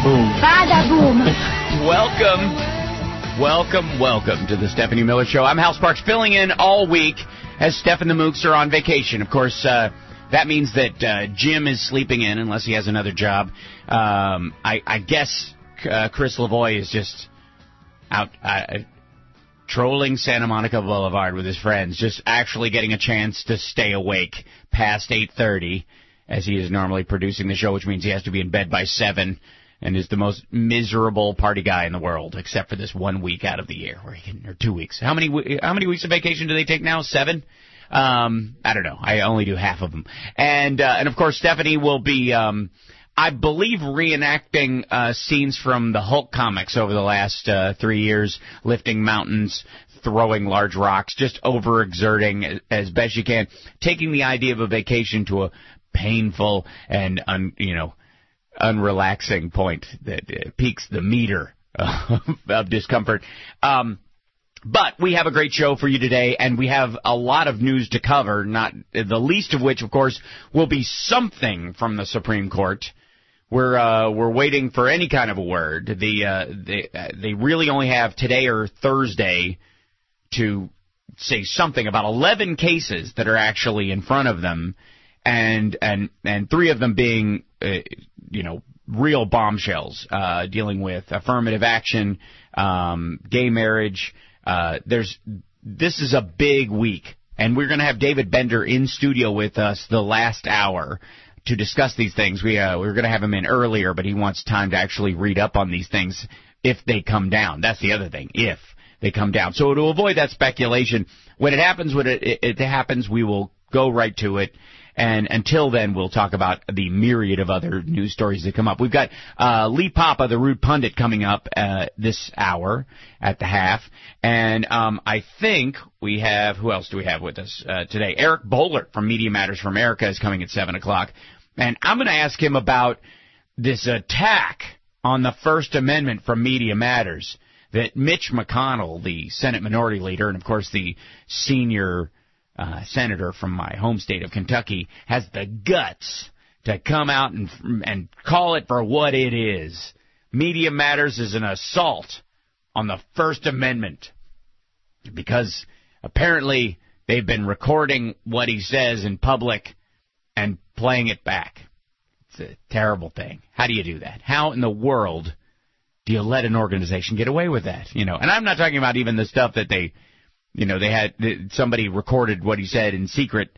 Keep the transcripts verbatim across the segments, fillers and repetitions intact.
boom. Bada boom. Welcome, welcome, welcome to the Stephanie Miller Show. I'm Hal Sparks, filling in all week as Steph and the Mooks are on vacation. Of course, uh, that means that uh, Jim is sleeping in unless he has another job. Um, I, I guess uh, Chris Lavoie is just out uh, trolling Santa Monica Boulevard with his friends, just actually getting a chance to stay awake past eight thirty, as he is normally producing the show, which means he has to be in bed by seven, and is the most miserable party guy in the world, except for this one week out of the year, where he can, or two weeks. How many how many weeks of vacation do they take now? Seven? Um, I don't know. I only do half of them. And uh, and of course, Stephanie will be, um, I believe, reenacting uh, scenes from the Hulk comics over the last uh, three years, lifting mountains, throwing large rocks, just overexerting as best you can, taking the idea of a vacation to a painful and un, you know unrelaxing point that uh, peaks the meter of, of discomfort. Um, but we have a great show for you today, and we have a lot of news to cover. Not the least of which, of course, will be something from the Supreme Court. We're uh, we're waiting for any kind of a word. The uh, they uh, they really only have today or Thursday to say something about eleven cases that are actually in front of them. And and and three of them being, uh, you know, real bombshells, uh, dealing with affirmative action, um, gay marriage. Uh, there's this is a big week, and we're going to have David Bender in studio with us the last hour to discuss these things. We uh, we were going to have him in earlier, but he wants time to actually read up on these things if they come down. That's the other thing, if they come down. So to avoid that speculation, when it happens, when it, it, it happens, we will go right to it. And until then, we'll talk about the myriad of other news stories that come up. We've got uh, Lee Papa, the Rude Pundit, coming up uh, this hour at the half. And um, I think we have, who else do we have with us uh, today? Eric Boehlert from Media Matters for America is coming at seven o'clock. And I'm going to ask him about this attack on the First Amendment from Media Matters that Mitch McConnell, the Senate Minority Leader, and, of course, the senior Uh, senator from my home state of Kentucky, has the guts to come out and and call it for what it is. Media Matters is an assault on the First Amendment because apparently they've been recording what he says in public and playing it back. It's a terrible thing. How do you do that? How in the world do you let an organization get away with that? You know, and I'm not talking about even the stuff that they You know, they had somebody recorded what he said in secret,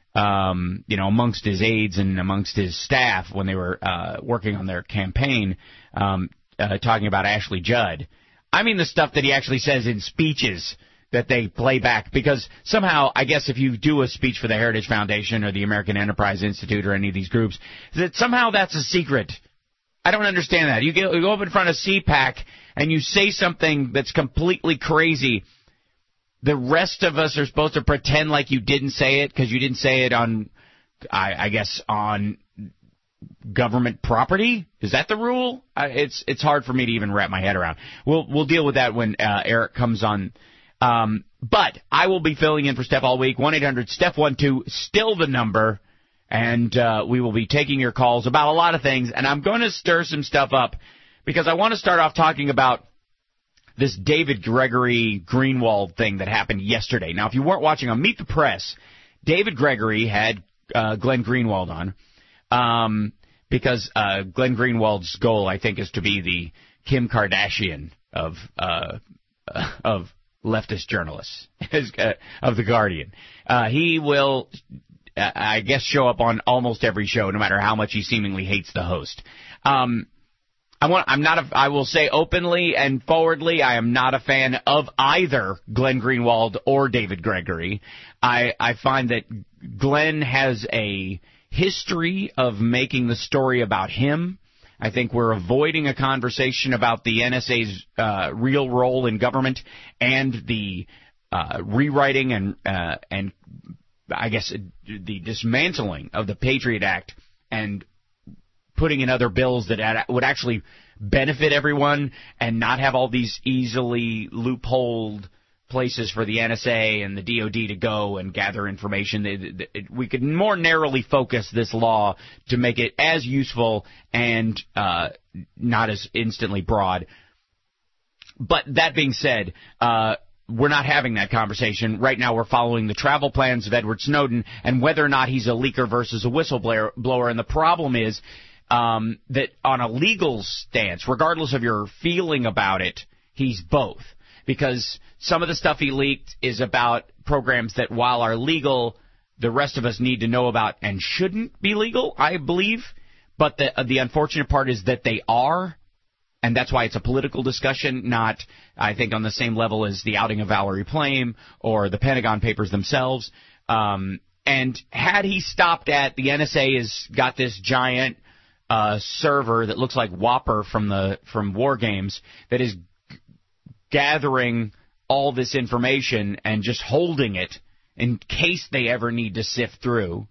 um, you know, amongst his aides and amongst his staff when they were uh, working on their campaign, um, uh, talking about Ashley Judd. I mean the stuff that he actually says in speeches that they play back, because somehow, I guess if you do a speech for the Heritage Foundation or the American Enterprise Institute or any of these groups, that somehow that's a secret. I don't understand that. You, get, you go up in front of C PAC and you say something that's completely crazy. The rest of us are supposed to pretend like you didn't say it because you didn't say it on, I, I guess, on government property. Is that the rule? I, it's it's hard for me to even wrap my head around. We'll we'll deal with that when uh, Eric comes on. Um, but I will be filling in for Steph all week. one eight hundred Steph one two, still the number, and uh, we will be taking your calls about a lot of things. And I'm going to stir some stuff up because I want to start off talking about this David Gregory Greenwald thing that happened yesterday. Now, if you weren't watching on Meet the Press, David Gregory had uh, Glenn Greenwald on um, because uh, Glenn Greenwald's goal, I think, is to be the Kim Kardashian of uh, of leftist journalists, uh, of The Guardian. Uh, he will, uh, I guess, show up on almost every show, no matter how much he seemingly hates the host. Um I want, I'm not a, I will say openly and forwardly, I am not a fan of either Glenn Greenwald or David Gregory. I, I find that Glenn has a history of making the story about him. I think we're avoiding a conversation about the N S A's uh, real role in government and the uh, rewriting and uh, and I guess the dismantling of the Patriot Act and putting in other bills that ad- would actually benefit everyone and not have all these easily loopholed places for the N S A and the D O D to go and gather information. They, they, we could more narrowly focus this law to make it as useful and uh, not as instantly broad. But that being said, uh, we're not having that conversation. Right now we're following the travel plans of Edward Snowden and whether or not he's a leaker versus a whistleblower. And the problem is um, that on a legal stance, regardless of your feeling about it, he's both. Because some of the stuff he leaked is about programs that, while are legal, the rest of us need to know about and shouldn't be legal, I believe. But the the unfortunate part is that they are, and that's why it's a political discussion, not, I think, on the same level as the outing of Valerie Plame or the Pentagon Papers themselves. Um, and had he stopped at the N S A has got this giant uh, server that looks like Whopper from the from War Games that is gathering all this information and just holding it in case they ever need to sift through,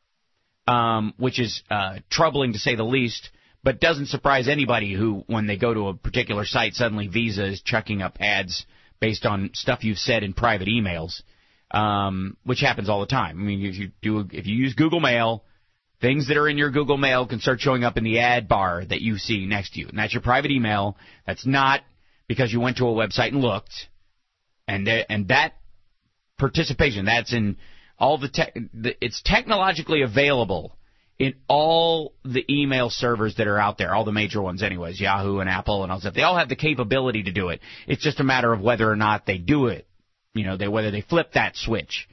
um, which is uh, troubling to say the least, but doesn't surprise anybody who, when they go to a particular site, suddenly Visa is chucking up ads based on stuff you've said in private emails, um, which happens all the time. I mean, if you do, if you use Google Mail, things that are in your Google Mail can start showing up in the ad bar that you see next to you, and that's your private email. That's not because you went to a website and looked, and th- and that participation, that's in all the, te- the it's technologically available in all the email servers that are out there, all the major ones anyways, Yahoo and Apple and all that. They all have the capability to do it. It's just a matter of whether or not they do it, you know, they whether they flip that switch.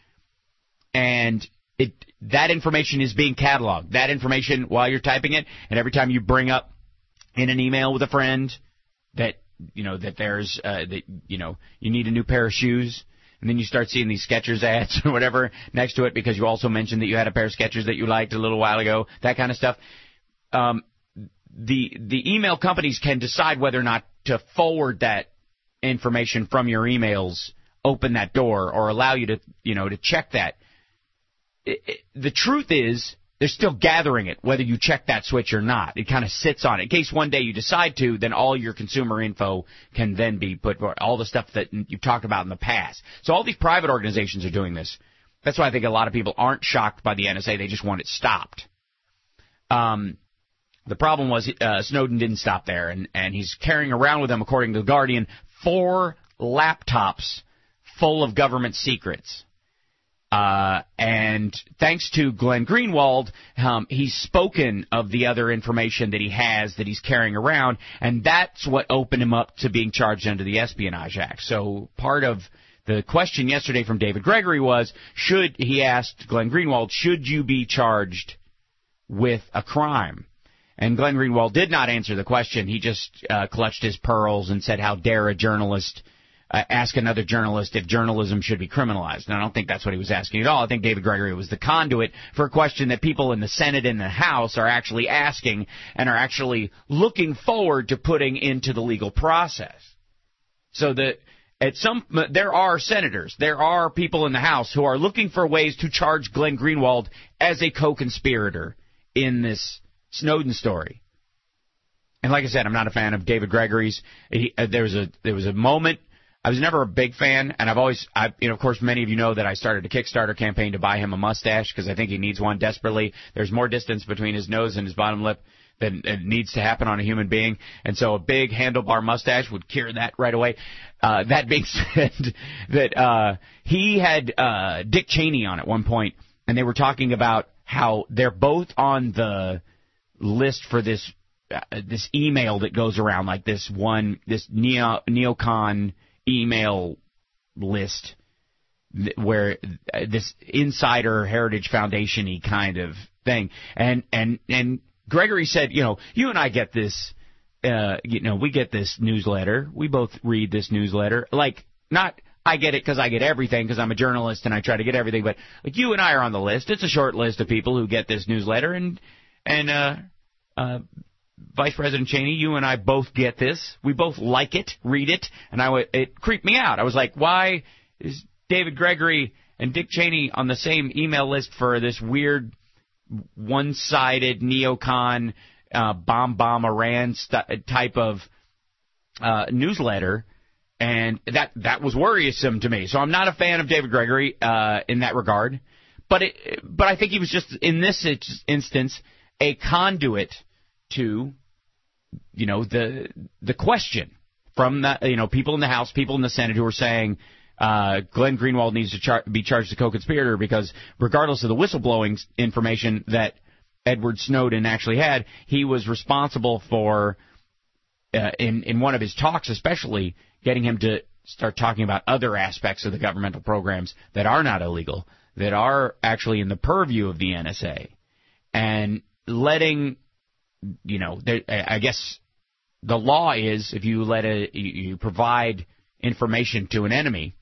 And it that information is being cataloged. That information, while you're typing it, and every time you bring up in an email with a friend that, you know, that there's, uh, that, you know, you need a new pair of shoes, and then you start seeing these Skechers ads or whatever next to it because you also mentioned that you had a pair of Skechers that you liked a little while ago, that kind of stuff. Um, the the email companies can decide whether or not to forward that information from your emails, open that door, or allow you to, you know, to check that. It, it, the truth is, they're still gathering it, whether you check that switch or not. It kind of sits on it. In case one day you decide to, then all your consumer info can then be put, all the stuff that you've talked about in the past. So all these private organizations are doing this. That's why I think a lot of people aren't shocked by the N S A. They just want it stopped. Um, the problem was uh, Snowden didn't stop there, and, and he's carrying around with him, according to The Guardian, four laptops full of government secrets. Uh, and thanks to Glenn Greenwald, um, he's spoken of the other information that he has that he's carrying around, and that's what opened him up to being charged under the Espionage Act. So part of the question yesterday from David Gregory was, should, he asked Glenn Greenwald, should you be charged with a crime? And Glenn Greenwald did not answer the question. He just uh, clutched his pearls and said, how dare a journalist Uh, ask another journalist if journalism should be criminalized. And I don't think that's what he was asking at all. I think David Gregory was the conduit for a question that people in the Senate and the House are actually asking and are actually looking forward to putting into the legal process. So that at some, there are senators, there are people in the House who are looking for ways to charge Glenn Greenwald as a co-conspirator in this Snowden story. And like I said, I'm not a fan of David Gregory's. He, uh, there was a there was a moment. I was never a big fan, and I've always, I, you know, of course, many of you know that I started a Kickstarter campaign to buy him a mustache because I think he needs one desperately. There's more distance between his nose and his bottom lip than it needs to happen on a human being, and so a big handlebar mustache would cure that right away. Uh, that being said, that uh, he had uh, Dick Cheney on at one point, and they were talking about how they're both on the list for this uh, this email that goes around, like this one, this neo neocon email list where this insider Heritage Foundation-y kind of thing. And, and, and Gregory said, you know, you and I get this, uh, you know, we get this newsletter. We both read this newsletter. Like, not, I get it because I get everything because I'm a journalist and I try to get everything, but like you and I are on the list. It's a short list of people who get this newsletter, and, and, uh, uh, Vice President Cheney, you and I both get this. We both like it, read it, and I w- it creeped me out. I was like, why is David Gregory and Dick Cheney on the same email list for this weird one-sided neocon uh, bomb bomb Iran st- type of uh, newsletter? And that that was worrisome to me. So I'm not a fan of David Gregory uh, in that regard. But it, but I think he was just, in this instance, a conduit to, you know, the the question from the, you know, people in the House, people in the Senate who are saying uh, Glenn Greenwald needs to char- be charged as a co-conspirator because regardless of the whistleblowing information that Edward Snowden actually had, he was responsible for, uh, in, in one of his talks especially, getting him to start talking about other aspects of the governmental programs that are not illegal, that are actually in the purview of the N S A, and letting, you know, there, I guess the law is if you let a, you provide information to an enemy,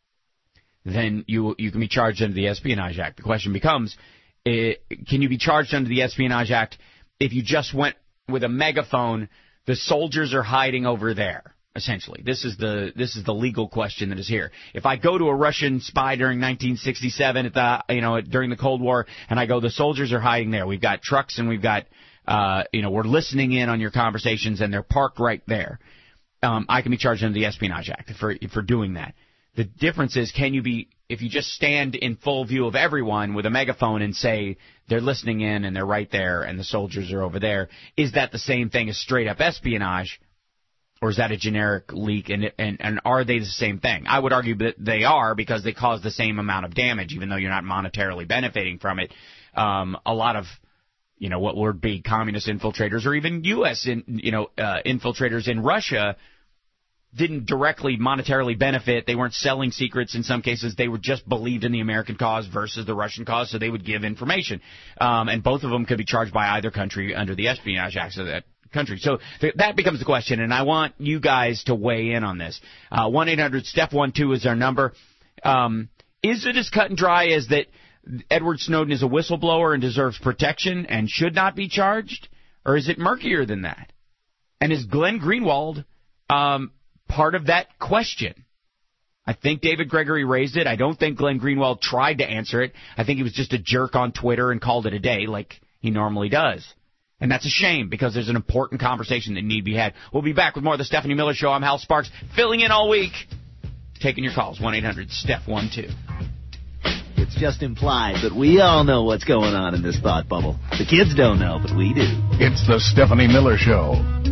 then you you can be charged under the Espionage Act. The question becomes, uh, can you be charged under the Espionage Act if you just went with a megaphone, the soldiers are hiding over there? Essentially, this is the this is the legal question that is here. If I go to a Russian spy during nineteen sixty-seven, at the you know during the Cold War, and I go, the soldiers are hiding there. We've got trucks and we've got uh, you know we're listening in on your conversations, and they're parked right there. Um, I can be charged under the Espionage Act for for doing that. The difference is, can you be if you just stand in full view of everyone with a megaphone and say they're listening in and they're right there and the soldiers are over there? Is that the same thing as straight up espionage? Or is that a generic leak, and, and and are they the same thing? I would argue that they are because they cause the same amount of damage, even though you're not monetarily benefiting from it. Um, a lot of, you know, what would be communist infiltrators or even U S in, you know uh, infiltrators in Russia didn't directly monetarily benefit. They weren't selling secrets in some cases. They were just believed in the American cause versus the Russian cause, so they would give information. Um, and both of them could be charged by either country under the Espionage Act. So that country. So th- that becomes the question, and I want you guys to weigh in on this. Uh, one eight hundred step one two is our number. Um, is it as cut and dry as that Edward Snowden is a whistleblower and deserves protection and should not be charged? Or is it murkier than that? And is Glenn Greenwald um, part of that question? I think David Gregory raised it. I don't think Glenn Greenwald tried to answer it. I think he was just a jerk on Twitter and called it a day like he normally does. And that's a shame because there's an important conversation that need to be had. We'll be back with more of the Stephanie Miller Show. I'm Hal Sparks, filling in all week, taking your calls, one eight hundred step one two. It's just implied, but we all know what's going on in this thought bubble. The kids don't know, but we do. It's the Stephanie Miller Show.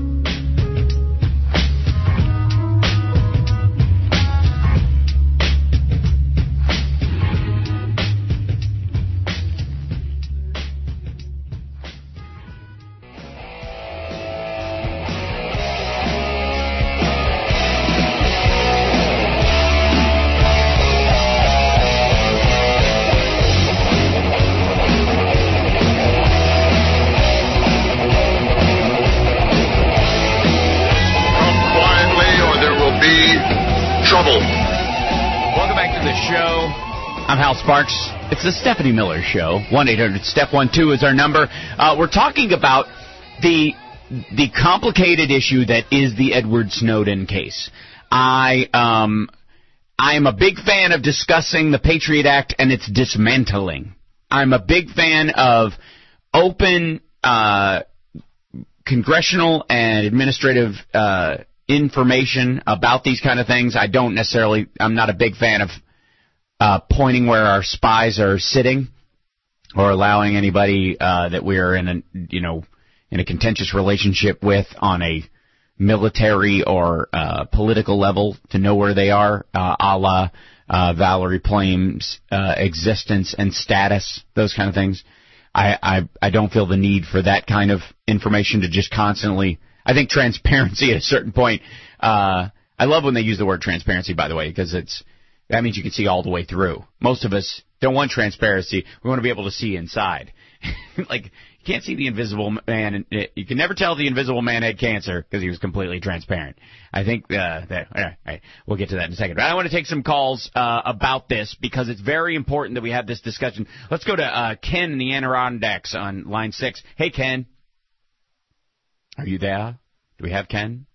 I'm Hal Sparks. It's the Stephanie Miller Show. one eight hundred step one two is our number. Uh, we're talking about the the complicated issue that is the Edward Snowden case. I um I am a big fan of discussing the Patriot Act and its dismantling. I'm a big fan of open uh, congressional and administrative uh, information about these kind of things. I don't necessarily. I'm not a big fan of Uh, pointing where our spies are sitting, or allowing anybody uh, that we are in a you know in a contentious relationship with on a military or uh, political level to know where they are, uh, a la uh, Valerie Plame's uh, existence and status, those kind of things. I, I I don't feel the need for that kind of information to just constantly. I think transparency at a certain point. Uh, I love when they use the word transparency, by the way, because it's. That means you can see all the way through. Most of us don't want transparency. We want to be able to see inside. Like, you can't see the invisible man. You can never tell the invisible man had cancer because he was completely transparent. I think uh, that, all right, we'll get to that in a second. But I want to take some calls uh, about this because it's very important that we have this discussion. Let's go to uh, Ken in the Adirondacks on line six. Hey, Ken. Are you there? Do we have Ken?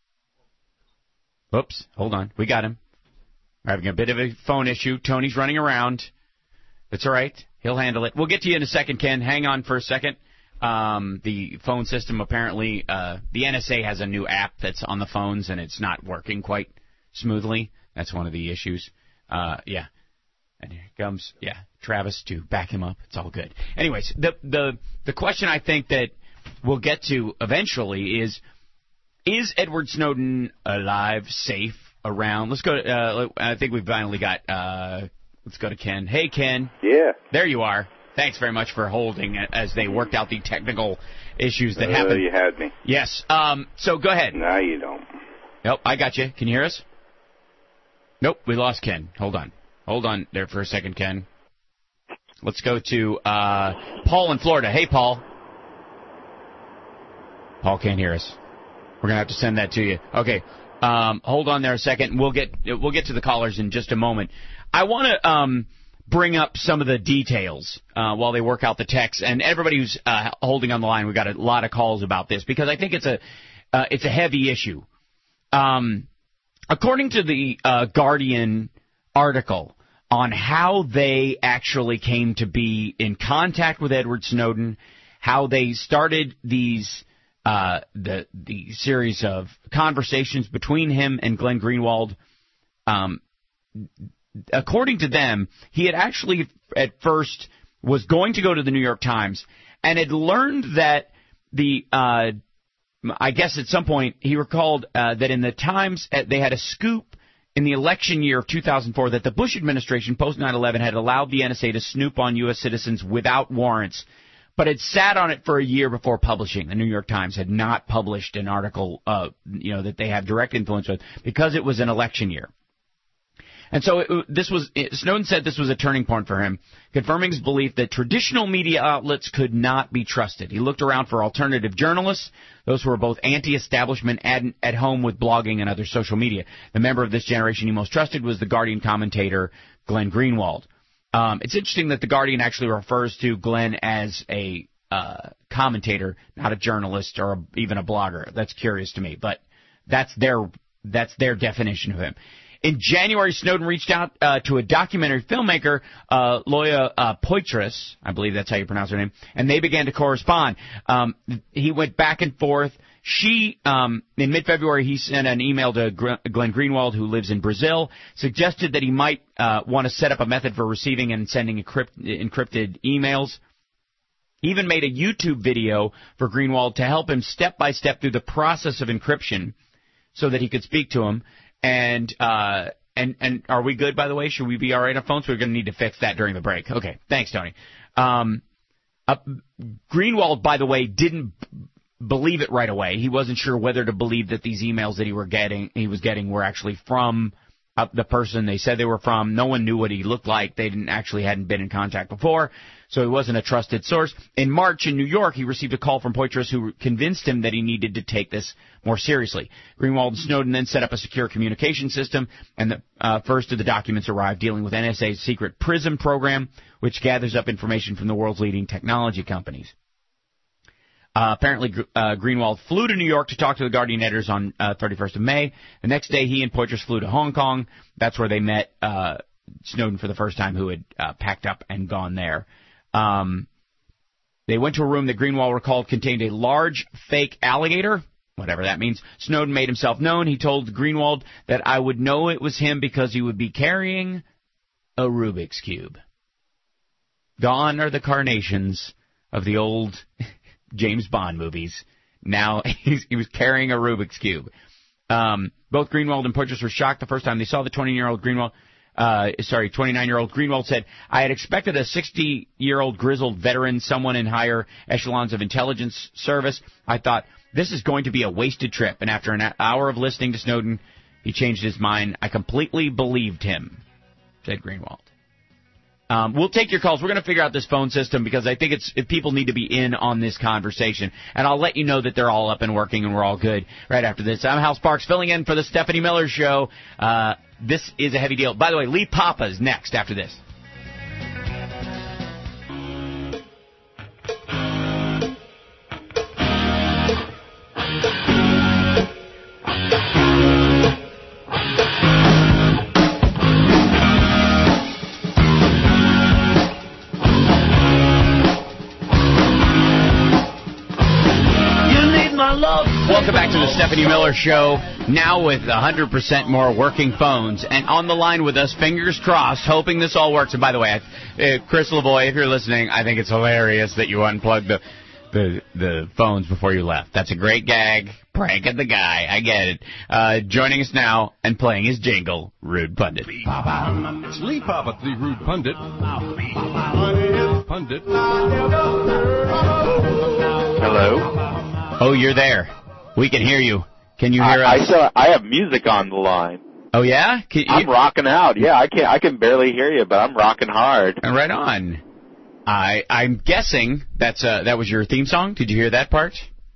Oops, hold on. We got him. We're having a bit of a phone issue. Tony's running around. It's all right. He'll handle it. We'll get to you in a second, Ken. Hang on for a second. Um, the phone system apparently, uh, the N S A has a new app that's on the phones, and it's not working quite smoothly. That's one of the issues. Uh, yeah. And here comes, yeah, Travis to back him up. It's all good. Anyways, the the the question I think that we'll get to eventually is, is Edward Snowden alive, safe, around? Let's go to, uh, I think we've finally got, uh, let's go to Ken. Hey, Ken. Yeah. There you are. Thanks very much for holding as they worked out the technical issues that uh, happened. You had me. Yes. Um. So go ahead. No, you don't. Nope, I got you. Can you hear us? Nope, we lost Ken. Hold on. Hold on there for a second, Ken. Let's go to uh, Paul in Florida. Hey, Paul. Paul can't hear us. We're gonna have to send that to you. Okay. Um, hold on there a second. We'll get we'll get to the callers in just a moment. I want to um, bring up some of the details uh, while they work out the text. And everybody who's uh, holding on the line, we got a lot of calls about this because I think it's a uh, it's a heavy issue. Um, according to the uh, Guardian article on how they actually came to be in contact with Edward Snowden, how they started these uh, the the series of conversations between him and Glenn Greenwald. Um, according to them, he had actually at first was going to go to the New York Times and had learned that the uh, I guess at some point he recalled uh, that in the Times uh, they had a scoop in the election year of two thousand four that the Bush administration post nine eleven had allowed the N S A to snoop on U S citizens without warrants, but had sat on it for a year before publishing. The New York Times had not published an article, uh, you know, that they have direct influence with because it was an election year. And so it, this was Snowden said this was a turning point for him, confirming his belief that traditional media outlets could not be trusted. He looked around for alternative journalists, those who were both anti-establishment and at home with blogging and other social media. The member of this generation he most trusted was the Guardian commentator Glenn Greenwald. Um, it's interesting that the Guardian actually refers to Glenn as a uh, commentator, not a journalist or a, even a blogger. That's curious to me, but that's their that's their definition of him. In January, Snowden reached out uh, to a documentary filmmaker, uh, Loya uh, Poitras, I believe that's how you pronounce her name, and they began to correspond. Um, he went back and forth. She, um, in mid-February, he sent an email to Glenn Greenwald, who lives in Brazil, suggested that he might uh, want to set up a method for receiving and sending encrypt- encrypted emails. He even made a YouTube video for Greenwald to help him step-by-step through the process of encryption so that he could speak to him. And, uh, and, and are we good, by the way? Should we be all right on phones? We're going to need to fix that during the break. Okay. Thanks, Tony. Um, uh, Greenwald, by the way, didn't b- believe it right away. He wasn't sure whether to believe that these emails that he were getting, he was getting were actually from uh, the person they said they were from. No one knew what he looked like. They didn't actually hadn't been in contact before. So he wasn't a trusted source. In March in New York, he received a call from Poitras who convinced him that he needed to take this more seriously. Greenwald and Snowden then set up a secure communication system, and the uh, first of the documents arrived dealing with N S A's secret PRISM program, which gathers up information from the world's leading technology companies. Uh, apparently, uh, Greenwald flew to New York to talk to the Guardian editors on uh, thirty-first of May. The next day, he and Poitras flew to Hong Kong. That's where they met uh, Snowden for the first time, who had uh, packed up and gone there. Um, they went to a room that Greenwald recalled contained a large fake alligator, whatever that means. Snowden made himself known. He told Greenwald that I would know it was him because he would be carrying a Rubik's Cube. Gone are the carnations of the old James Bond movies. Now he's, he was carrying a Rubik's Cube. Um, both Greenwald and Poitras were shocked the first time they saw the twenty-year-old Greenwald. Uh, sorry, twenty-nine-year-old Greenwald said, I had expected a sixty-year-old grizzled veteran, someone in higher echelons of intelligence service. I thought, this is going to be a wasted trip. And after an hour of listening to Snowden, he changed his mind. I completely believed him, said Greenwald. Um, we'll take your calls. We're going to figure out this phone system because I think it's if people need to be in on this conversation. And I'll let you know that they're all up and working and we're all good right after this. I'm Hal Sparks filling in for the Stephanie Miller Show. Uh, this is a heavy deal. By the way, Lee Papa's next after this. Welcome back to the Stephanie Miller Show, now with one hundred percent more working phones. And on the line with us, fingers crossed, hoping this all works. And by the way, uh, Chris Lavoie, if you're listening, I think it's hilarious that you unplugged the, the, the phones before you left. That's a great gag. Prank at the guy. I get it. Uh, joining us now and playing his jingle, Rude Pundit. Lee Papa. It's Lee Papa, the Rude Pundit. Pundit. Hello? Oh, you're there. We can hear you. Can you hear I, us? I, saw, I have music on the line. Oh, yeah? Can, I'm you, rocking out. Yeah, I can I can barely hear you, but I'm rocking hard. Right on. I, I'm guessing that's uh, that was your theme song. Did you hear that part?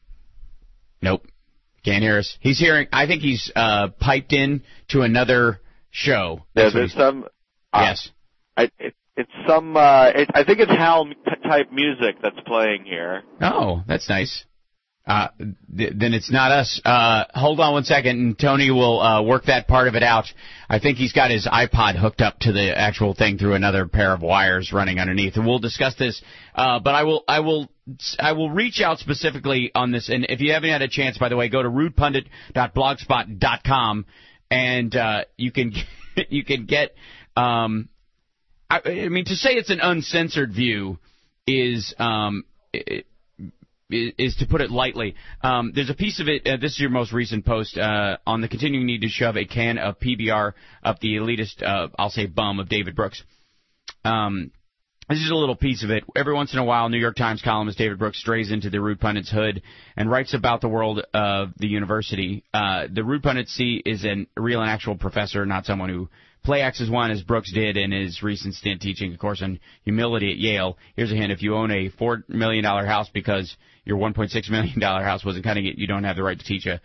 Nope. Can't hear us. He's hearing, I think he's uh, piped in to another show. Yeah, there's some... Uh, yes. I, it, it's some... Uh, it, I think it's Hal-type music that's playing here. Oh, that's nice. Uh, th- then it's not us. Uh, hold on one second, and Tony will uh, work that part of it out. I think he's got his iPod hooked up to the actual thing through another pair of wires running underneath, and we'll discuss this. Uh, but I will, I will, I will reach out specifically on this. And if you haven't had a chance, by the way, go to rude pundit dot blogspot dot com, and uh, you can you can get. Um, I, I mean, to say it's an uncensored view is. Um, it, is to put it lightly. Um, there's a piece of it, uh, this is your most recent post, uh, on the continuing need to shove a can of P B R up the elitist, uh, I'll say bum of David Brooks. Um, this is a little piece of it. Every once in a while, New York Times columnist David Brooks strays into the Rude Pundit's hood and writes about the world of the university. Uh, the Rude Pundit C is a real and actual professor, not someone who play acts as one, as Brooks did in his recent stint teaching a course on humility at Yale. Here's a hint. If you own a four million dollars house because your one point six million dollars house wasn't cutting it, you don't have the right to teach a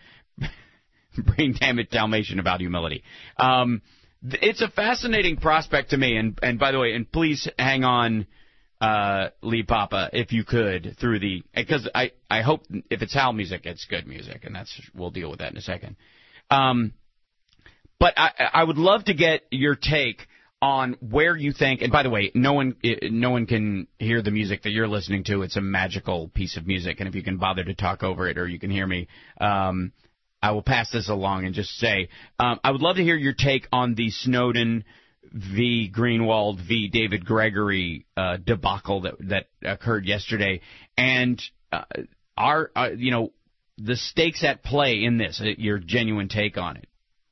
brain damaged Dalmatian about humility. Um, it's a fascinating prospect to me. And, and by the way, and please hang on, uh, Lee Papa, if you could, through the, because I, I hope if it's Hal music, it's good music, and that's, we'll deal with that in a second. Um, But I, I would love to get your take on where you think. And by the way, no one, no one can hear the music that you're listening to. It's a magical piece of music, and if you can bother to talk over it, or you can hear me, um, I will pass this along and just say, um, I would love to hear your take on the Snowden v. Greenwald v. David Gregory uh, debacle that that occurred yesterday, and uh, our, uh, you know, the stakes at play in this. Your genuine take on it.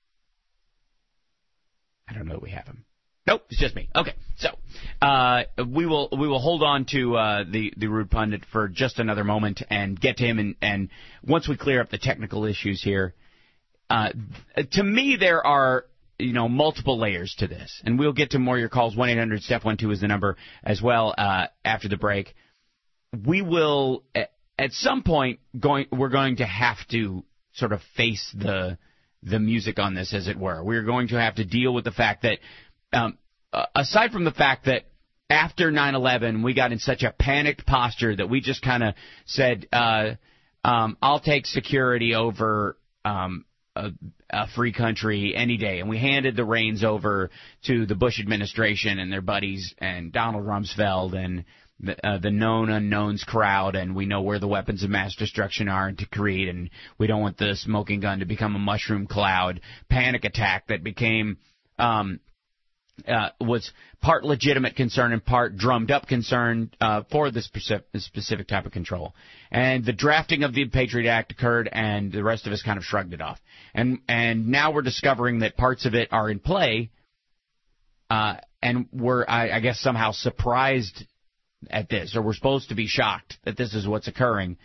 I don't know that we have him. Nope, it's just me. Okay, so uh, we will we will hold on to uh, the the Rude Pundit for just another moment and get to him. And, and once we clear up the technical issues here, uh, to me there are you know multiple layers to this, and we'll get to more of your calls. one eight hundred step one two is the number as well. Uh, after the break, we will at some point going we're going to have to sort of face the. the music on this, as it were. We're going to have to deal with the fact that, um, aside from the fact that after nine eleven we got in such a panicked posture that we just kind of said, uh, um, I'll take security over um, a, a free country any day, and we handed the reins over to the Bush administration and their buddies and Donald Rumsfeld and The, uh, the known unknowns crowd, and we know where the weapons of mass destruction are and to create, and we don't want the smoking gun to become a mushroom cloud panic attack that became um, uh, was part legitimate concern and part drummed up concern uh, for this specific, this specific type of control. And the drafting of the Patriot Act occurred, and the rest of us kind of shrugged it off. And and now we're discovering that parts of it are in play, uh, and we're I, I guess somehow surprised at this, or we're supposed to be shocked that this is what's occurring.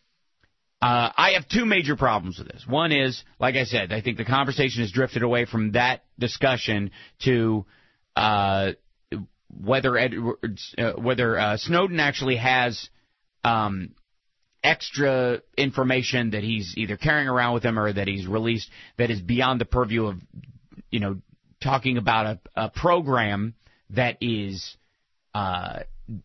Uh, I have two major problems with this. One is, like I said, I think the conversation has drifted away from that discussion to uh, whether Edwards, uh, whether uh, Snowden actually has um, extra information that he's either carrying around with him or that he's released that is beyond the purview of, you know, talking about a, a program that is uh,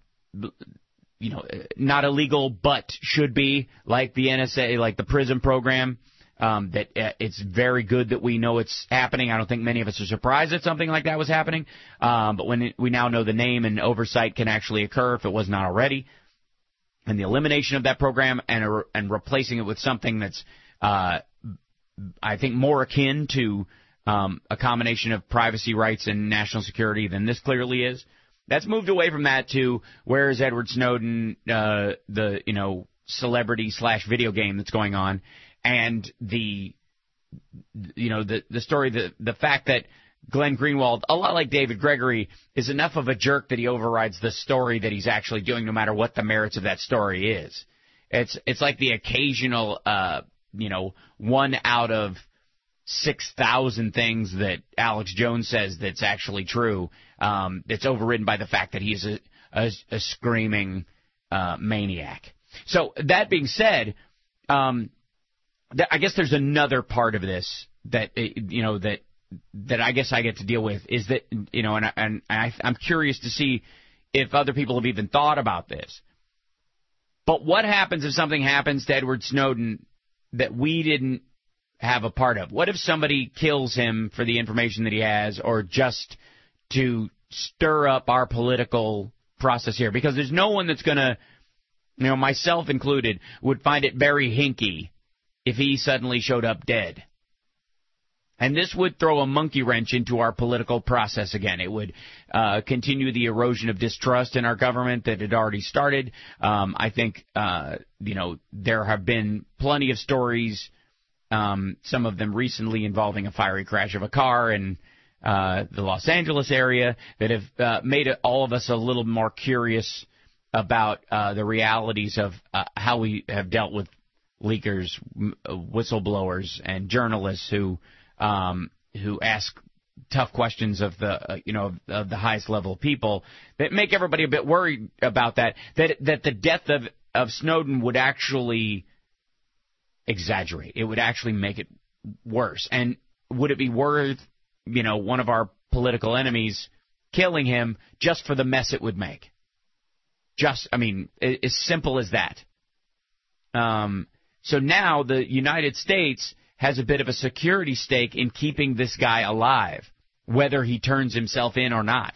you know, not illegal, but should be, like the N S A, like the PRISM program, um, that uh, it's very good that we know it's happening. I don't think many of us are surprised that something like that was happening, um, but when it, we now know the name and oversight can actually occur if it was not already, and the elimination of that program and, uh, and replacing it with something that's uh, I think, more akin to um, a combination of privacy rights and national security than this clearly is. That's moved away from that to where is Edward Snowden, uh, the, you know, celebrity slash video game that's going on, and the, you know, the, the story, the, the fact that Glenn Greenwald, a lot like David Gregory, is enough of a jerk that he overrides the story that he's actually doing, no matter what the merits of that story is. It's it's like the occasional, uh, you know, one out of six thousand things that Alex Jones says that's actually true, um, that's overridden by the fact that he's a, a, a screaming uh, maniac. So that being said, um, th- I guess there's another part of this that, you know, that that I guess I get to deal with is that, you know, and, I, and I, I'm curious to see if other people have even thought about this. But what happens if something happens to Edward Snowden that we didn't have a part of? What if somebody kills him for the information that he has, or just to stir up our political process here? Because there's no one that's going to, you know, myself included, would find it very hinky if he suddenly showed up dead. And this would throw a monkey wrench into our political process again. It would uh, continue the erosion of distrust in our government that had already started. Um, I think, uh, you know, there have been plenty of stories, um, some of them recently involving a fiery crash of a car in uh, the Los Angeles area, that have uh, made all of us a little more curious about uh, the realities of uh, how we have dealt with leakers, whistleblowers, and journalists who Um, who ask tough questions of the, uh, you know, of, of the highest level people, that make everybody a bit worried about that, that that the death of, of Snowden would actually exaggerate. It would actually make it worse. And would it be worth, you know, one of our political enemies killing him just for the mess it would make? Just, I mean, as simple as that. Um, so now the United States has a bit of a security stake in keeping this guy alive, whether he turns himself in or not,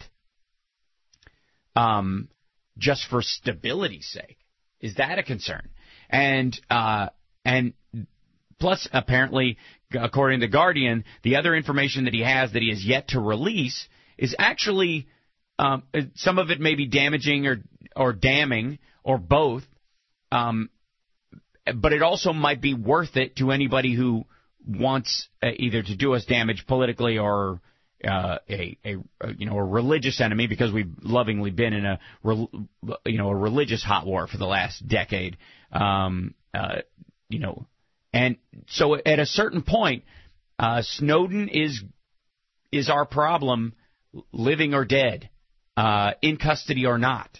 um, just for stability's sake. Is that a concern? And uh, and plus, apparently, according to The Guardian, the other information that he has that he has yet to release is actually, um, some of it may be damaging or, or damning or both, um, but it also might be worth it to anybody who wants uh, either to do us damage politically or uh, a, a you know a religious enemy, because we've lovingly been in a you know a religious hot war for the last decade, um, uh, you know, and so at a certain point, uh, Snowden is is our problem, living or dead, uh, in custody or not.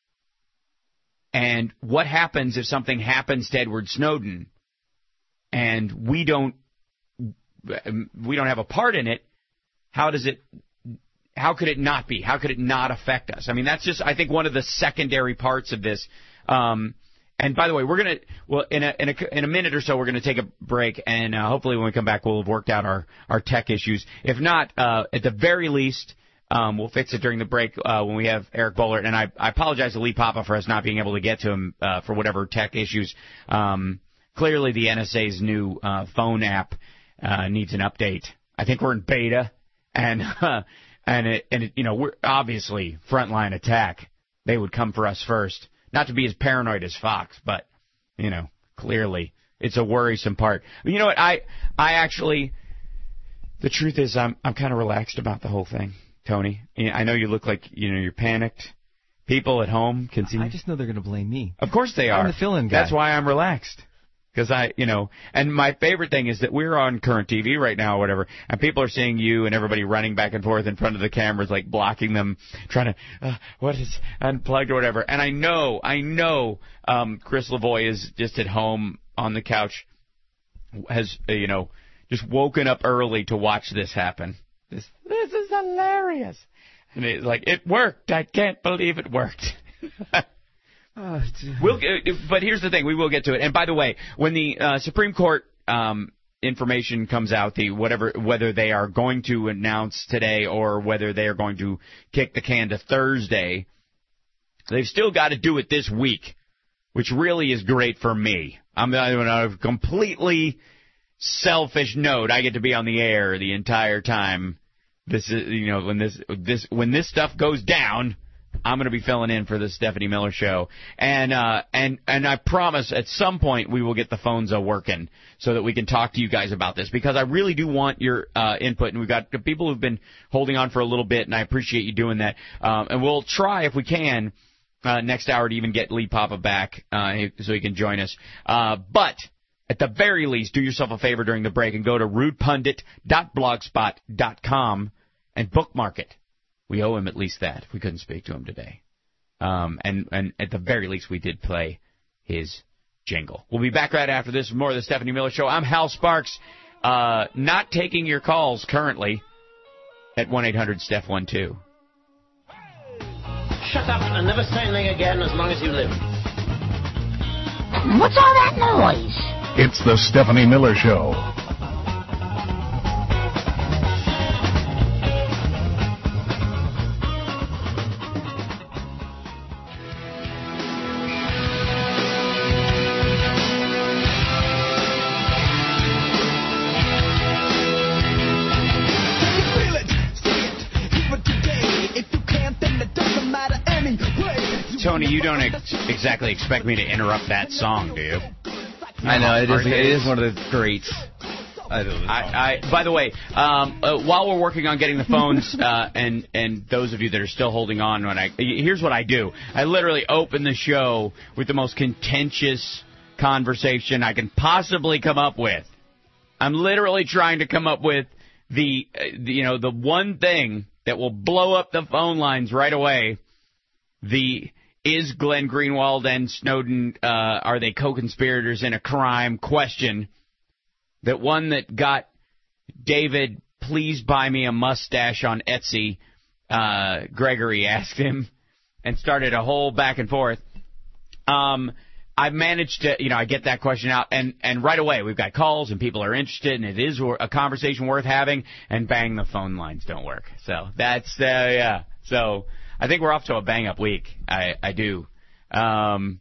And what happens if something happens to Edward Snowden and we don't we don't have a part in it? How does it, how could it not be? How could it not affect us? I mean, that's just, I think, one of the secondary parts of this. Um, and by the way, we're going to, well, in a, in a, in a minute or so, we're going to take a break, and uh, hopefully when we come back, we'll have worked out our, our tech issues. If not, uh, at the very least, um, we'll fix it during the break uh, when we have Eric Boehlert. And I, I apologize to Lee Papa for us not being able to get to him uh, for whatever tech issues. Um, clearly, the N S A's new uh, phone app Uh, needs an update. I think we're in beta, and uh, and it, and it, you know, we're obviously frontline attack. They would come for us first. Not to be as paranoid as Fox, but you know, clearly it's a worrisome part. You know what? I I actually, the truth is, I'm I'm kind of relaxed about the whole thing, Tony. I know you look like you know you're panicked. People at home can see. I just know they're going to blame me. Of course they are. I'm the fill-in guy. That's why I'm relaxed. Because I, you know, and my favorite thing is that we're on current T V right now or whatever, and people are seeing you and everybody running back and forth in front of the cameras, like blocking them, trying to, uh, what is unplugged or whatever. And I know, I know, um, Chris Lavoie is just at home on the couch, has, uh, you know, just woken up early to watch this happen. This, this is hilarious. And it's like, it worked. I can't believe it worked. Oh, we'll, but here's the thing: we will get to it. And by the way, when the uh, Supreme Court um, information comes out, the whatever whether they are going to announce today or whether they are going to kick the can to Thursday, they've still got to do it this week, which really is great for me. I'm, I'm completely selfish note, I get to be on the air the entire time. This is, you know, when this this when this stuff goes down, I'm going to be filling in for the Stephanie Miller Show, and uh, and and I promise at some point we will get the phones uh, working so that we can talk to you guys about this, because I really do want your uh, input, and we've got people who've been holding on for a little bit, and I appreciate you doing that. Um, and we'll try if we can uh, next hour to even get Lee Papa back uh, so he can join us. Uh, but at the very least, do yourself a favor during the break and go to rude pundit dot blogspot dot com and bookmark it. We owe him at least that, if we couldn't speak to him today. Um, and, and at the very least, we did play his jingle. We'll be back right after this with more of the Stephanie Miller Show. I'm Hal Sparks, uh, not taking your calls currently at one eight hundred Steph one two. Shut up and never say anything again as long as you live. What's all that noise? It's the Stephanie Miller Show. Tony, you don't ex- exactly expect me to interrupt that song, do you? I know, it is, it is one of the greats. I don't know. I, I, by the way, um, uh, while we're working on getting the phones, uh, and and those of you that are still holding on, when I here's what I do: I literally open the show with the most contentious conversation I can possibly come up with. I'm literally trying to come up with the, uh, the you know the one thing that will blow up the phone lines right away. The is Glenn Greenwald and Snowden, uh, are they co-conspirators in a crime question? That one that got David, please buy me a mustache on Etsy, uh, Gregory asked him, and started a whole back and forth. Um, I've managed to, you know, I get that question out, and, and right away we've got calls and people are interested, and it is a conversation worth having, and bang, the phone lines don't work. So that's, uh, yeah, so... I think we're off to a bang-up week. I, I do. Um,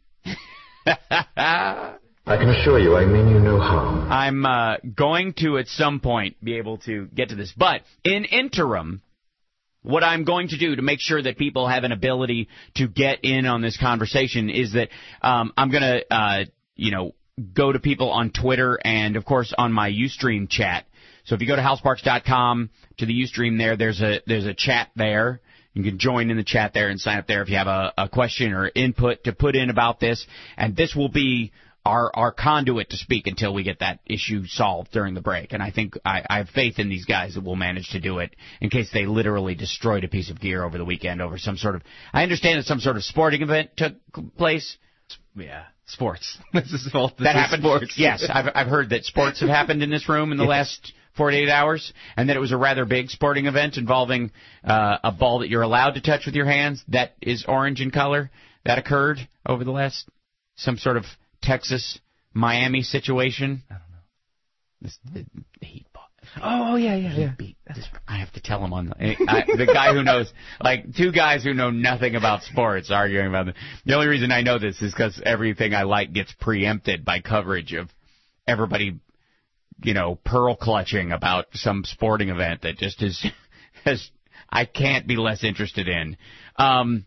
I can assure you, I mean you no harm. I'm uh, going to, at some point, be able to get to this. But in interim, what I'm going to do to make sure that people have an ability to get in on this conversation is that um, I'm going to, uh, you know, go to people on Twitter and, of course, on my Ustream chat. So if you go to hal sparks dot com to the Ustream there, there's a there's a chat there. You can join in the chat there and sign up there if you have a, a question or input to put in about this. And this will be our, our conduit to speak until we get that issue solved during the break. And I think I, I have faith in these guys that will manage to do it in case they literally destroyed a piece of gear over the weekend over some sort of – I understand that some sort of sporting event took place. Yeah, sports. This is all this that is happened. Sports. Yes, I've, I've heard that sports have happened in this room in the yeah. last – forty-eight hours, and that it was a rather big sporting event involving uh, a ball that you're allowed to touch with your hands that is orange in color. That occurred over the last, some sort of Texas-Miami situation. I don't know. This, the, the Heat ball. Oh, yeah, yeah, yeah. Beat, this, I have to tell him on the, I, the guy who knows, like two guys who know nothing about sports arguing about it. The only reason I know this is because everything I like gets preempted by coverage of everybody, you know, pearl clutching about some sporting event that just is, has, I can't be less interested in. Um,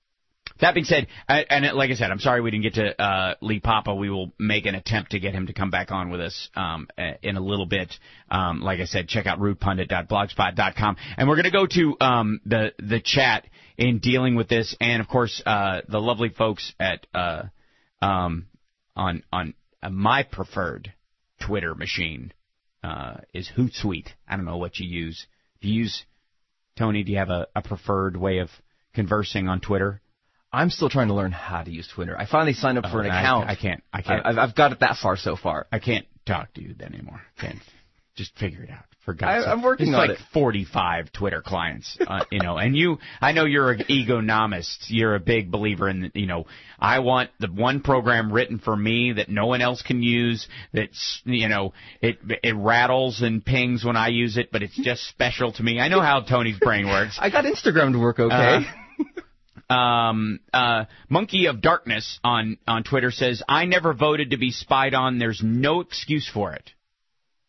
that being said, I, and like I said, I'm sorry we didn't get to uh, Lee Papa. We will make an attempt to get him to come back on with us um, in a little bit. Um, like I said, check out rude pundit dot blogspot dot com. And we're going to go to um, the, the chat in dealing with this. And, of course, uh, the lovely folks at uh, um, on, on uh, my preferred Twitter machine uh, is Hootsuite. I don't know what you use. Do you use, Tony, do you have a, a preferred way of conversing on Twitter? I'm still trying to learn how to use Twitter. I finally signed up oh, for an I, account. I can't. I can't. I've, I've got it that far so far. I can't talk to you then anymore. Can't. Just figure it out. For God's sake. I'm working There's on like it. forty-five Twitter clients, uh, you know, and you, I know you're an egonomist. You're a big believer in, you know, I want the one program written for me that no one else can use, that's, you know, it it rattles and pings when I use it, but it's just special to me. I know how Tony's brain works. I got Instagram to work okay. Uh, Um, uh, Monkey of Darkness on, on Twitter says, I never voted to be spied on. There's no excuse for it.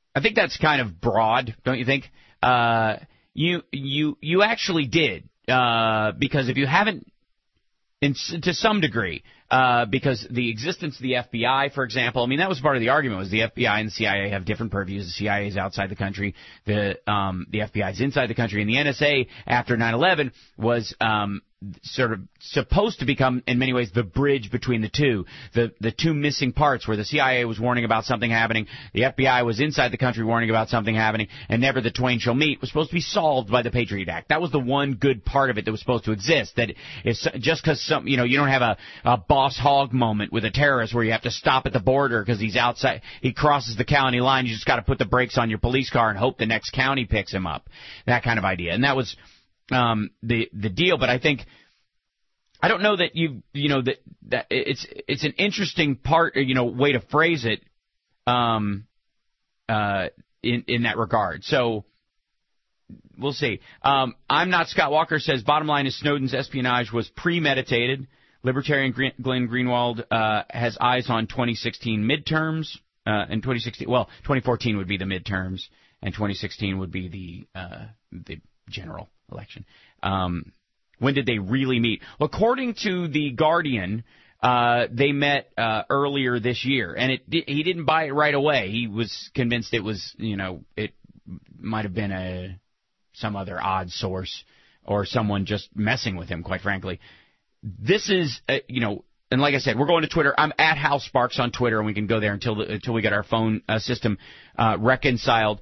I think that's kind of broad, don't you think? Uh, you you you actually did, uh, because if you haven't, in, to some degree, uh, because the existence of the F B I, for example, I mean, that was part of the argument, was the F B I and the C I A have different purviews. The C I A is outside the country, the um, the F B I is inside the country, and the N S A, after nine eleven, was um, sort of supposed to become, in many ways, the bridge between the two, the the two missing parts, where the C I A was warning about something happening, the F B I was inside the country warning about something happening, and never the twain shall meet, was supposed to be solved by the Patriot Act. That was the one good part of it that was supposed to exist, that if just because some, you know, you don't have a, a boss hog moment with a terrorist where you have to stop at the border because he's outside, he crosses the county line, you just got to put the brakes on your police car and hope the next county picks him up. That kind of idea. And that was um, the the deal. But I think, I don't know that you you know that that it's it's an interesting part, you know, way to phrase it, um, uh, in in that regard. So we'll see. Um, I'm not Scott Walker says bottom line is Snowden's espionage was premeditated. Libertarian Glenn Greenwald uh, has eyes on twenty sixteen midterms. Uh, in twenty sixteen, well, twenty fourteen would be the midterms, and twenty sixteen would be the uh, the general election. Um, when did they really meet? Well, according to The Guardian, uh, they met uh, earlier this year, and it he didn't buy it right away. He was convinced it was, you know, it might have been a some other odd source or someone just messing with him, quite frankly. This is, uh, you know, and like I said, we're going to Twitter. I'm at Hal Sparks on Twitter, and we can go there until the, until we get our phone uh, system uh, reconciled.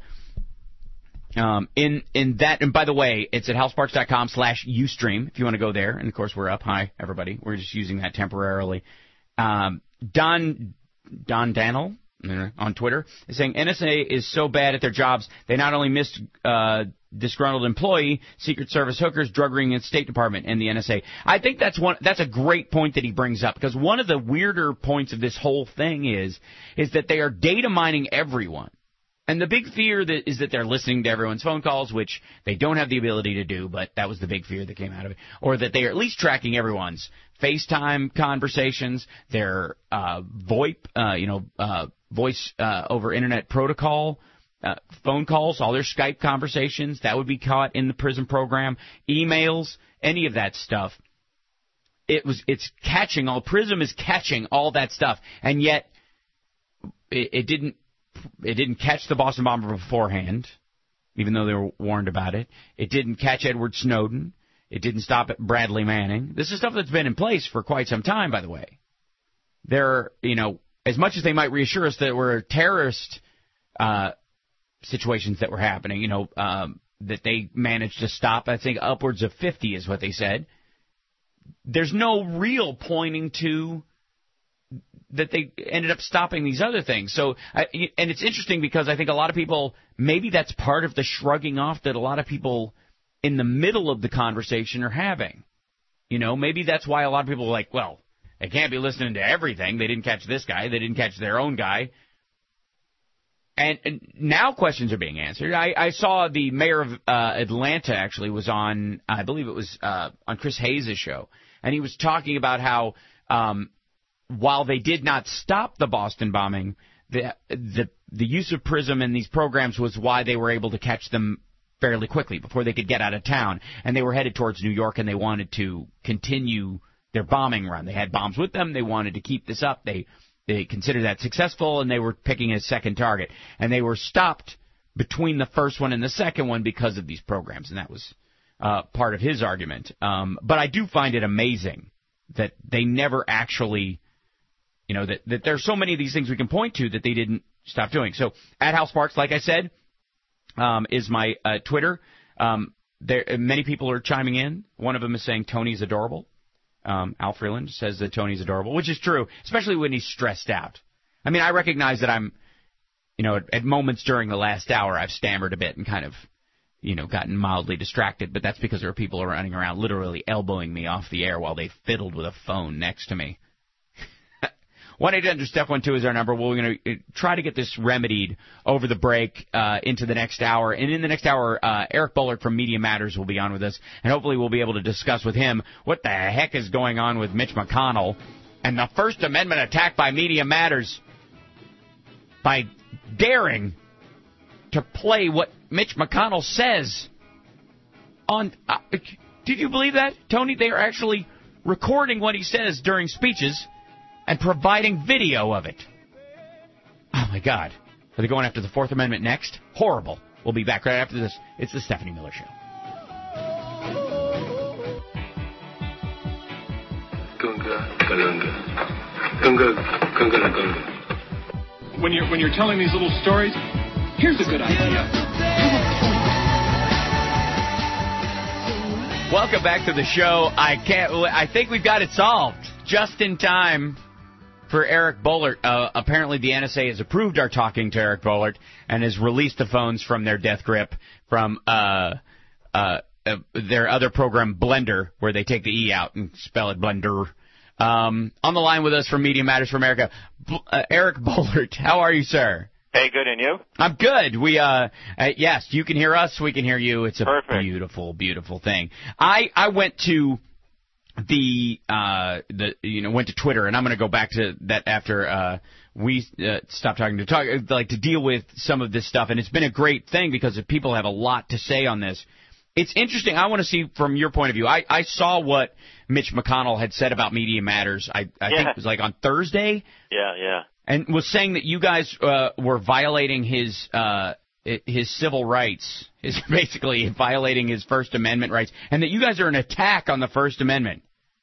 Um, in in that, and by the way, it's at halsparks.com slash Ustream if you want to go there. And of course, we're up. Hi, everybody. We're just using that temporarily. Um, Don Don Daniel on Twitter is saying N S A is so bad at their jobs they not only missed uh, disgruntled employee, Secret Service hookers, drug ring in State Department, and the N S A. I think that's one. That's a great point that he brings up, because one of the weirder points of this whole thing is is that they are data mining everyone. And the big fear that is that they're listening to everyone's phone calls, which they don't have the ability to do, but that was the big fear that came out of it. Or that they are at least tracking everyone's FaceTime conversations, their uh, VoIP, uh, you know, uh, voice uh, over Internet protocol, uh, phone calls, all their Skype conversations. That would be caught in the PRISM program, emails, any of that stuff. It was, it's catching all. PRISM is catching all that stuff, and yet it, it didn't. It didn't catch the Boston bomber beforehand, even though they were warned about it. It didn't catch Edward Snowden. It didn't stop at Bradley Manning. This is stuff that's been in place for quite some time, by the way. There, you know, as much as they might reassure us that there were terrorist uh, situations that were happening, you know, um, that they managed to stop, I think upwards of fifty is what they said. There's no real pointing to that they ended up stopping these other things. So, I, and it's interesting because I think a lot of people, maybe that's part of the shrugging off that a lot of people in the middle of the conversation are having. You know, maybe that's why a lot of people are like, well, they can't be listening to everything. They didn't catch this guy. They didn't catch their own guy. And, and now questions are being answered. I, I saw the mayor of uh, Atlanta actually was on, I believe it was uh, on Chris Hayes' show, and he was talking about how um, while they did not stop the Boston bombing, the the the use of PRISM in these programs was why they were able to catch them fairly quickly before they could get out of town. And they were headed towards New York, and they wanted to continue their bombing run. They had bombs with them. They wanted to keep this up. They they considered that successful, and they were picking a second target. And they were stopped between the first one and the second one because of these programs, and that was uh, part of his argument. Um, but I do find it amazing that they never actually... You know, that, that there's so many of these things we can point to that they didn't stop doing. So, at Hal Sparks, like I said, um, is my uh, Twitter. Um, there, many people are chiming in. One of them is saying Tony's adorable. Um, Al Freeland says that Tony's adorable, which is true, especially when he's stressed out. I mean, I recognize that I'm, you know, at, at moments during the last hour I've stammered a bit and kind of, you know, gotten mildly distracted, but that's because there are people running around literally elbowing me off the air while they fiddled with a phone next to me. one eight hundred Steph one two is our number. We're going to try to get this remedied over the break uh, into the next hour. And in the next hour, uh, Eric Bullard from Media Matters will be on with us. And hopefully we'll be able to discuss with him what the heck is going on with Mitch McConnell and the First Amendment attack by Media Matters by daring to play what Mitch McConnell says on... Uh, did you believe that, Tony? They are actually recording what he says during speeches and providing video of it. Oh, my God. Are they going after the Fourth Amendment next? Horrible. We'll be back right after this. It's the Stephanie Miller Show. Gunga, galunga. Gunga, gunga, la gunga. When you're when you're telling these little stories, here's a good idea. Welcome back to the show. I can't. I think we've got it solved just in time for Eric Boehlert. Uh, apparently, the N S A has approved our talking to Eric Boehlert and has released the phones from their death grip from uh, uh, uh, their other program, Blender, where they take the E out and spell it Blender. Um, on the line with us from Media Matters for America, uh, Eric Boehlert. How are you, sir? Hey, good, and you? I'm good. We, uh, uh, yes, you can hear us, we can hear you. It's a Perfect. beautiful, beautiful thing. I, I went to the, uh, the, you know, went to Twitter, and I'm going to go back to that after, uh, we, uh, stopped talking to talk, like, to deal with some of this stuff, and it's been a great thing because people have a lot to say on this. It's interesting. I want to see from your point of view. I, I saw what Mitch McConnell had said about Media Matters. I, I yeah. think it was like on Thursday. Yeah, yeah. And was saying that you guys uh, were violating his uh, his civil rights, is basically violating his First Amendment rights, and that you guys are an attack on the First Amendment.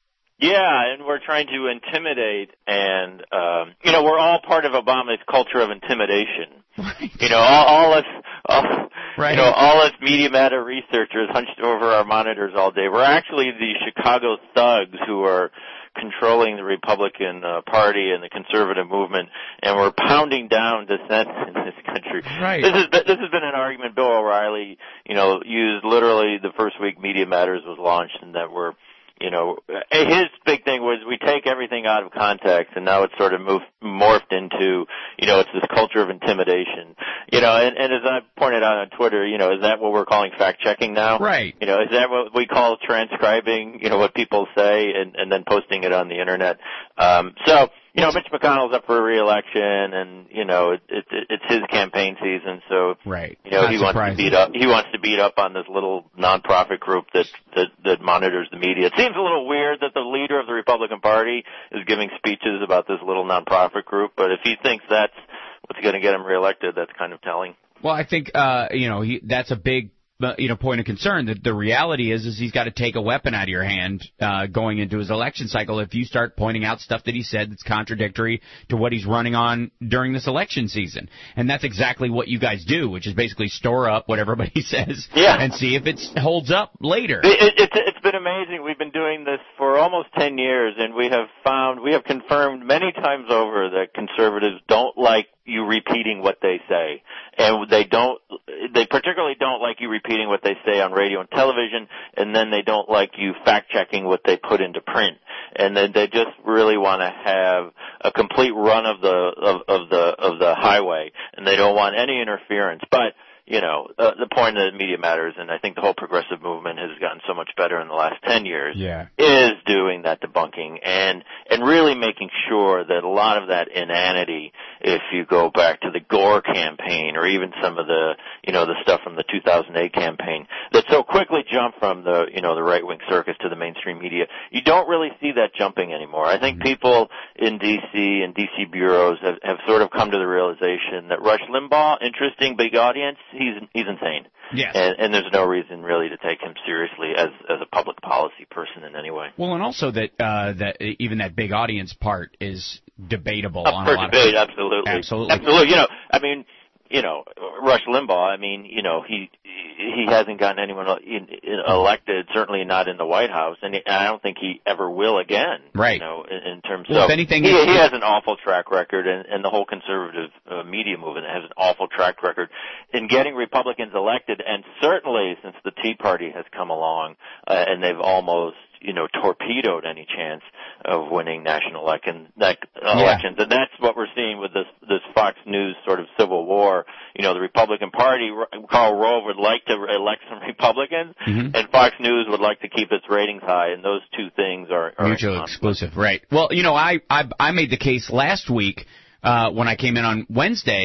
Yeah, and we're trying to intimidate, and um, you know, we're all part of Obama's culture of intimidation. Right. You know, all, all us, all, right. you know, all us Media Matter researchers hunched over our monitors all day. We're actually the Chicago thugs who are controlling the Republican uh, Party and the conservative movement, and we're pounding down dissent in this country. Right. This has been, this has been an argument Bill O'Reilly, you know, used literally the first week Media Matters was launched, and that we're, you know, his big thing was we take everything out of context, and now it's sort of moved, morphed into, you know, it's this culture of intimidation. You know, and, and as I pointed out on Twitter, you know, is that what we're calling fact-checking now? Right. You know, is that what we call transcribing, you know, what people say and, and then posting it on the Internet? Um, so, you know, Mitch McConnell's up for re-election, and you know, it, it, it's his campaign season, so right. you know, Not he surprising. wants to beat up. He wants to beat up on this little nonprofit group that, that that monitors the media. It seems a little weird that the leader of the Republican Party is giving speeches about this little nonprofit group, but if he thinks that's what's going to get him reelected, that's kind of telling. Well, I think uh, you know he, that's a big. Uh, you know, point of concern. That the reality is, is he's got to take a weapon out of your hand uh, going into his election cycle. If you start pointing out stuff that he said that's contradictory to what he's running on during this election season, and that's exactly what you guys do, which is basically store up what everybody says yeah. and see if it holds up later. It, it, it's it's been amazing. We've been doing this for almost ten years, and we have found, we have confirmed many times over that conservatives don't like you repeating what they say, and they don't. They particularly don't like you repeating what they say on radio and television, and then they don't like you fact-checking what they put into print. And then they just really want to have a complete run of the of, of the of the highway, and they don't want any interference. But you know, uh, the point of the Media Matters, and I think the whole progressive movement has gotten so much better in the last ten years, yeah. is doing that debunking and and really making sure that a lot of that inanity, if you go back to the Gore campaign or even some of the, you know, the stuff from the two thousand eight campaign that so quickly jumped from the, you know, the right-wing circus to the mainstream media, you don't really see that jumping anymore. I think mm-hmm. people in D C and D C bureaus have, have sort of come to the realization that Rush Limbaugh, interesting, big audience, he's he's insane. Yes. And, and there's no reason really to take him seriously as as a public policy person in any way. Well, and also that uh, that even that big audience part is debatable Up on for a lot debate, of absolutely, absolutely, absolutely. You know, I mean, you know, Rush Limbaugh. I mean, you know, he he hasn't gotten anyone in, in elected, certainly not in the White House, and, he, and I don't think he ever will again. Right. You know, in, in terms well, of if anything, he, he has an awful track record, and, and the whole conservative uh, media movement has an awful track record in getting Republicans elected, and certainly since the Tea Party has come along, uh, and they've almost, you know, torpedoed any chance of winning national election, like, uh, yeah. elections. And that's what we're seeing with this, this Fox News sort of civil war. You know, the Republican Party, Karl Rove would like to elect some Republicans, mm-hmm. and Fox News would like to keep its ratings high, and those two things are, are mutually exclusive. Right. Well, you know, I, I, I made the case last week, uh, when I came in on Wednesday,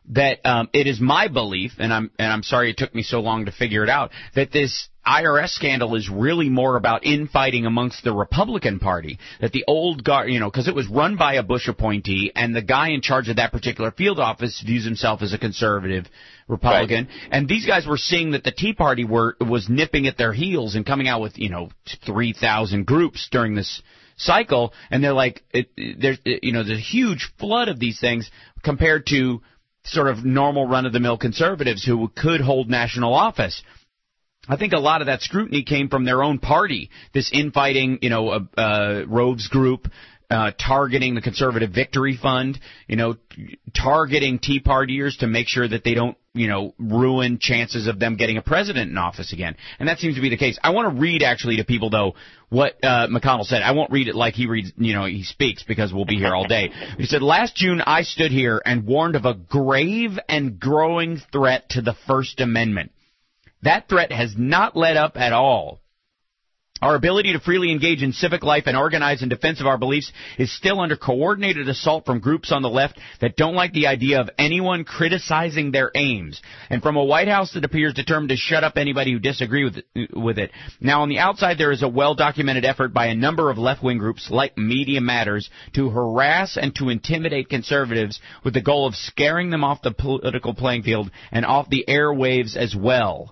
that um, it is my belief, and I'm and I'm sorry it took me so long to figure it out, that this I R S scandal is really more about infighting amongst the Republican Party. That the old guard, you know, because it was run by a Bush appointee, and the guy in charge of that particular field office views himself as a conservative Republican. Right. And these guys were seeing that the Tea Party were was nipping at their heels and coming out with, you know, three thousand groups during this cycle, and they're like, it, there's, it, you know, there's a huge flood of these things compared to sort of normal run-of-the-mill conservatives who could hold national office. I think a lot of that scrutiny came from their own party, this infighting, you know, uh, uh, rogues group, uh, targeting the Conservative Victory Fund, you know, targeting Tea Partiers to make sure that they don't, you know, ruin chances of them getting a president in office again. And that seems to be the case. I want to read, actually, to people, though, what uh, McConnell said. I won't read it like he reads, you know, he speaks, because we'll be here all day. He said, last June I stood here and warned of a grave and growing threat to the First Amendment. That threat has not let up at all. Our ability to freely engage in civic life and organize in defense of our beliefs is still under coordinated assault from groups on the left that don't like the idea of anyone criticizing their aims, and from a White House that appears determined to shut up anybody who disagree with it, with it. Now, on the outside, there is a well-documented effort by a number of left-wing groups like Media Matters to harass and to intimidate conservatives with the goal of scaring them off the political playing field and off the airwaves as well.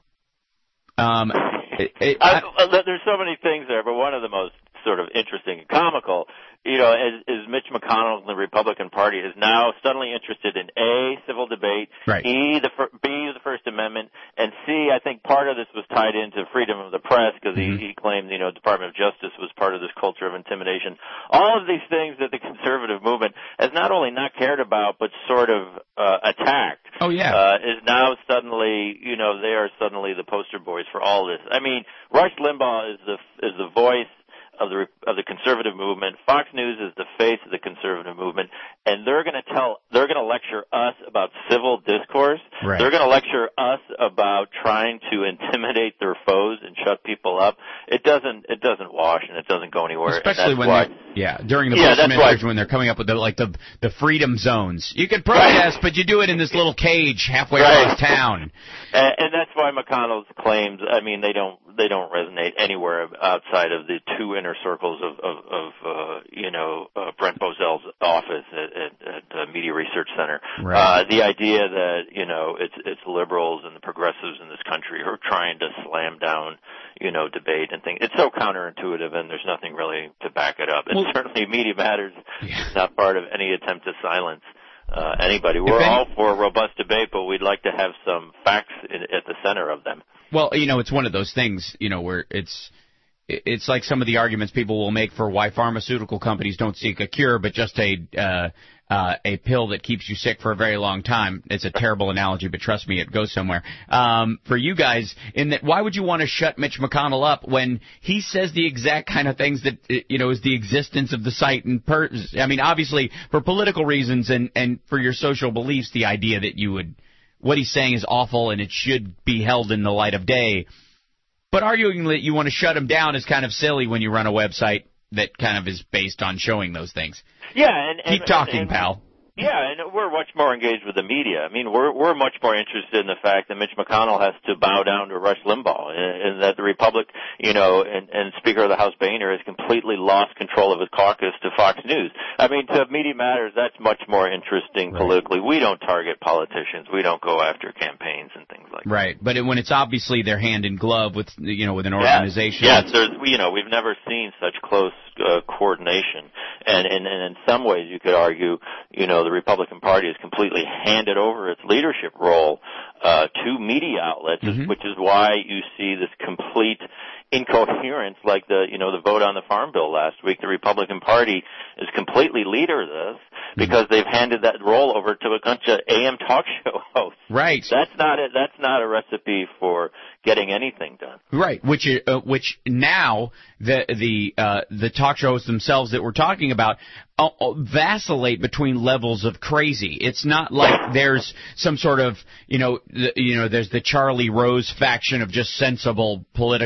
Um, it, it, I, I, there's so many things there, but one of the most sort of interesting and comical, you know, is, is Mitch McConnell and the Republican Party is now suddenly interested in A, civil debate, right. E, the B, the First Amendment, and C, I think part of this was tied into freedom of the press, because mm-hmm. he, he claimed, you know, Department of Justice was part of this culture of intimidation. All of these things that the conservative movement has not only not cared about, but sort of uh, attacked. Oh, yeah. Uh, is now suddenly, you know, they are suddenly the poster boys for all this. I mean, Rush Limbaugh is the is the voice of the of the conservative movement. Fox News is the face of the conservative movement, and they're going to tell, they're going to lecture us about civil discourse. Right. They're going to lecture us about trying to intimidate their foes and shut people up. It doesn't, it doesn't wash, and it doesn't go anywhere. Especially when why, they, yeah, during the yeah, Bush administration, when they're coming up with the, like the the freedom zones. You can protest, right. but you do it in this little cage halfway right. across town. And, and that's why McConnell's claims, I mean, they don't they don't resonate anywhere outside of the two inner circles of, of, of uh, you know, uh, Brent Bozell's office at, at, at the Media Research Center. Right. Uh, the idea that, you know, it's it's liberals and the progressives in this country who are trying to slam down, you know, debate and things. It's so counterintuitive, and there's nothing really to back it up. And well, certainly Media Matters yeah. is not part of any attempt to silence Uh, anybody. We're any, all for robust debate, but we'd like to have some facts in, at the center of them. Well, you know, it's one of those things, you know, where it's it's like some of the arguments people will make for why pharmaceutical companies don't seek a cure, but just a uh, uh, a pill that keeps you sick for a very long time. It's a terrible analogy, but trust me, it goes somewhere. Um, for you guys, in that, why would you want to shut Mitch McConnell up when he says the exact kind of things that, you know, is the existence of the site? And per, I mean, obviously, for political reasons and, and for your social beliefs, the idea that you would, what he's saying is awful and it should be held in the light of day. But arguing that you want to shut him down is kind of silly when you run a website that kind of is based on showing those things. Yeah, and, and keep talking, and, and, pal. Yeah, and we're much more engaged with the media. I mean, we're we're much more interested in the fact that Mitch McConnell has to bow down to Rush Limbaugh, and, and that the Republic, you know, and, and Speaker of the House Boehner has completely lost control of his caucus to Fox News. I mean, to Media Matters, that's much more interesting right. politically. We don't target politicians. We don't go after campaigns and things like right. that. Right, but it, when it's obviously their hand in glove with, you know, with an organization. Yes, yes there's, you know, we've never seen such close uh, coordination, and, and and in some ways you could argue, you know, the Republican Party has completely handed over its leadership role uh, to media outlets, mm-hmm. which is why you see this complete incoherence, like the, you know, the vote on the Farm Bill last week. The Republican Party is completely leader this because they've handed that role over to a bunch of A M talk show hosts. Right. That's not a, that's not a recipe for getting anything done. Right. Which uh, which now the the uh, the talk shows themselves that we're talking about uh, vacillate between levels of crazy. It's not like there's some sort of, you know, the, you know, there's the Charlie Rose faction of just sensible political uh,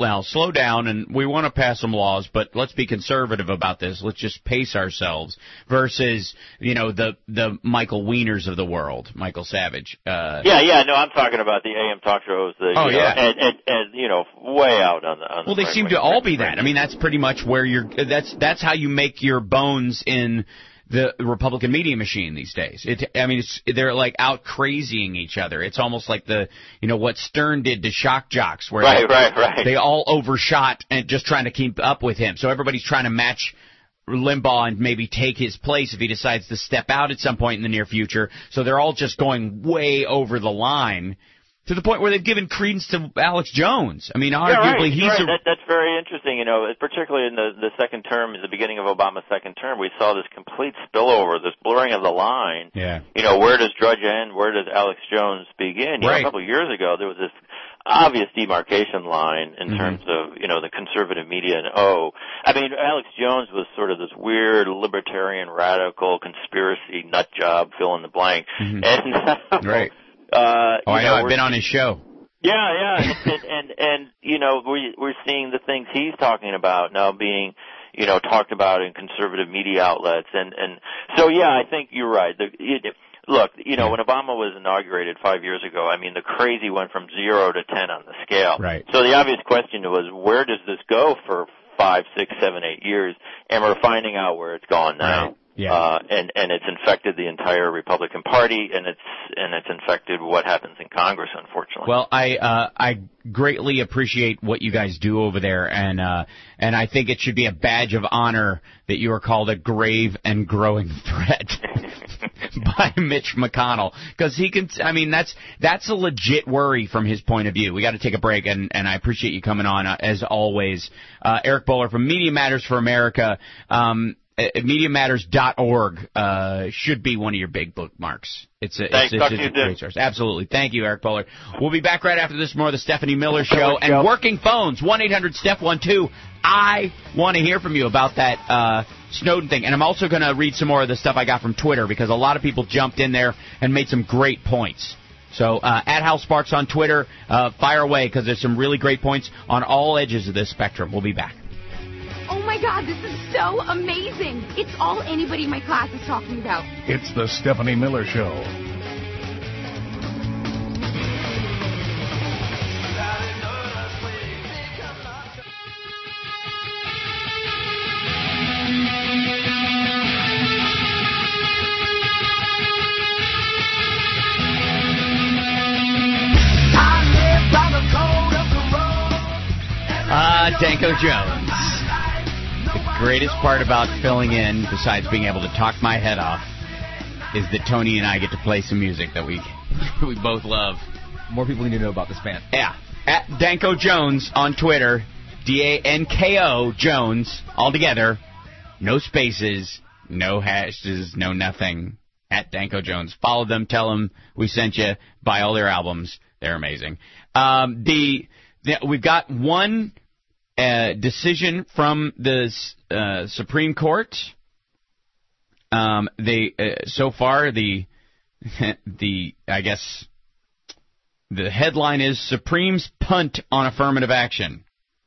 well, slow down, and we want to pass some laws, but let's be conservative about this. Let's just pace ourselves versus, you know, the the Michael Wieners of the world, Michael Savage. Uh, yeah, yeah, no, I'm talking about the A M talk shows. The, oh, you know, yeah. And, and, and, you know, way out on the on Well, the they seem to all be that. I mean, that's pretty much where you're, that's, that's how you make your bones in the Republican media machine these days. It, I mean, it's, they're like out crazying each other. It's almost like the, you know, what Stern did to shock jocks, where right, they, right, right. they all overshot and just trying to keep up with him. So everybody's trying to match Limbaugh and maybe take his place if he decides to step out at some point in the near future. So they're all just going way over the line, to the point where they've given credence to Alex Jones. I mean, arguably yeah, right, he's right. a... That, that's very interesting. You know, particularly in the, the second term, at the beginning of Obama's second term, we saw this complete spillover, this blurring of the line. Yeah. You know, where does Drudge end? Where does Alex Jones begin? You right. know, a couple of years ago, there was this obvious demarcation line in mm-hmm. terms of, you know, the conservative media and oh. I mean, Alex Jones was sort of this weird libertarian, radical, conspiracy nut job, fill in the blank. Mm-hmm. And now, right. Uh, oh, I know. know I've been on his show. Yeah, yeah, and, and and you know we we're seeing the things he's talking about now being, you know, talked about in conservative media outlets, and and so yeah, I think you're right. The, it, look, you know, when Obama was inaugurated five years ago, I mean, the crazy went from zero to ten on the scale. Right. So the obvious question was, where does this go for five, six, seven, eight years? And we're finding out where it's gone now. Right. Yeah. Uh, and, and it's infected the entire Republican Party, and it's, and it's infected what happens in Congress, unfortunately. Well, I, uh, I greatly appreciate what you guys do over there, and, uh, and I think it should be a badge of honor that you are called a grave and growing threat by Mitch McConnell. Cause he can, I mean, that's, that's a legit worry from his point of view. We gotta take a break, and, and I appreciate you coming on, uh, as always. Uh, Eric Bowler from Media Matters for America. Um, media matters dot org uh, should be one of your big bookmarks. It's a, Thanks, it's, it's, it's a great source. Absolutely. Thank you, Eric Bowler. We'll be back right after this, more of the Stephanie Miller Show. And working phones, one eight hundred Steph one two. I want to hear from you about that uh, Snowden thing. And I'm also going to read some more of the stuff I got from Twitter, because a lot of people jumped in there and made some great points. So uh, at Hal Sparks on Twitter, uh, fire away, because there's some really great points on all edges of this spectrum. We'll be back. Oh, my God, this is so amazing. It's all anybody in my class is talking about. It's the Stephanie Miller Show. Ah, uh, Danko Jones. The greatest part about filling in, besides being able to talk my head off, is that Tony and I get to play some music that we we both love. More people need to know about this band. Yeah. At Danko Jones on Twitter, D A N K O Jones, all together, no spaces, no hashes, no nothing. At Danko Jones. Follow them, tell them we sent you, buy all their albums. They're amazing. Um, the, the we've got one uh, decision from the uh, Supreme Court. Um, they uh, so far the the I guess the headline is Supreme's punt on affirmative action.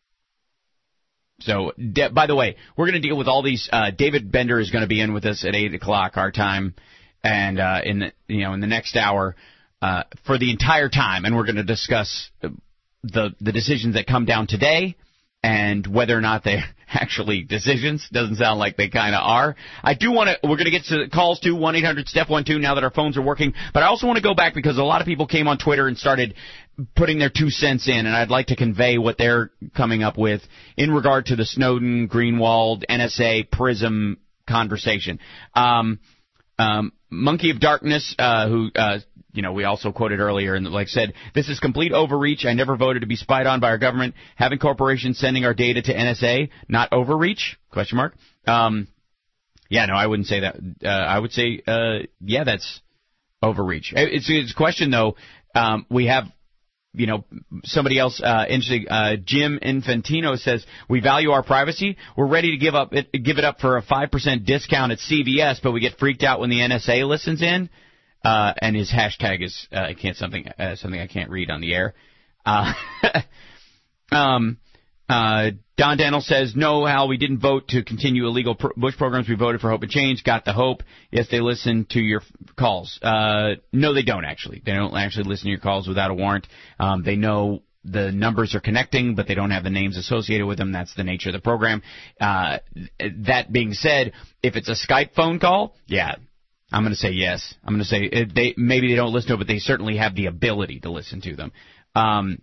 So, de- by the way, we're going to deal with all these. Uh, David Bender is going to be in with us at eight o'clock our time, and uh, in the, you know in the next hour uh, for the entire time, and we're going to discuss the the decisions that come down today and whether or not they're actually decisions. Doesn't sound like they kind of are. I do want to. We're going to get to calls to one eight hundred Steph one two now that our phones are working. But I also want to go back because a lot of people came on Twitter and started putting their two cents in, and I'd like to convey what they're coming up with in regard to the Snowden, Greenwald, N S A, PRISM conversation. Um, um, Monkey of Darkness, uh, who, uh, you know, we also quoted earlier, and like said, this is complete overreach. I never voted to be spied on by our government. Having corporations sending our data to N S A, not overreach? Question mark. Um, yeah, no, I wouldn't say that. Uh, I would say, uh, yeah, that's overreach. It's, it's a question, though. Um, we have, you know, somebody else, uh, interesting, uh, Jim Infantino says, we value our privacy. We're ready to give up it, give it up for a five percent discount at C V S, but we get freaked out when the N S A listens in. Uh, and his hashtag is, uh, I can't, something, uh, something I can't read on the air. Uh, um, Uh, Don Daniel says, no, Hal, we didn't vote to continue illegal pro- Bush programs. We voted for Hope and Change, got the hope. Yes, they listen to your f- calls. Uh, no, they don't, actually. They don't actually listen to your calls without a warrant. Um, they know the numbers are connecting, but they don't have the names associated with them. That's the nature of the program. Uh, that being said, if it's a Skype phone call, yeah, I'm going to say yes. I'm going to say it, they maybe they don't listen to it, but they certainly have the ability to listen to them. Um,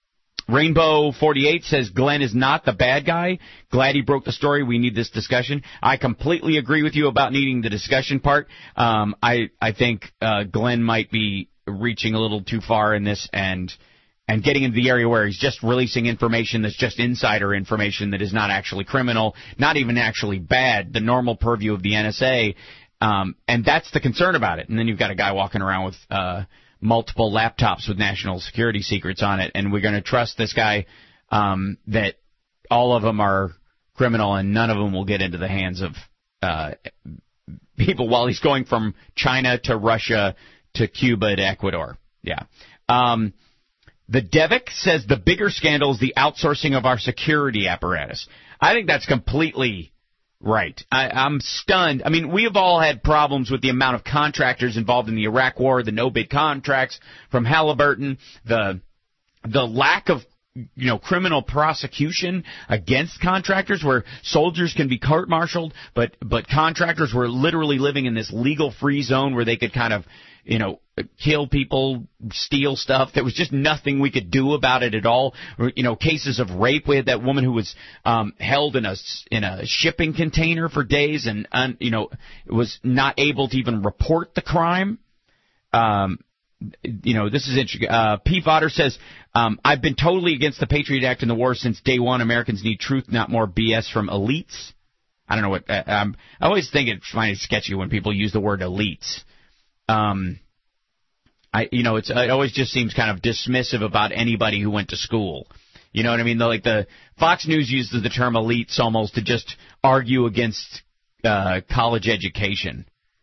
Rainbow forty-eight says Glenn is not the bad guy. Glad he broke the story. We need this discussion. I completely agree with you about needing the discussion part. Um, I I think uh, Glenn might be reaching a little too far in this and and getting into the area where he's just releasing information that's just insider information that is not actually criminal, not even actually bad, the normal purview of the N S A. Um, and that's the concern about it. And then you've got a guy walking around with uh, multiple laptops with national security secrets on it, and we're going to trust this guy um, that all of them are criminal and none of them will get into the hands of uh, people while he's going from China to Russia to Cuba to Ecuador. Yeah. Um, the Devic says the bigger scandal is the outsourcing of our security apparatus. I think that's completely right. I, I'm stunned. I mean, we have all had problems with the amount of contractors involved in the Iraq War, the no-bid contracts from Halliburton, the the lack of you know criminal prosecution against contractors, where soldiers can be court-martialed, but but contractors were literally living in this legal-free zone where they could kind of you know kill people, steal stuff. There was just nothing we could do about it at all. You know, cases of rape. We had that woman who was um, held in a in a shipping container for days, and un, you know was not able to even report the crime. Um, you know, this is interesting. Uh, P. Vodder says, um, I've been totally against the Patriot Act and the war since day one. Americans need truth, not more B S from elites. I don't know what. Uh, um, I always think it's kind of sketchy when people use the word elites. Um, I, you know, it's, it always just seems kind of dismissive about anybody who went to school. You know what I mean? The, like the Fox News uses the term elites almost to just argue against uh, college education.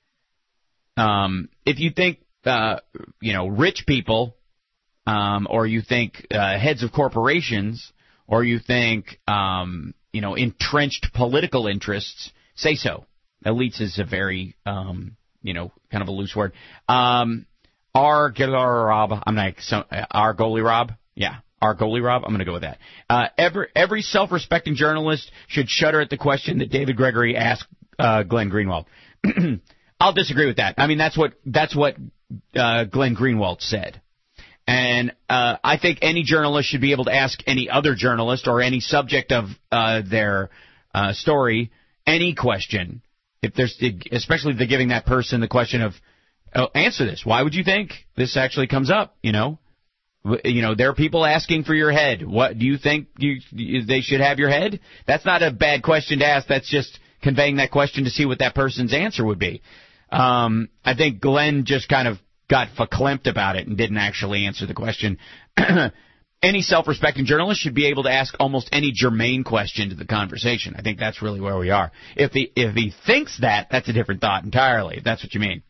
Um, if you think, uh, you know, rich people, um, or you think uh, heads of corporations, or you think, um, you know, entrenched political interests, say so. Elites is a very um, you know, kind of a loose word. Um, our Rob, I'm not, so, our goalie Rob, yeah, our goalie Rob, I'm going to go with that. Uh, every every self-respecting journalist should shudder at the question that David Gregory asked uh, Glenn Greenwald. I'll disagree with that. I mean, that's what that's what uh, Glenn Greenwald said. And uh, I think any journalist should be able to ask any other journalist or any subject of uh, their uh, story any question. If there's, especially if they're giving that person the question of, oh, answer this. Why would you think this actually comes up? You know, you know, there are people asking for your head. What do you think you, they should have your head? That's not a bad question to ask. That's just conveying that question to see what that person's answer would be. Um, I think Glenn just kind of got verklempt about it and didn't actually answer the question. Any self-respecting journalist should be able to ask almost any germane question to the conversation. I think that's really where we are. If he if he thinks that, that's a different thought entirely, if that's what you mean.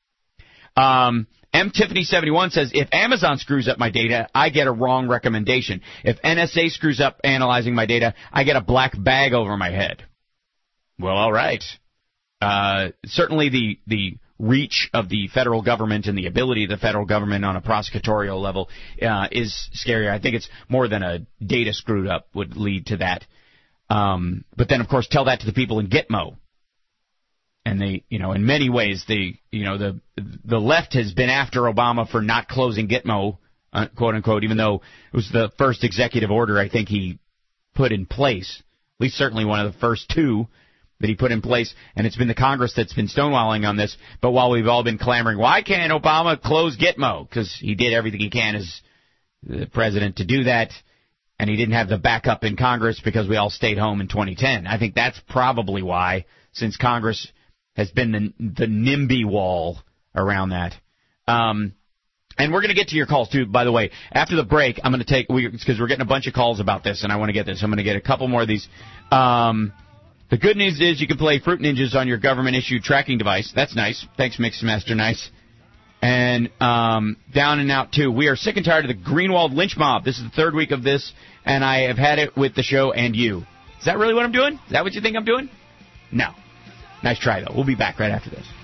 Um, M. Tiffany seventy-one says, if Amazon screws up my data, I get a wrong recommendation. If N S A screws up analyzing my data, I get a black bag over my head. Well, all right. Uh, certainly the the reach of the federal government and the ability of the federal government on a prosecutorial level uh, is scarier. I think it's more than a data screwed up would lead to that. Um, but then, of course, tell that to the people in Gitmo. And they, you know, in many ways, the, you know, the the left has been after Obama for not closing Gitmo, uh, quote unquote, even though it was the first executive order I think he put in place, at least certainly one of the first two that he put in place, and it's been the Congress that's been stonewalling on this. But while we've all been clamoring, why can't Obama close Gitmo? Because he did everything he can as the president to do that, and he didn't have the backup in Congress because we all stayed home in twenty ten. I think that's probably why, since Congress has been the, the NIMBY wall around that. Um, and we're going to get to your calls, too, by the way. After the break, I'm going to take, because we're getting a bunch of calls about this, and I want to get this. I'm going to get a couple more of these. Um, the good news is you can play Fruit Ninjas on your government-issued tracking device. That's nice. Thanks, Mixmaster Nice. And um, Down and Out two. We are sick and tired of the Greenwald lynch mob. This is the third week of this, and I have had it with the show and you. Is that really what I'm doing? Is that what you think I'm doing? No. Nice try, though. We'll be back right after this.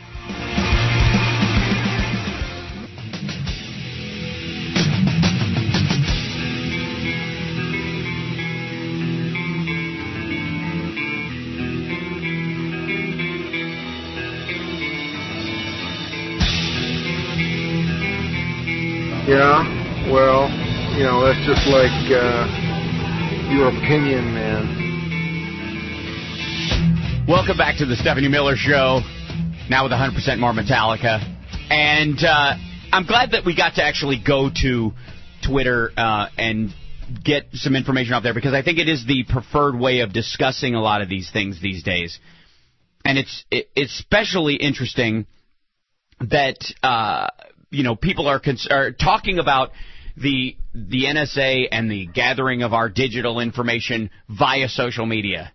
Yeah, well, you know, that's just like uh, your opinion, man. Welcome back to the Stephanie Miller Show, now with one hundred percent more Metallica. And uh, I'm glad that we got to actually go to Twitter uh, and get some information out there, because I think it is the preferred way of discussing a lot of these things these days. And it's it, it's especially interesting that... Uh, You know, people are, cons- are talking about the the N S A and the gathering of our digital information via social media.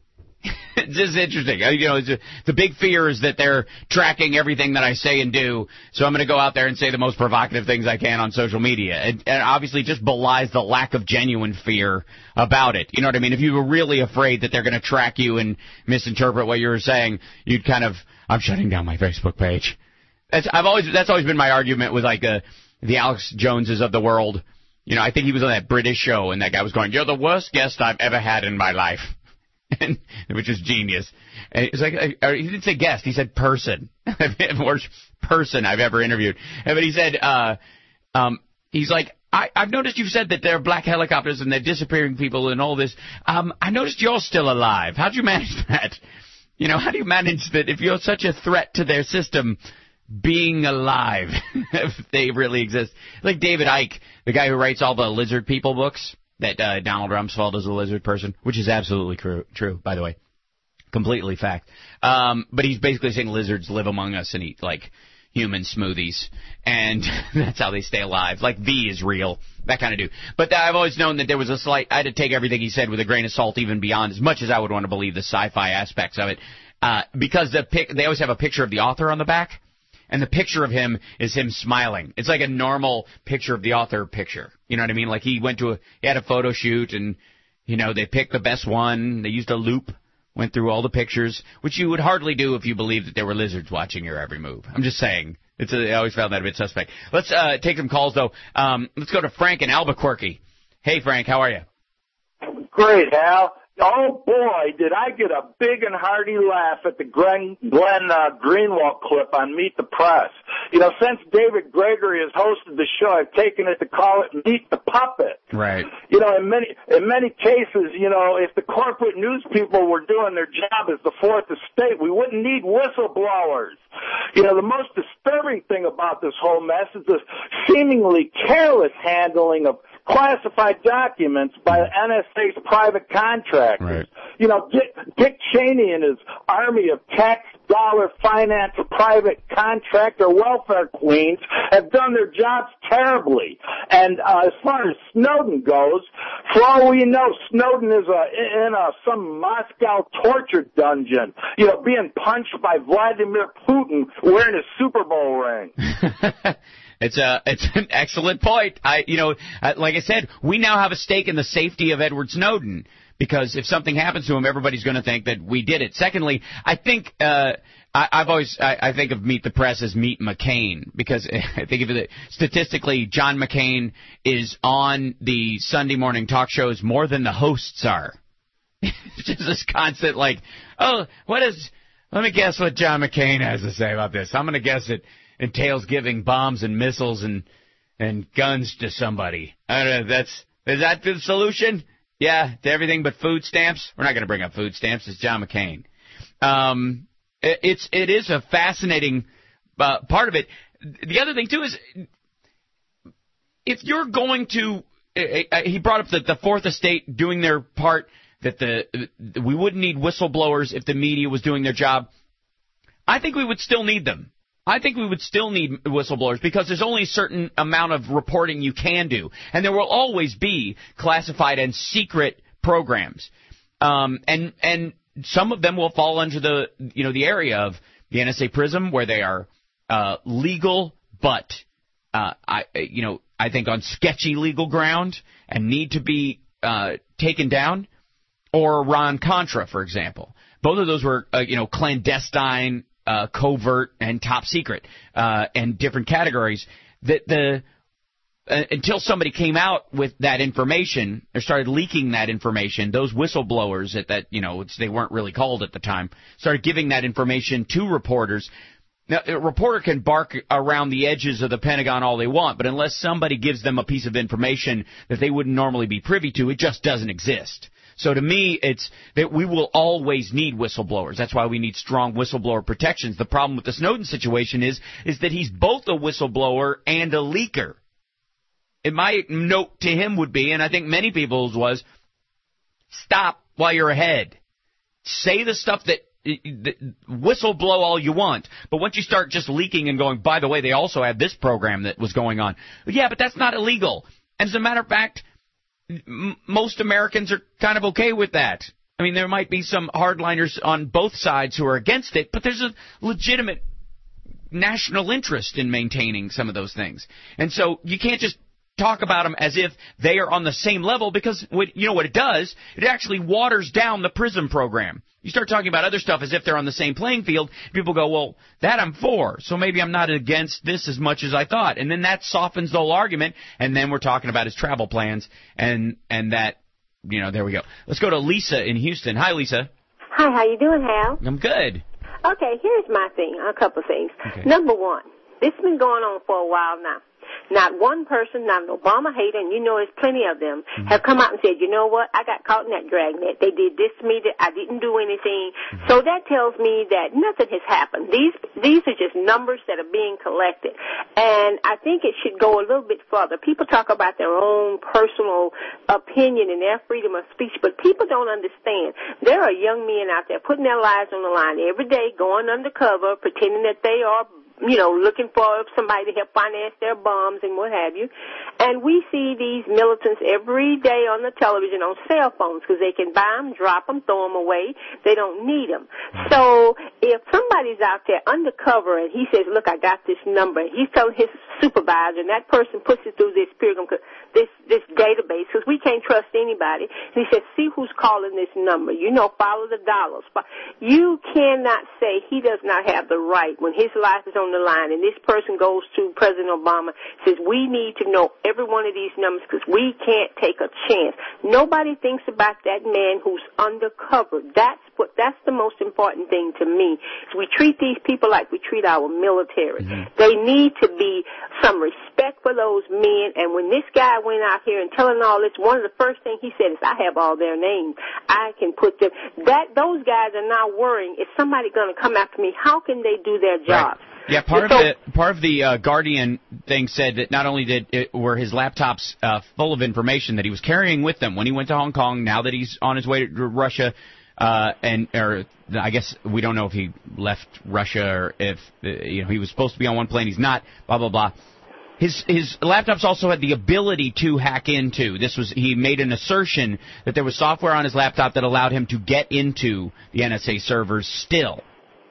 It's just interesting. You know, it's a, the big fear is that they're tracking everything that I say and do, so I'm going to go out there and say the most provocative things I can on social media. And, and obviously just belies the lack of genuine fear about it. You know what I mean? If you were really afraid that they're going to track you and misinterpret what you were saying, you'd kind of, I'm shutting down my Facebook page. That's I've always that's always been my argument with like uh, the Alex Joneses of the world. You know, I think he was on that British show, and that guy was going, "You're the worst guest I've ever had in my life," and, which is genius. And it's like uh, he didn't say guest, he said person. The worst person I've ever interviewed. And but he said, uh, um, he's like, I, I've noticed you've said that there are black helicopters and they're disappearing people and all this. Um, I noticed you're still alive. How'd you manage that? You know, how do you manage that if you're such a threat to their system? Being alive, if they really exist. Like David Icke, the guy who writes all the lizard people books, that uh, Donald Rumsfeld is a lizard person, which is absolutely true, true, by the way. Completely fact. Um, but he's basically saying lizards live among us and eat, like, human smoothies. And that's how they stay alive. Like, V is real. That kind of dude. But I've always known that there was a slight... I had to take everything he said with a grain of salt, even beyond, as much as I would want to believe the sci-fi aspects of it. Uh, because the pic, they always have a picture of the author on the back. And the picture of him is him smiling. It's like a normal picture of the author picture. You know what I mean? Like he went to a, he had a photo shoot and, you know, they picked the best one. They used a loop, went through all the pictures, which you would hardly do if you believed that there were lizards watching your every move. I'm just saying. It's a, I always found that a bit suspect. Let's uh, take some calls, though. Um, let's go to Frank in Albuquerque. Hey, Frank, how are you? Great, Hal. Oh, boy, did I get a big and hearty laugh at the Glenn, Glenn uh, Greenwald clip on Meet the Press. You know, since David Gregory has hosted the show, I've taken it to call it Meet the Puppet. Right. You know, in many in many cases, you know, if the corporate news people were doing their job as the fourth estate, we wouldn't need whistleblowers. You know, the most disturbing thing about this whole mess is the seemingly careless handling of classified documents by the N S A's private contractors. Right. You know, Dick, Dick Cheney and his army of tax dollar financed private contractor welfare queens have done their jobs terribly. And uh, as far as Snowden goes, for all we know, Snowden is a, in a, some Moscow torture dungeon, you know, being punched by Vladimir Putin wearing a Super Bowl ring. It's a it's an excellent point. I you know like I said, we now have a stake in the safety of Edward Snowden, because if something happens to him, everybody's going to think that we did it. Secondly, I think uh, I, I've always I, I think of Meet the Press as Meet McCain, because I think of it statistically, John McCain is on the Sunday morning talk shows more than the hosts are. It's just this constant like, oh, what is? Let me guess what John McCain has to say about this. I'm going to guess it entails giving bombs and missiles and and guns to somebody. I don't know. That's is that the solution? Yeah, to everything but food stamps. We're not going to bring up food stamps. It's John McCain. Um, it, it's it is a fascinating uh, part of it. The other thing too is if you're going to, uh, he brought up the, the Fourth Estate doing their part. That the we wouldn't need whistleblowers if the media was doing their job. I think we would still need them. I think we would still need whistleblowers, because there's only a certain amount of reporting you can do. And there will always be classified and secret programs. Um, and and some of them will fall under the, you know, the area of the N S A PRISM, where they are uh, legal but uh, I, you know, I think on sketchy legal ground and need to be uh, taken down, or Iran-Contra, for example. Both of those were, uh, you know, clandestine, uh, covert, and top secret, uh, and different categories. That the uh, until somebody came out with that information or started leaking that information, those whistleblowers at that, you know, which they weren't really called at the time, started giving that information to reporters. Now, a reporter can bark around the edges of the Pentagon all they want, but unless somebody gives them a piece of information that they wouldn't normally be privy to, it just doesn't exist. So to me, it's that we will always need whistleblowers. That's why we need strong whistleblower protections. The problem with the Snowden situation is, is that he's both a whistleblower and a leaker. And my note to him would be, and I think many people's was, stop while you're ahead. Say the stuff that, whistle blow all you want, but once you start just leaking and going, by the way, they also had this program that was going on. Yeah, but that's not illegal. And as a matter of fact, m- most Americans are kind of okay with that. I mean, there might be some hardliners on both sides who are against it, but there's a legitimate national interest in maintaining some of those things. And so you can't just talk about them as if they are on the same level, because what, you know what it does? It actually waters down the PRISM program. You start talking about other stuff as if they're on the same playing field, people go, well, that I'm for, so maybe I'm not against this as much as I thought. And then that softens the whole argument, and then we're talking about his travel plans, and and that, you know, there we go. Let's go to Lisa in Houston. Hi, Lisa. Hi, how you doing, Hal? I'm good. Okay, here's my thing, a couple of things. Okay. Number one, this has been going on for a while now. Not one person, not an Obama hater, and you know there's plenty of them, mm-hmm. have come out and said, you know what, I got caught in that dragnet. They did this to me, that I didn't do anything. Mm-hmm. So that tells me that nothing has happened. These these are just numbers that are being collected. And I think it should go a little bit further. People talk about their own personal opinion and their freedom of speech, but people don't understand. There are young men out there putting their lives on the line every day, going undercover, pretending that they are, you know, looking for somebody to help finance their bombs and what have you. And we see these militants every day on the television on cell phones because they can buy them, drop them, throw them away. They don't need them. So if somebody's out there undercover and he says, look, I got this number, he's telling his supervisor, and that person puts it through this program, this this database, because we can't trust anybody. And he says, see who's calling this number. You know, follow the dollars. You cannot say he does not have the right when his life is on the line, and this person goes to President Obama, says we need to know every one of these numbers because we can't take a chance. Nobody thinks about that man who's undercover. That's what. That's the most important thing to me. Is we treat these people like we treat our military. Mm-hmm. They need to be some respect for those men. And when this guy went out here and telling all this, one of the first things he said is, "I have all their names. I can put them." That those guys are now worrying, is somebody going to come after me? How can they do their job? Right. Yeah, part of the part of the uh, Guardian thing said that not only did it, were his laptops uh, full of information that he was carrying with him when he went to Hong Kong. Now that he's on his way to Russia, uh, and or I guess we don't know if he left Russia or if uh, you know he was supposed to be on one plane, he's not. Blah blah blah. His his laptops also had the ability to hack into. This was he made an assertion that there was software on his laptop that allowed him to get into the N S A servers still.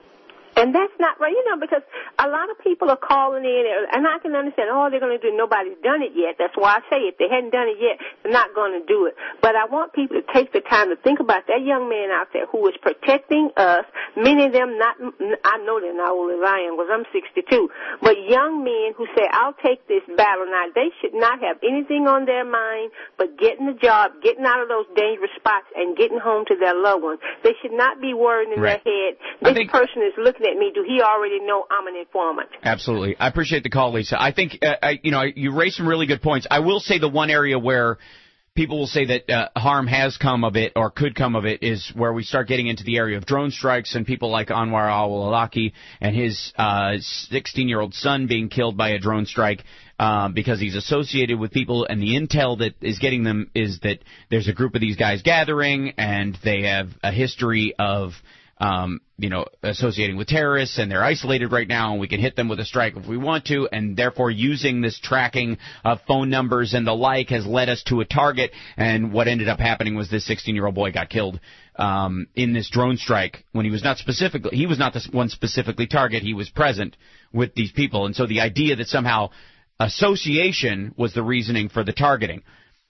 And that's not right, you know, because a lot of people are calling in, and I can understand, oh, they're going to do it. Nobody's done it yet. That's why I say if they hadn't done it yet, they're not going to do it. But I want people to take the time to think about that young man out there who is protecting us. Many of them, not, I know they're not old as I am because I'm sixty-two, but young men who say, I'll take this battle. Now, they should not have anything on their mind but getting the job, getting out of those dangerous spots, and getting home to their loved ones. They should not be worrying in right. their head, this think- person is looking at me, do he already know I'm an informant? Absolutely. I appreciate the call, Lisa. I think, uh, I, you know, you raised some really good points. I will say the one area where people will say that uh, harm has come of it or could come of it is where we start getting into the area of drone strikes and people like Anwar al-Awlaki and his uh, sixteen-year-old son being killed by a drone strike. Um, because he's associated with people, and the intel that is getting them is that there's a group of these guys gathering, and they have a history of Um, you know, associating with terrorists, and they're isolated right now, and we can hit them with a strike if we want to, and therefore using this tracking of phone numbers and the like has led us to a target, and what ended up happening was this sixteen-year-old boy got killed um, in this drone strike when he was not specifically, he was not the one specifically target, he was present with these people. And so the idea that somehow association was the reasoning for the targeting,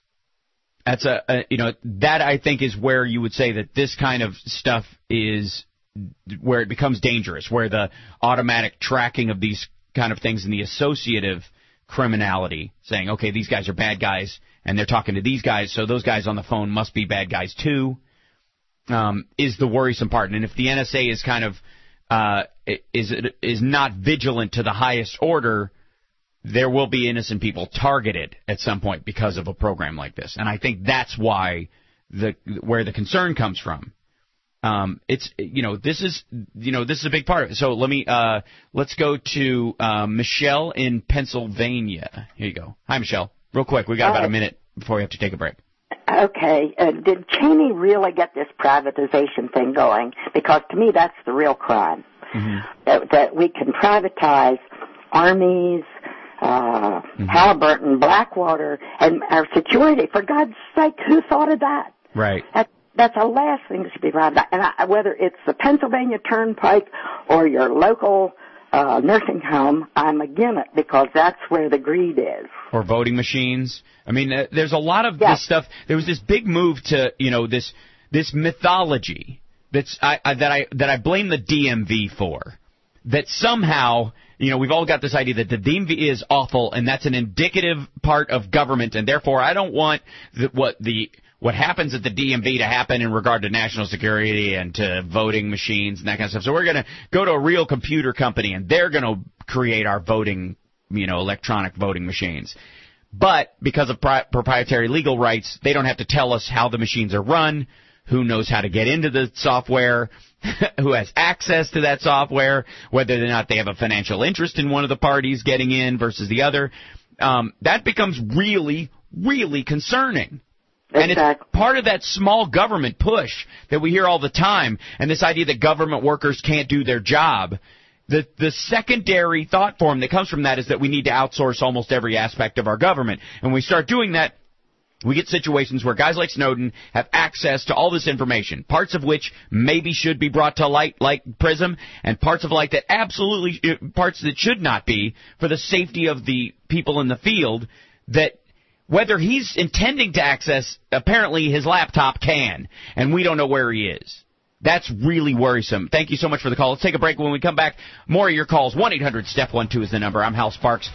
that's a, a you know, that I think is where you would say that this kind of stuff is where it becomes dangerous, where the automatic tracking of these kind of things and the associative criminality, saying, okay, these guys are bad guys, and they're talking to these guys, so those guys on the phone must be bad guys too, um, is the worrisome part. And if the N S A is kind of uh, is is not vigilant to the highest order, there will be innocent people targeted at some point because of a program like this. And I think that's why the where the concern comes from. Um, it's you know this is you know this is a big part of it. So let me uh, let's go to uh, Michelle in Pennsylvania. Here you go. Hi, Michelle. Real quick, we got Hi. about a minute before we have to take a break. Okay. Uh, did Cheney really get this privatization thing going? Because to me, that's the real crime. Mm-hmm. That, that we can privatize armies, uh, mm-hmm. Halliburton, Blackwater, and our security. For God's sake, who thought of that? Right. That, that's the last thing that should be privatized. And I, whether it's the Pennsylvania Turnpike or your local uh, nursing home, I'm against it because that's where the greed is. Or voting machines. I mean, uh, there's a lot of yes. this stuff. There was this big move to, you know, this this mythology that's I, I, that I that I blame the D M V for. That somehow, you know, we've all got this idea that the D M V is awful, and that's an indicative part of government, and therefore I don't want the, what the what happens at the D M V to happen in regard to national security and to voting machines and that kind of stuff. So we're going to go to a real computer company, and they're going to create our voting, you know, electronic voting machines. But because of pri- proprietary legal rights, they don't have to tell us how the machines are run, who knows how to get into the software, who has access to that software, whether or not they have a financial interest in one of the parties getting in versus the other. Um, that becomes really, really concerning. And it's part of that small government push that we hear all the time, and this idea that government workers can't do their job. The the secondary thought form that comes from that is that we need to outsource almost every aspect of our government. And when we start doing that, we get situations where guys like Snowden have access to all this information, parts of which maybe should be brought to light like PRISM, and parts of light that absolutely, parts that should not be, for the safety of the people in the field, that whether he's intending to access, apparently his laptop can, and we don't know where he is. That's really worrisome. Thank you so much for the call. Let's take a break. When we come back, more of your calls. one eight hundred step one two is the number. I'm Hal Sparks.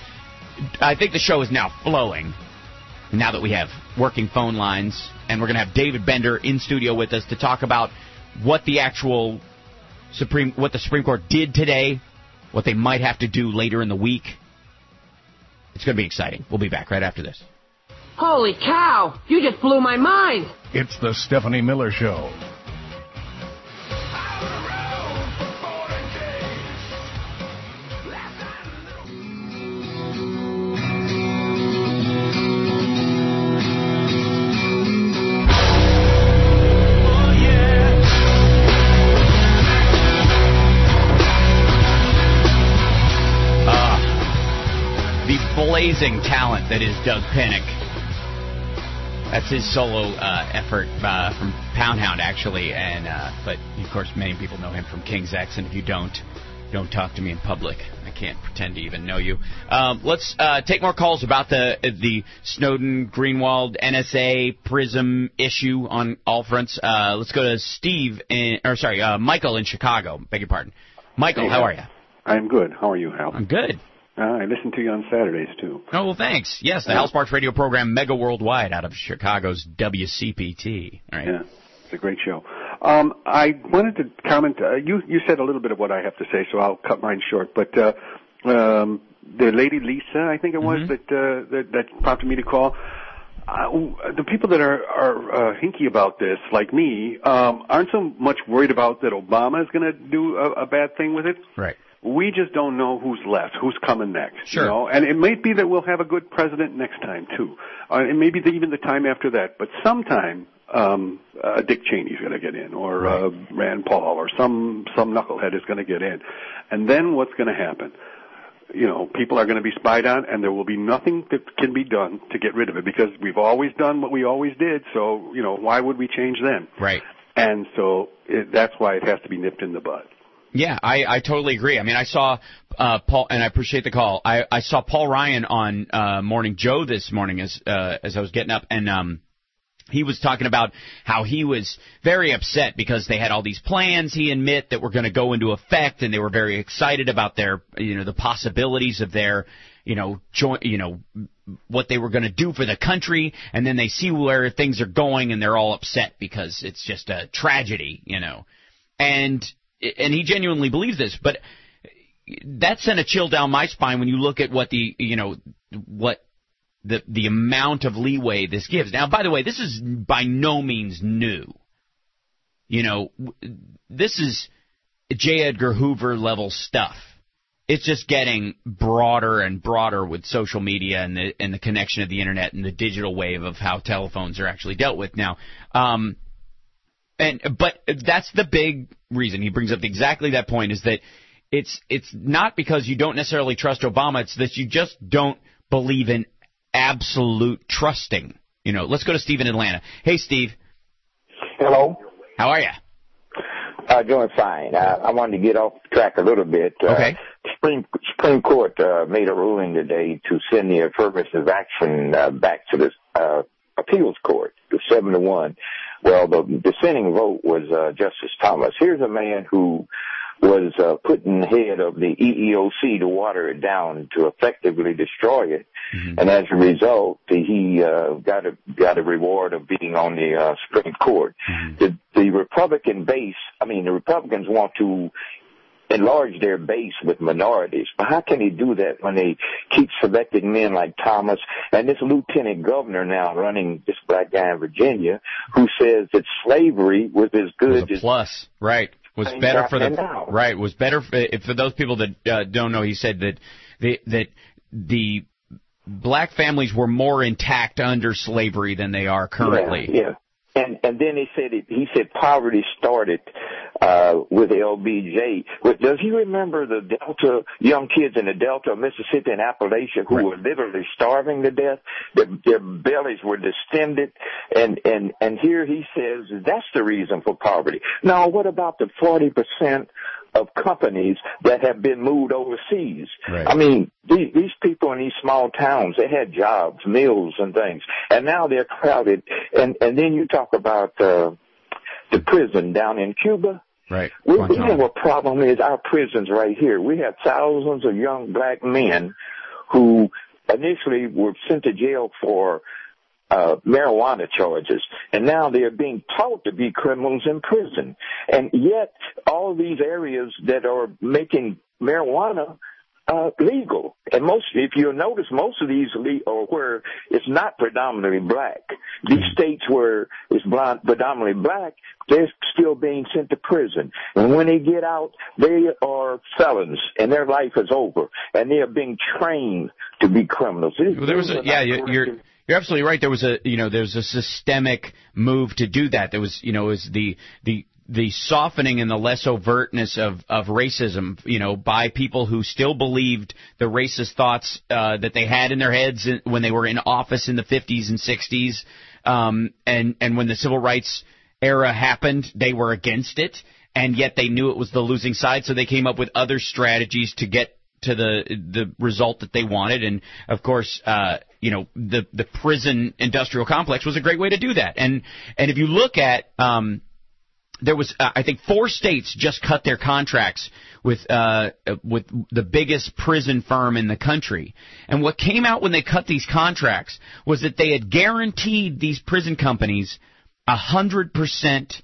I think the show is now flowing, now that we have working phone lines, and we're going to have David Bender in studio with us to talk about what the actual Supreme, what the Supreme Court did today, what they might have to do later in the week. It's going to be exciting. We'll be back right after this. Holy cow! You just blew my mind! It's the Stephanie Miller Show. Blazing talent that is Doug Pinnick. That's his solo uh, effort uh, from Poundhound, actually, and uh, but of course many people know him from King's X, and if you don't, don't talk to me in public. I can't pretend to even know you. Um, let's uh, take more calls about the the Snowden, Greenwald, N S A, PRISM issue on all fronts. Uh, let's go to Steve, in, or sorry, uh, Michael in Chicago. Beg your pardon. Michael, hey, how are you? I'm good. How are you, Hal? I'm good. Uh, I listen to you on Saturdays, too. Oh, well, thanks. Yes, the yeah. Hal Sparks radio program, mega worldwide, out of Chicago's W C P T. All right. Yeah, it's a great show. Um, I wanted to comment. Uh, you, you said a little bit of what I have to say, so I'll cut mine short. But uh, um, the lady Lisa, I think it was, mm-hmm. that, uh, that that prompted me to call. Uh, the people that are, are uh, hinky about this, like me, um, aren't so much worried about that Obama is going to do a, a bad thing with it. Right. We just don't know who's left, who's coming next. Sure. You know? And it may be that we'll have a good president next time, too. Uh, and maybe the, even the time after that. But sometime um, uh, Dick Cheney's going to get in, or right. uh, Rand Paul, or some, some knucklehead is going to get in. And then what's going to happen? You know, people are going to be spied on, and there will be nothing that can be done to get rid of it, because we've always done what we always did, so, you know, why would we change then? Right. And so it, that's why it has to be nipped in the bud. Yeah, I, I totally agree. I mean, I saw uh, Paul, and I appreciate the call. I, I saw Paul Ryan on uh, Morning Joe this morning as uh, as I was getting up, and um, he was talking about how he was very upset because they had all these plans, he admit, that were going to go into effect, and they were very excited about their, you know, the possibilities of their, you know, joint, you know, what they were going to do for the country, and then they see where things are going, and they're all upset because it's just a tragedy, you know. And and he genuinely believes this, but that sent a chill down my spine when you look at what the, you know, what the the amount of leeway this gives. Now, by the way, this is by no means new. You know, this is J. Edgar Hoover level stuff. It's just getting broader and broader with social media and the and the connection of the internet and the digital wave of how telephones are actually dealt with now. Um, and but that's the big reason he brings up exactly that point, is that it's it's not because you don't necessarily trust Obama. It's that you just don't believe in absolute trusting. You know, let's go to Steve in Atlanta. Hey, Steve. Hello. How are you? Uh, doing fine. Uh, I wanted to get off track a little bit. Uh, okay. Supreme, Supreme Court uh, made a ruling today to send the affirmative action uh, back to the uh, appeals court, to seven to one. Well, the dissenting vote was uh, Justice Thomas. Here's a man who was uh, put in the head of the E E O C to water it down, to effectively destroy it. Mm-hmm. And as a result, he uh, got a got a reward of being on the uh, Supreme Court. Mm-hmm. The, the Republican base, I mean, the Republicans want to enlarge their base with minorities. But how can they do that when they keep selecting men like Thomas and this lieutenant governor now running, this black guy in Virginia, who says that slavery was as good was a as plus, right? Was better for the right. Was better for, for those people that uh, don't know. He said that the that the black families were more intact under slavery than they are currently. Yeah. yeah. And and then he said it, he said poverty started uh with L B J. But does he remember the Delta young kids in the Delta of Mississippi and Appalachia who right. were literally starving to death? Their, their bellies were distended, and and and here he says that's the reason for poverty. Now, what about the forty percent of companies that have been moved overseas? Right. I mean, these, these people in these small towns, they had jobs, mills and things, and now they're crowded. And, and then you talk about uh, the prison down in Cuba. Right. We, we have a problem is our prisons right here. We have thousands of young black men who initially were sent to jail for Uh, marijuana charges, and now they are being taught to be criminals in prison. And yet, all these areas that are making marijuana uh, legal, and most, if you notice, most of these le- are where it's not predominantly black. These states where it's blonde, predominantly black, they're still being sent to prison. And when they get out, they are felons, and their life is over, and they are being trained to be criminals. Well, there was a, yeah, you, you're. You're absolutely right. There was a, you know, there's a systemic move to do that. There was, you know, was the the the softening and the less overtness of of racism, you know, by people who still believed the racist thoughts uh, that they had in their heads when they were in office in the fifties and sixties, um, and and when the civil rights era happened, they were against it, and yet they knew it was the losing side, so they came up with other strategies to get to the the result that they wanted. And of course, uh, you know, the the prison industrial complex was a great way to do that. And and if you look at, um, there was uh, I think four states just cut their contracts with uh with the biggest prison firm in the country. And what came out when they cut these contracts was that they had guaranteed these prison companies a hundred percent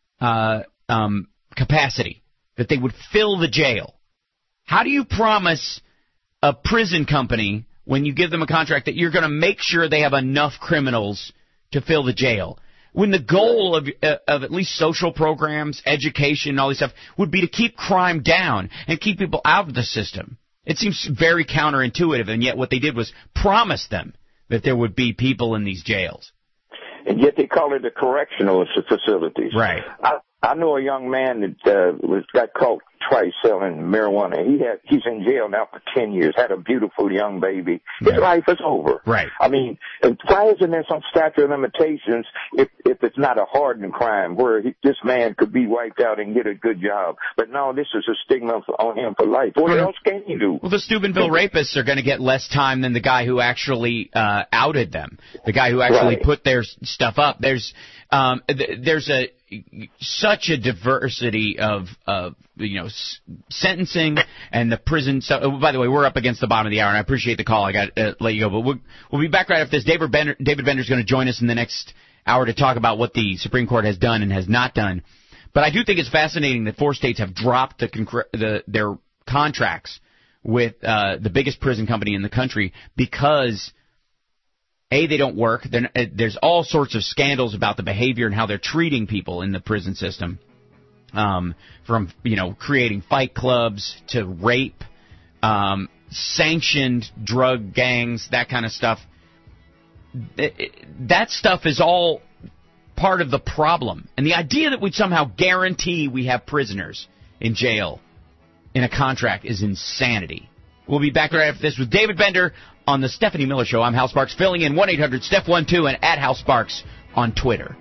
uh um capacity, that they would fill the jail. How do you promise a prison company, when you give them a contract, that you're going to make sure they have enough criminals to fill the jail, when the goal of uh, of at least social programs, education, and all this stuff would be to keep crime down and keep people out of the system? It seems very counterintuitive, and yet what they did was promise them that there would be people in these jails. And yet they call it the correctional facilities. Right. I, I know a young man that uh, was got caught twice selling marijuana. He had he's in jail now for ten years. Had a beautiful young baby. His right. life is over. Right. I mean, why isn't there some statute of limitations if if it's not a hardened crime where he, this man could be wiped out and get a good job. But no, this is a stigma for, on him for life. What else can you do? Well, the Steubenville rapists are going to get less time than the guy who actually uh, outed them, the guy who actually Right. put their s- stuff up. There's um, th- there's a such a diversity of of you know s- sentencing and the prison stuff. Oh, by the way, we're up against the bottom of the hour, and I appreciate the call. I got to uh, let you go, but we'll, we'll be back right after this. David Bender, David Bender's going to join us in the next hour to talk about what the Supreme Court has done and has not done. But I do think it's fascinating that four states have dropped the, concre- the their contracts with uh, the biggest prison company in the country because A, they don't work. They're, uh, there's all sorts of scandals about the behavior and how they're treating people in the prison system, um, from you know creating fight clubs to rape, um, sanctioned drug gangs, that kind of stuff. It, it, that stuff is all part of the problem. And the idea that we'd somehow guarantee we have prisoners in jail in a contract is insanity. We'll be back right after this with David Bender on the Stephanie Miller Show. I'm Hal Sparks, filling in one eight hundred Steph one two and at Hal Sparks on Twitter.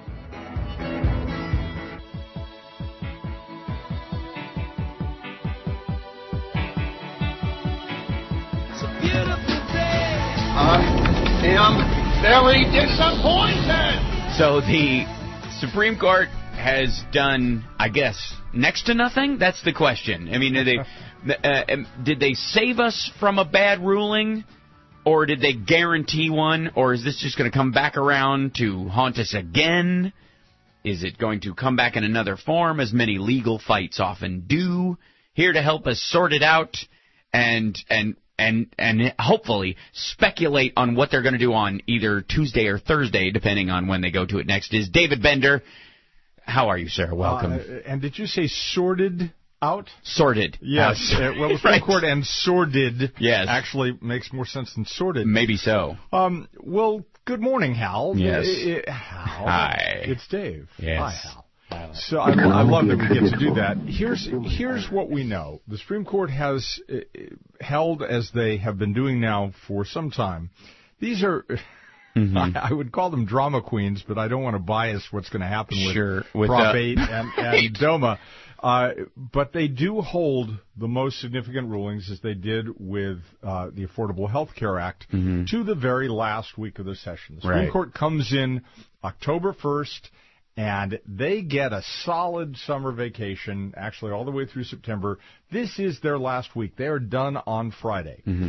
I am very disappointed. So the Supreme Court has done, I guess, next to nothing? That's the question. I mean, are they, uh, did they save us from a bad ruling, or did they guarantee one, or is this just going to come back around to haunt us again? Is it going to come back in another form, as many legal fights often do? Here to help us sort it out and and and and hopefully speculate on what they're going to do on either Tuesday or Thursday, depending on when they go to it next, is David Bender. How are you, sir? Welcome. Uh, and did you say sorted out? Sorted. Yes. Uh, well, the Supreme Right. Court and sordid Yes. actually makes more sense than sorted. Maybe so. Um, well, good morning, Hal. Yes. Uh, uh, Hal. Hi. It's Dave. Yes. Hi, Hal. So I, I love that we get to do that. Here's here's what we know. The Supreme Court has uh, held, as they have been doing now for some time. These are, mm-hmm. I, I would call them drama queens, but I don't want to bias what's going to happen with, sure. with Prop uh, eight and, and DOMA. Uh, but they do hold the most significant rulings, as they did with uh, the Affordable Health Care Act, mm-hmm. to the very last week of the session. The Supreme Right. Court comes in October first. And they get a solid summer vacation, actually all the way through September. This is their last week. They are done on Friday. Mm-hmm.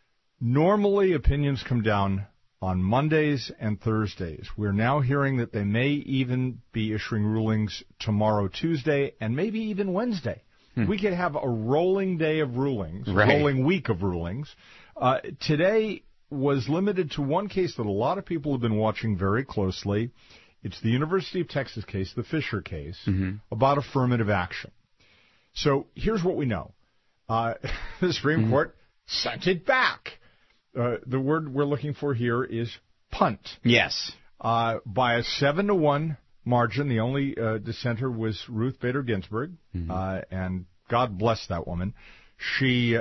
Normally, opinions come down on Mondays and Thursdays. We're now hearing that they may even be issuing rulings tomorrow, Tuesday, and maybe even Wednesday. Hmm. We could have a rolling day of rulings, right. rolling week of rulings. Uh, today was limited to one case that a lot of people have been watching very closely. It's the University of Texas case, the Fisher case, mm-hmm. about affirmative action. So here's what we know. Uh, the Supreme mm-hmm. Court sent it back. Uh, the word we're looking for here is punt. Yes. Uh, by a seven to one margin, the only uh, dissenter was Ruth Bader Ginsburg, mm-hmm. uh, and God bless that woman. She uh,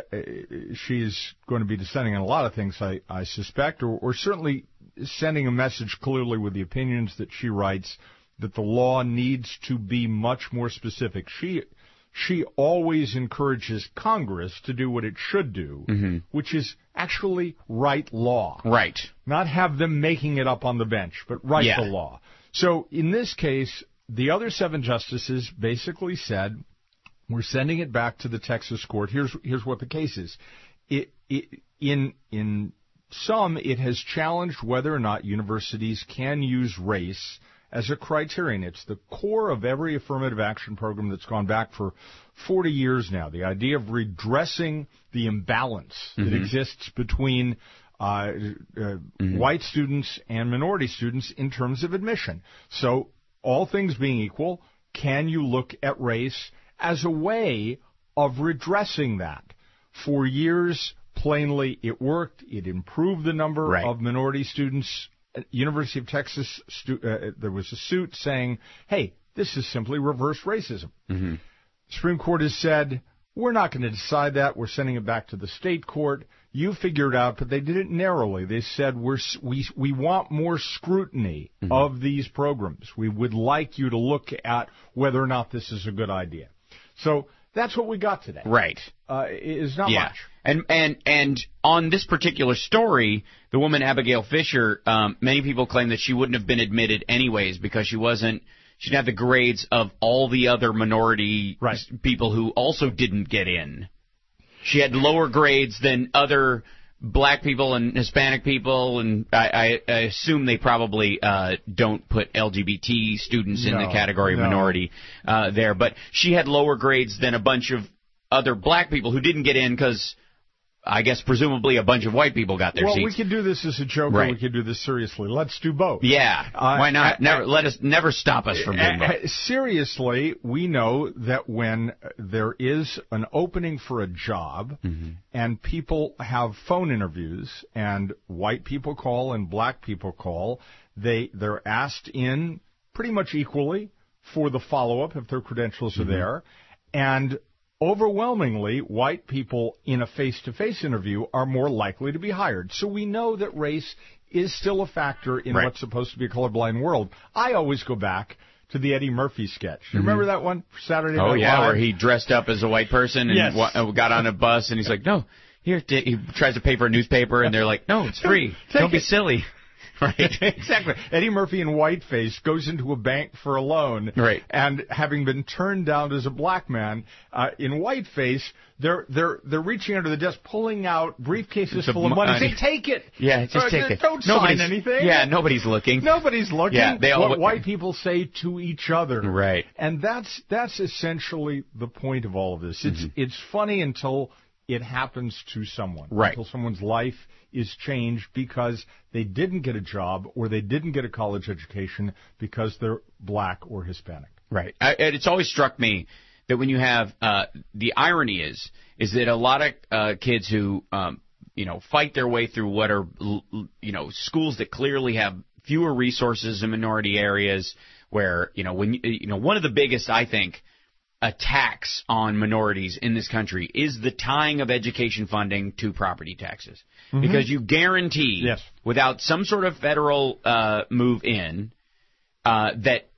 she's going to be dissenting on a lot of things, I, I suspect, or, or certainly sending a message clearly with the opinions that she writes that the law needs to be much more specific. She she always encourages Congress to do what it should do, mm-hmm. which is actually write law. Right. Not have them making it up on the bench, but write yeah. the law. So in this case, the other seven justices basically said, we're sending it back to the Texas court. Here's here's what the case is. It, it, in in some, it has challenged whether or not universities can use race as a criterion. It's the core of every affirmative action program that's gone back for forty years now. The idea of redressing the imbalance mm-hmm. that exists between uh, uh, mm-hmm. white students and minority students in terms of admission. So, all things being equal, can you look at race as a way of redressing that? For years, plainly, it worked. It improved the number right. of minority students. University of Texas, stu- uh, there was a suit saying, hey, this is simply reverse racism. Mm-hmm. Supreme Court has said, we're not going to decide that. We're sending it back to the state court. you figured out, but they did it narrowly. They said we're we we want more scrutiny mm-hmm. of these programs. We would like you to look at whether or not this is a good idea. So that's what we got today. Right. Uh, is not yeah. much. And and and on this particular story, the woman Abigail Fisher, um, many people claim that she wouldn't have been admitted anyways because she wasn't. She didn't have the grades of all the other minority right. people who also didn't get in. She had lower grades than other black people and Hispanic people, and I, I, I assume they probably uh, don't put L G B T students in no, the category of no. minority uh, there. But she had lower grades than a bunch of other black people who didn't get in because I guess presumably a bunch of white people got their well, seats. Well, we could do this as a joke, right. or we could do this seriously. Let's do both. Yeah, uh, why not? Uh, never uh, let us never stop us from doing both. Seriously, we know that when there is an opening for a job mm-hmm. and people have phone interviews, and white people call and black people call, they they're asked in pretty much equally for the follow-up if their credentials mm-hmm. are there, and overwhelmingly, white people in a face-to-face interview are more likely to be hired. So we know that race is still a factor in right. what's supposed to be a colorblind world. I always go back to the Eddie Murphy sketch. You mm-hmm. remember that one? Saturday Night Oh, yeah, Live? where he dressed up as a white person and yes. wa- got on a bus, and he's like, no, here, t-. he tries to pay for a newspaper, and they're like, no, it's free. Take Don't be it. silly. Right. Exactly. Eddie Murphy in whiteface goes into a bank for a loan. Right. And having been turned down as a black man, uh, in whiteface, they're they're they're reaching under the desk, pulling out briefcases It's full of money. money. Say, take it. Yeah, just uh, take it. Don't nobody's, sign anything. Yeah, nobody's looking. Nobody's looking. Yeah, they all, what white people say to each other. Right. And that's that's essentially the point of all of this. It's mm-hmm. it's funny until it happens to someone. Right. Until someone's life is changed because they didn't get a job or they didn't get a college education because they're black or Hispanic. Right. I, and it's always struck me that when you have uh, the irony is is that a lot of uh, kids who um, you know fight their way through what are you know schools that clearly have fewer resources in minority areas where you know when you know one of the biggest I think attacks on minorities in this country is the tying of education funding to property taxes. Mm-hmm. Because you guarantee, yes. without some sort of federal uh, move in, uh, that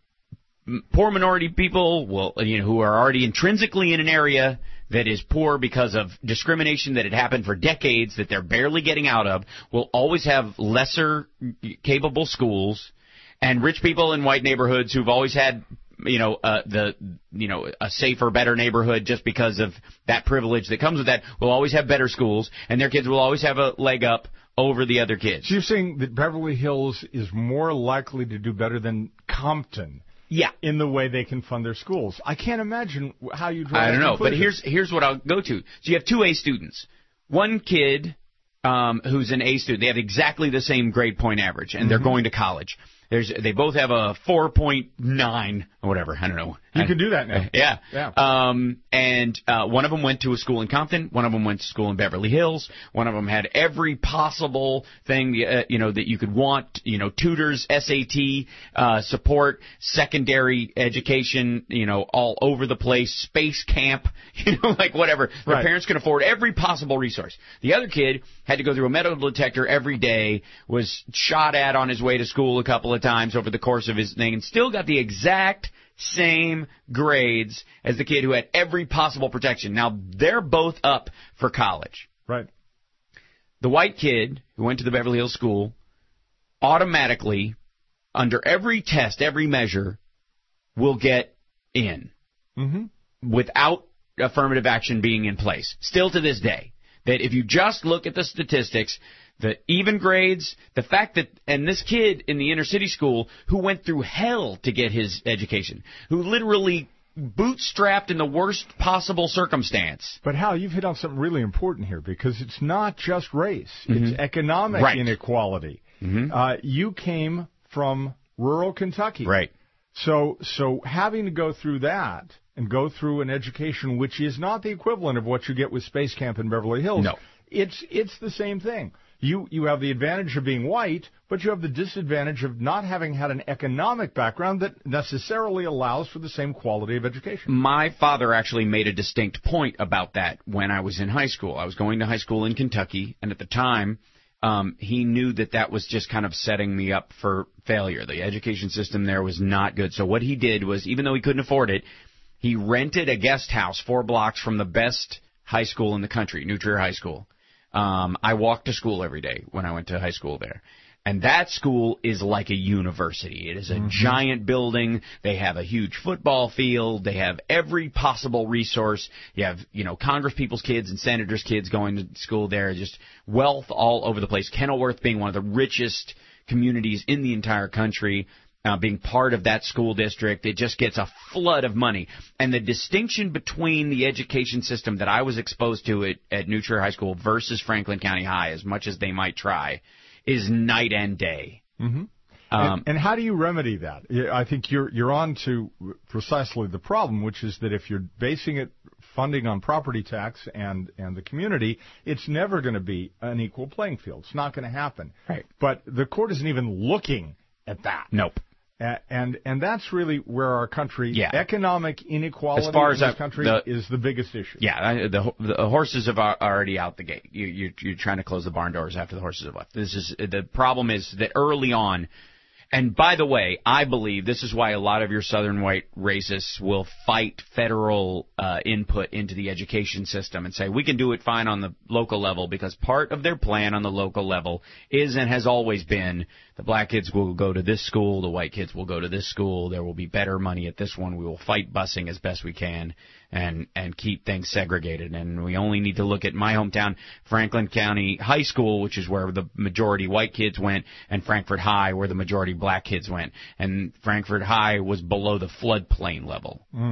poor minority people will, you know, who are already intrinsically in an area that is poor because of discrimination that had happened for decades that they're barely getting out of, will always have lesser capable schools, and rich people in white neighborhoods who've always had you know, uh, the, you know, a safer, better neighborhood just because of that privilege that comes with that will always have better schools, and their kids will always have a leg up over the other kids. So you're saying that Beverly Hills is more likely to do better than Compton? Yeah. In the way they can fund their schools. I can't imagine how you draw I don't that know, conclusion. but here's here's what I'll go to. So you have two A students. One kid um, who's an A student. They have exactly the same grade point average, and mm-hmm. they're going to college. There's, they both have a four point nine or whatever. I don't know. You I, can do that now. Yeah. Yeah. Um, and uh, one of them went to a school in Compton. One of them went to school in Beverly Hills. One of them had every possible thing, uh, you know, that you could want. You know, tutors, S A T uh, support, secondary education. You know, all over the place. Space camp. You know, like whatever. Their right. parents could afford every possible resource. The other kid had to go through a metal detector every day. Was shot at on his way to school a couple of times over the course of his thing, and still got the exact same grades as the kid who had every possible protection. Now, they're both up for college. Right. The white kid who went to the Beverly Hills school automatically, under every test, every measure, will get in mm-hmm. without affirmative action being in place. Still to this day. That if you just look at the statistics, the even grades, the fact that, and this kid in the inner city school who went through hell to get his education, who literally bootstrapped in the worst possible circumstance. But Hal, you've hit on something really important here, because it's not just race. Mm-hmm. It's economic right. inequality. Mm-hmm. Uh, you came from rural Kentucky. Right. So, so having to go through that and go through an education which is not the equivalent of what you get with Space Camp in Beverly Hills. No. It's, it's the same thing. You you have the advantage of being white, but you have the disadvantage of not having had an economic background that necessarily allows for the same quality of education. My father actually made a distinct point about that when I was in high school. I was going to high school in Kentucky, and at the time, um, he knew that that was just kind of setting me up for failure. The education system there was not good. So what he did was, even though he couldn't afford it, he rented a guest house four blocks from the best high school in the country, New Trier High School. Um, I walked to school every day when I went to high school there. And that school is like a university. It is a mm-hmm. giant building. They have a huge football field. They have every possible resource. You have, you know, Congress people's kids and senators' kids going to school there. Just wealth all over the place. Kenilworth being one of the richest communities in the entire country. Uh, being part of that school district, it just gets a flood of money. And the distinction between the education system that I was exposed to at, at New Trier High School versus Franklin County High, as much as they might try, is night and day. Mm-hmm. Um, and, and how do you remedy that? I think you're you're on to precisely the problem, which is that if you're basing it funding on property tax and, and the community, it's never going to be an equal playing field. It's not going to happen. Right. But the court isn't even looking at that. Nope. Uh, and and that's really where our country, yeah. economic inequality as far as in this I, country the, is the biggest issue. Yeah, the, the horses have already out the gate. You, you're, you're trying to close the barn doors after the horses have left. This is the problem is that early on, and by the way, I believe this is why a lot of your southern white racists will fight federal uh, input into the education system and say we can do it fine on the local level, because part of their plan on the local level is and has always been the black kids will go to this school, the white kids will go to this school, there will be better money at this one, we will fight busing as best we can and and keep things segregated. And we only need to look at my hometown, Franklin County High School, which is where the majority white kids went, and Frankfort High, where the majority black kids went. And Frankfort High was below the floodplain level mm.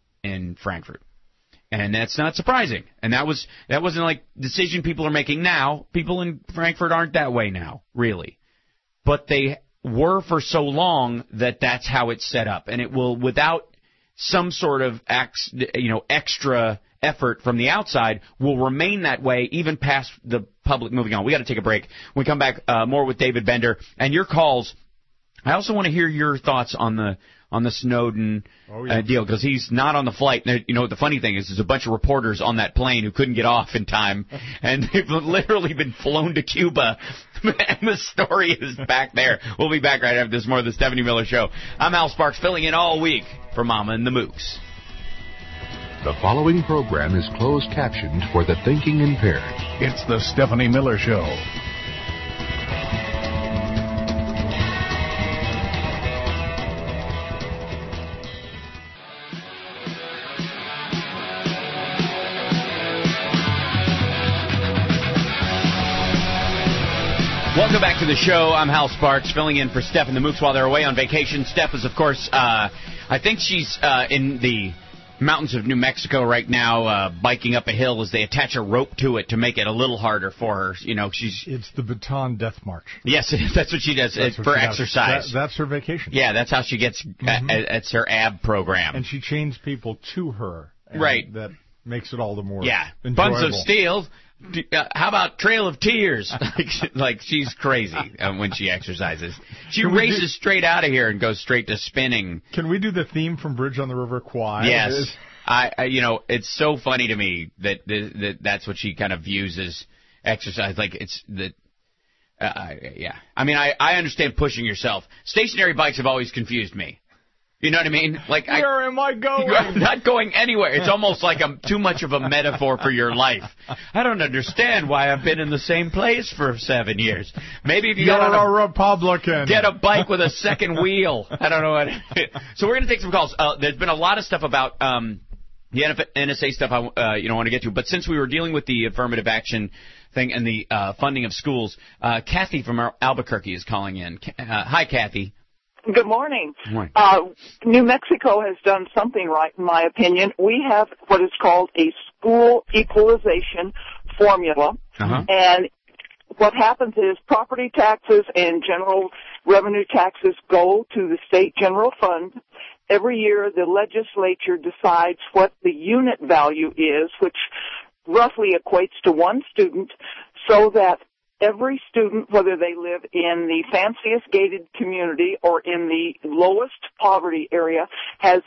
in Frankfort. And that's not surprising. And that was that wasn't like decision people are making now. People in Frankfort aren't that way now, really. But they were for so long that that's how it's set up. And it will, without some sort of ex, you know, extra effort from the outside, will remain that way even past the public moving on. We got to take a break. When we come back, uh, more with David Bender and your calls. I also want to hear your thoughts on the on the Snowden oh, yeah. uh, deal, because he's not on the flight. And, you know, the funny thing is there's a bunch of reporters on that plane who couldn't get off in time, and they've literally been flown to Cuba, and the story is back there. We'll be back right after this. More of the Stephanie Miller Show. I'm Al Sparks, filling in all week for Mama and the Mooks. The following program is closed captioned for the thinking impaired. It's the Stephanie Miller Show. Welcome back to the show. I'm Hal Sparks, filling in for Steph and the Mooks while they're away on vacation. Steph is, of course, uh, I think she's uh, in the mountains of New Mexico right now, uh, biking up a hill as they attach a rope to it to make it a little harder for her. You know, she's. It's the Baton Death March. Yes, that's what she does that's for she exercise. Does. That, that's her vacation. Yeah, that's how she gets. Mm-hmm. Uh, it's her ab program. And she chains people to her. And right. That makes it all the more. Yeah. Enjoyable. Buns of Steel. Uh, how about Trail of Tears? like, like she's crazy uh, when she exercises. She Can races do, straight out of here and goes straight to spinning. Can we do the theme from Bridge on the River Kwai? Yes. I, I, you know, it's so funny to me that, that, that that's what she kind of views as exercise. Like it's the, uh, yeah. I mean, I, I understand pushing yourself. Stationary bikes have always confused me. You know what I mean? Like, where I, am I going? I'm not going anywhere. It's almost like I'm too much of a metaphor for your life. I don't understand why I've been in the same place for seven years. Maybe if you You're got a, a Republican. Get a bike with a second wheel. I don't know what. So we're going to take some calls. Uh, there's been a lot of stuff about um, the N S A stuff I uh, you know want to get to, but since we were dealing with the affirmative action thing and the uh, funding of schools, uh, Kathy from Albuquerque is calling in. Uh, hi, Kathy. Good morning. Good morning. Uh, New Mexico has done something right, in my opinion. We have what is called a school equalization formula. Uh-huh. And what happens is property taxes and general revenue taxes go to the state general fund. Every year the legislature decides what the unit value is, which roughly equates to one student, so that every student, whether they live in the fanciest gated community or in the lowest poverty area, has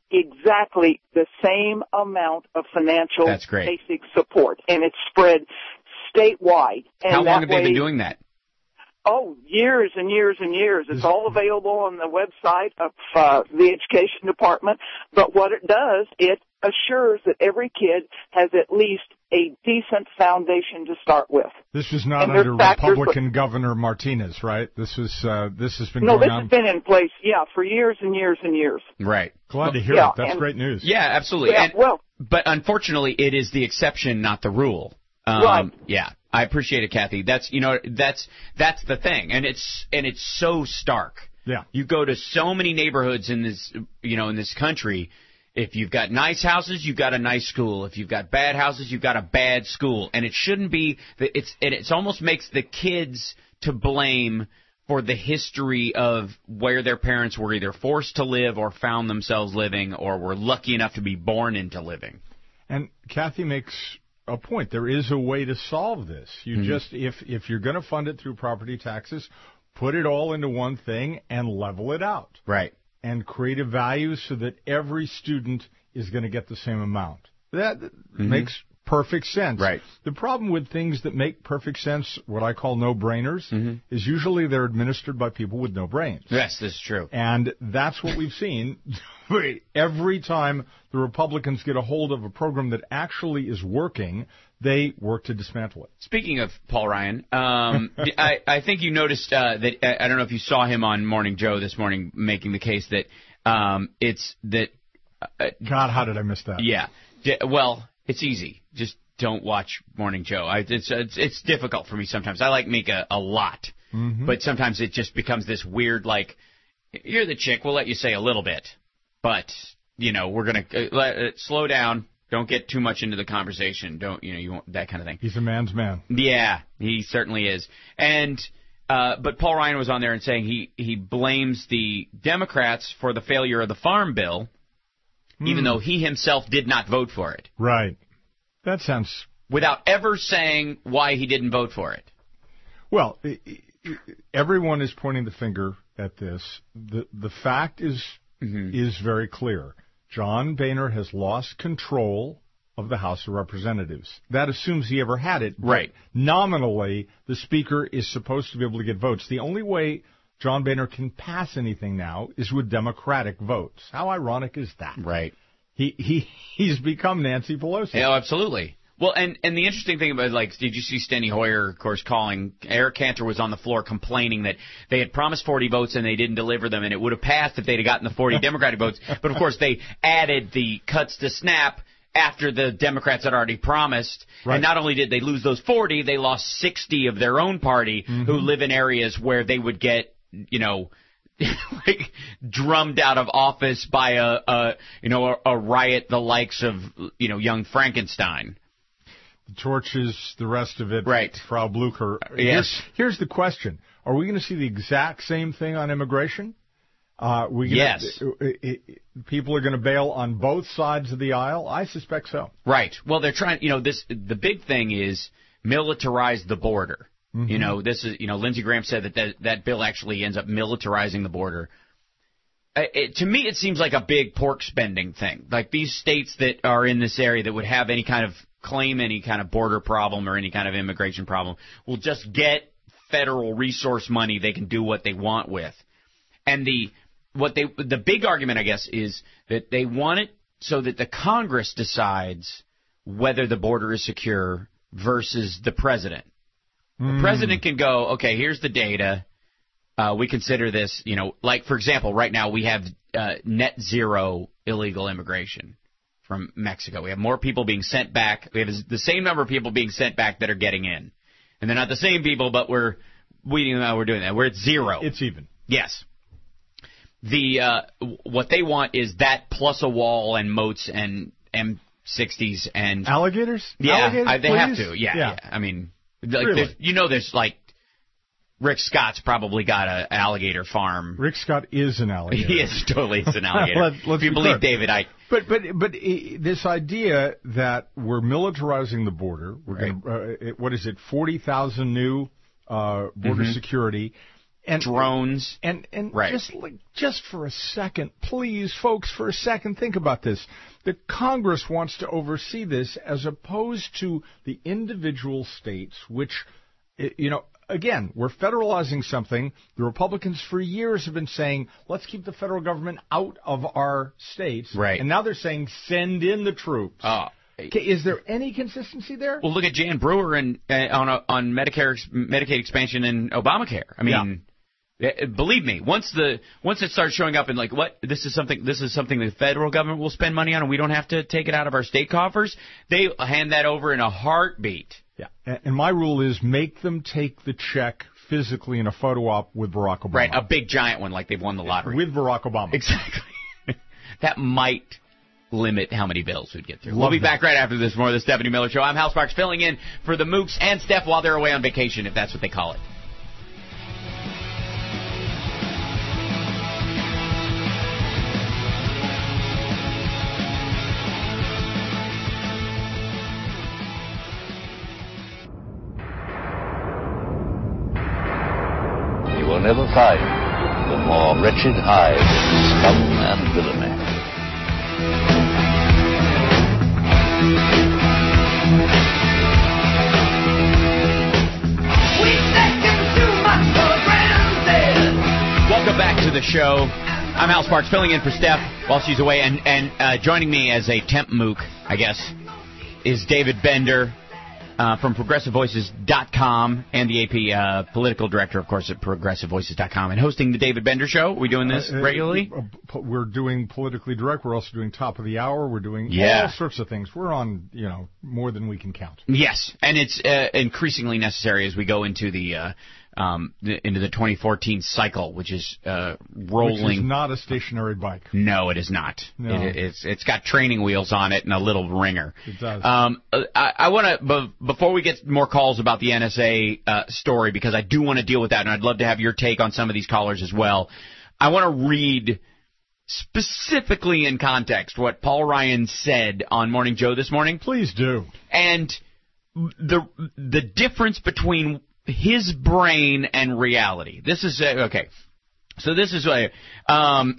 exactly the same amount of financial basic support, and it's spread statewide. And How long have way, they been doing that? Oh, years and years and years. It's all available on the website of uh, the Education Department. But what it does, it assures that every kid has at least a decent foundation to start with. This was not And under there's factors Republican with- Governor Martinez, right? This was uh, this has been No, going this on. has been in place, yeah, for years and years and years. Right. Glad to hear Yeah, it. That's and- great news. Yeah, absolutely. Yeah, and, well, but unfortunately, it is the exception, not the rule. Um, Right. Yeah, I appreciate it, Kathy. That's you know that's that's the thing, and it's and it's so stark. Yeah. You go to so many neighborhoods in this you know in this country. If you've got nice houses, you've got a nice school. If you've got bad houses, you've got a bad school. And it shouldn't be that it's and it almost makes the kids to blame for the history of where their parents were either forced to live or found themselves living or were lucky enough to be born into living. And Kathy makes a point. There is a way to solve this. You Mhm. just if if you're going to fund it through property taxes, put it all into one thing and level it out. Right. And create a value so that every student is going to get the same amount. That Mhm. makes perfect sense. Right. The problem with things that make perfect sense, what I call no-brainers, Mhm. is usually they're administered by people with no brains. Yes, this is true. And that's what we've seen every time the Republicans get a hold of a program that actually is working, they work to dismantle it. Speaking of Paul Ryan, um, I, I think you noticed uh, that I, I don't know if you saw him on Morning Joe this morning making the case that um, it's that. Uh, God, how did I miss that? Yeah. D- well, it's easy. Just don't watch Morning Joe. I, it's, it's it's difficult for me sometimes. I like Mika a lot, Mhm. but sometimes it just becomes this weird like, you're the chick. We'll let you say a little bit, but you know we're gonna uh, let, uh, slow down. Don't get too much into the conversation. Don't you know you want that kind of thing. He's a man's man. Yeah, he certainly is. And uh, but Paul Ryan was on there and saying he he blames the Democrats for the failure of the Farm Bill, Hmm. even though he himself did not vote for it. Right. That sounds... Without ever saying why he didn't vote for it. Well, i- i- everyone is pointing the finger at this. The the fact is Mm-hmm. is very clear. John Boehner has lost control of the House of Representatives. That assumes he ever had it. But Right. nominally, the Speaker is supposed to be able to get votes. The only way John Boehner can pass anything now is with Democratic votes. How ironic is that? Right. He he he's become Nancy Pelosi. Yeah, absolutely. Well, and, and the interesting thing about, like, did you see Steny Hoyer, of course, calling? Eric Cantor was on the floor complaining that they had promised forty votes and they didn't deliver them, and it would have passed if they'd have gotten the forty Democratic votes. But, of course, they added the cuts to SNAP after the Democrats had already promised. Right. And not only did they lose those forty, they lost sixty of their own party Mm-hmm. who live in areas where they would get, you know, like drummed out of office by a, a you know, a, a riot the likes of, you know, Young Frankenstein. The torches, the rest of it. Right. Frau Blucher. Yes. Here's, here's the question. Are we going to see the exact same thing on immigration? Uh, we gonna, Yes. uh, uh, uh, people are going to bail on both sides of the aisle? I suspect so. Right. Well, they're trying, you know, this, the big thing is militarize the border. Mm-hmm. You know, this is, you know, Lindsey Graham said that that, that bill actually ends up militarizing the border. Uh, It, to me, it seems like a big pork spending thing. Like these states that are in this area that would have any kind of claim any kind of border problem or any kind of immigration problem will just get federal resource money they can do what they want with. And the what they the big argument, I guess, is that they want it so that the Congress decides whether the border is secure versus the president. The Mm. president can go, okay, here's the data. Uh, we consider this, you know, like, for example, right now we have uh, net zero illegal immigration from Mexico. We have more people being sent back. We have the same number of people being sent back that are getting in. And they're not the same people, but we're weeding them out. We're doing that. We're at zero. It's even. Yes. The uh, what they want is that plus a wall and moats and M sixties and Alligators? yeah, Alligators, I, they have please? to. Yeah, Yeah. yeah. I mean, like, Really? there's- you know, there's like Rick Scott's probably got a, an alligator farm. Rick Scott is an alligator. He is totally is an alligator. Let- let's if you be believe clear. David Icke. But but but uh, this idea that we're militarizing the border, we're Right. going to uh, what is it, forty thousand new uh, border mm-hmm. security. And drones. And, and right. just, like, just for a second, please, folks, for a second, think about this. The Congress wants to oversee this as opposed to the individual states, which, you know, again, we're federalizing something. The Republicans for years have been saying, let's keep the federal government out of our states. Right. And now they're saying, send in the troops. Oh. Okay, is there any consistency there? Well, look at Jan Brewer and uh, on a, on Medicare Medicaid expansion and Obamacare. I mean, yeah. believe me, once the once it starts showing up in like what this is something this is something the federal government will spend money on and we don't have to take it out of our state coffers, they hand that over in a heartbeat. Yeah, and my rule is make them take the check physically in a photo op with Barack Obama. Right, a big giant one like they've won the lottery. With Barack Obama. Exactly. That might limit how many bills we'd get through. Love we'll be that. back right after this. More of the Stephanie Miller Show. I'm Hal Sparks filling in for the Mooks and Steph while they're away on vacation, if that's what they call it. You will never find the more wretched hive of scum and villainy. Welcome back to the show. I'm Hal Sparks, filling in for Steph while she's away, and and uh, joining me as a temp mook, I guess, is David Bender uh, from Progressive Voices dot com and the A P uh, political director, of course, at Progressive Voices dot com, and hosting the David Bender Show. Are we doing this uh, uh, regularly? Uh, we're doing Politically Direct. We're also doing Top of the Hour. We're doing yeah. all sorts of things. We're on, you know, more than we can count. Yes, and it's uh, increasingly necessary as we go into the uh, um, the, into the twenty fourteen cycle, which is uh, rolling. Which is not a stationary bike. No, it is not. No. It, it's it's got training wheels on it and a little ringer. It does. Um, I, I want to be, before we get more calls about the N S A uh, story, because I do want to deal with that, and I'd love to have your take on some of these callers as well. I want to read specifically in context what Paul Ryan said on Morning Joe this morning. Please do. And the the difference between his brain and reality. This is uh, okay. So this is uh, um,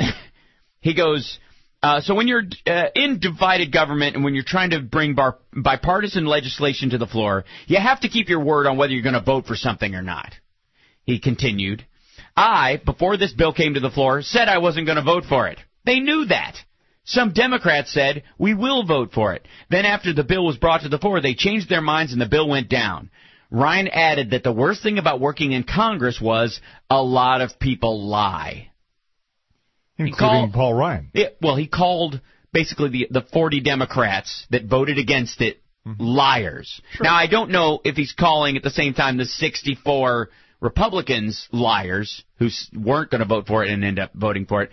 he goes. Uh, so when you're uh, in divided government and when you're trying to bring bar- bipartisan legislation to the floor, you have to keep your word on whether you're going to vote for something or not. He continued. I, before this bill came to the floor, said I wasn't going to vote for it. They knew that. Some Democrats said, we will vote for it. Then after the bill was brought to the floor, they changed their minds and the bill went down. Ryan added that the worst thing about working in Congress was a lot of people lie. Including called, Paul Ryan. Yeah, well, he called basically the, the forty Democrats that voted against it mm-hmm. liars. Sure. Now, I don't know if he's calling at the same time the sixty-four Republicans liars who weren't going to vote for it and end up voting for it.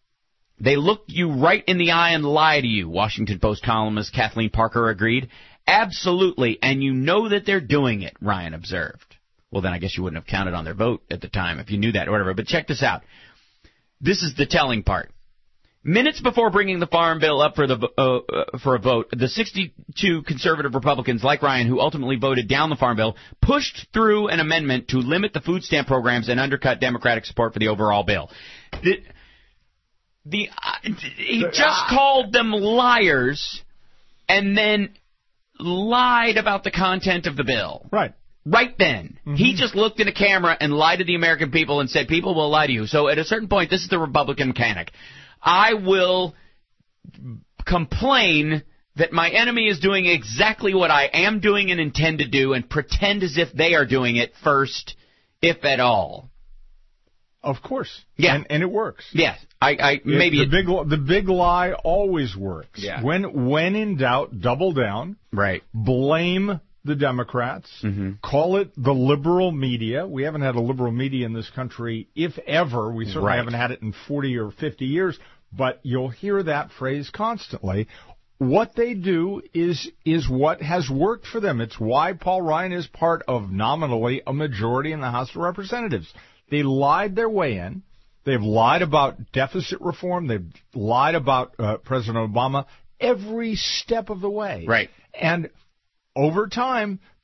They look you right in the eye and lie to you, Washington Post columnist Kathleen Parker agreed. Absolutely, and you know that they're doing it, Ryan observed. Well, then I guess you wouldn't have counted on their vote at the time if you knew that or whatever. But check this out. This is the telling part. Minutes before bringing the Farm Bill up for the uh, for a vote, the sixty-two conservative Republicans, like Ryan, who ultimately voted down the Farm Bill, pushed through an amendment to limit the food stamp programs and undercut Democratic support for the overall bill. The, the uh, he just called them liars and then lied about the content of the bill. Right. Right then. Mm-hmm. He just looked in a camera and lied to the American people and said, people will lie to you. So at a certain point, this is the Republican mechanic. I will complain that my enemy is doing exactly what I am doing and intend to do and pretend as if they are doing it first, if at all. Of course. Yeah. And, and it works. Yes. I, I maybe the it, big the big lie always works. Yeah. When when in doubt, double down. Right. Blame the Democrats. Mm-hmm. Call it the liberal media. We haven't had a liberal media in this country, if ever. We certainly right. haven't had it in forty or fifty years. But you'll hear that phrase constantly. What they do is is what has worked for them. It's why Paul Ryan is part of nominally a majority in the House of Representatives. They lied their way in. They've lied about deficit reform. They've lied about uh, President Obama every step of the way. Right. And over time,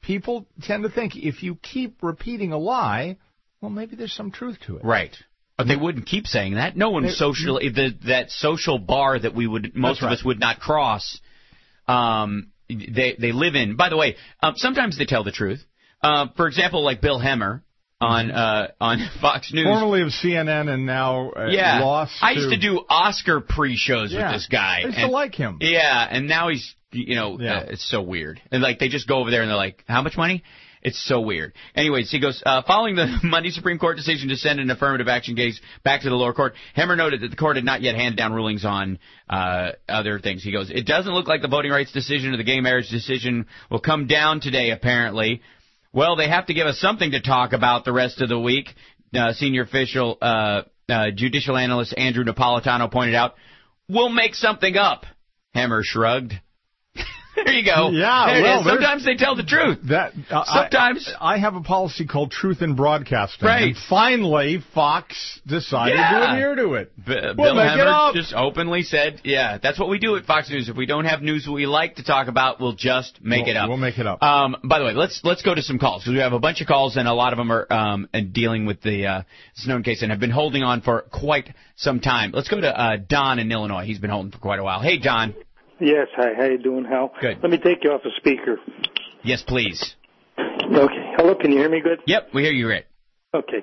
people tend to think if you keep repeating a lie, well, maybe there's some truth to it. Right. But they wouldn't keep saying that. No one social the, that social bar that we would most of right. us would not cross. Um, they they live in. By the way, um, sometimes they tell the truth. Uh, for example, like Bill Hemmer on uh, on Fox News, formerly of C N N and now uh, yeah. lost. I to... used to do Oscar pre-shows yeah. with this guy. I used and, to like him. Yeah, and now he's you know yeah. uh, it's so weird. And like they just go over there and they're like, how much money? It's so weird. Anyways, he goes, uh, following the Monday Supreme Court decision to send an affirmative action case back to the lower court, Hemmer noted that the court had not yet handed down rulings on uh, other things. He goes, it doesn't look like the voting rights decision or the gay marriage decision will come down today, apparently. Well, they have to give us something to talk about the rest of the week, uh, senior official, uh, uh, judicial analyst Andrew Napolitano pointed out. We'll make something up, Hemmer shrugged. There you go. Yeah, there well, it is. Sometimes they tell the truth. That uh, Sometimes I, I have a policy called Truth in Broadcasting. Right. And finally, Fox decided yeah. to adhere to it. B- we'll Bill make Hemmer it up. just openly said, "Yeah, that's what we do at Fox News. If we don't have news we like to talk about, we'll just make we'll, it up. We'll make it up." Um, by the way, let's let's go to some calls because we have a bunch of calls and a lot of them are um, dealing with the uh, Snowden case and have been holding on for quite some time. Let's go to uh, Don in Illinois. He's been holding for quite a while. Hey, Don. Yes, hi. How you doing, Hal? Good. Let me take you off the speaker. Yes, please. Okay. Hello, can you hear me good? Yep, we hear you great. Okay.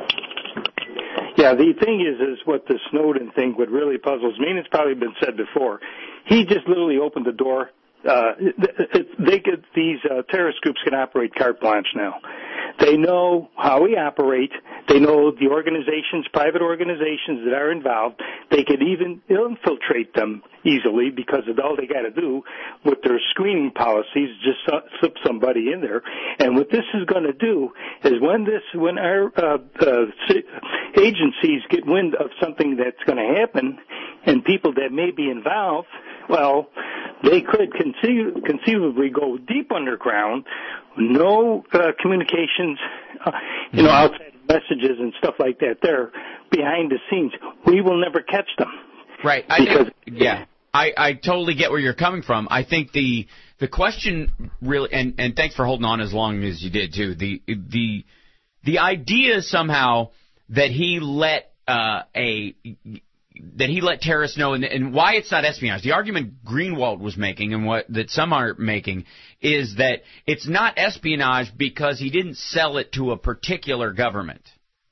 Yeah, the thing is, is what the Snowden thing, what really puzzles me, and it's probably been said before, he just literally opened the door. Uh, they could, these uh, terrorist groups can operate carte blanche now. They know how we operate. They know the organizations, private organizations that are involved. They could even infiltrate them easily because of all they got to do with their screening policies, just slip somebody in there. And what this is going to do is when this, when our uh, uh, agencies get wind of something that's going to happen and people that may be involved, well, they could conceive, conceivably go deep underground, no uh, communications, uh, you know, outside messages and stuff like that there behind the scenes. We will never catch them. Right. I because, think, yeah. I, I totally get where you're coming from. I think the the question really, and, and thanks for holding on as long as you did too. The the the idea somehow that he let uh, a that he let terrorists know, and, and why it's not espionage. The argument Greenwald was making, and what that some are making, is that it's not espionage because he didn't sell it to a particular government.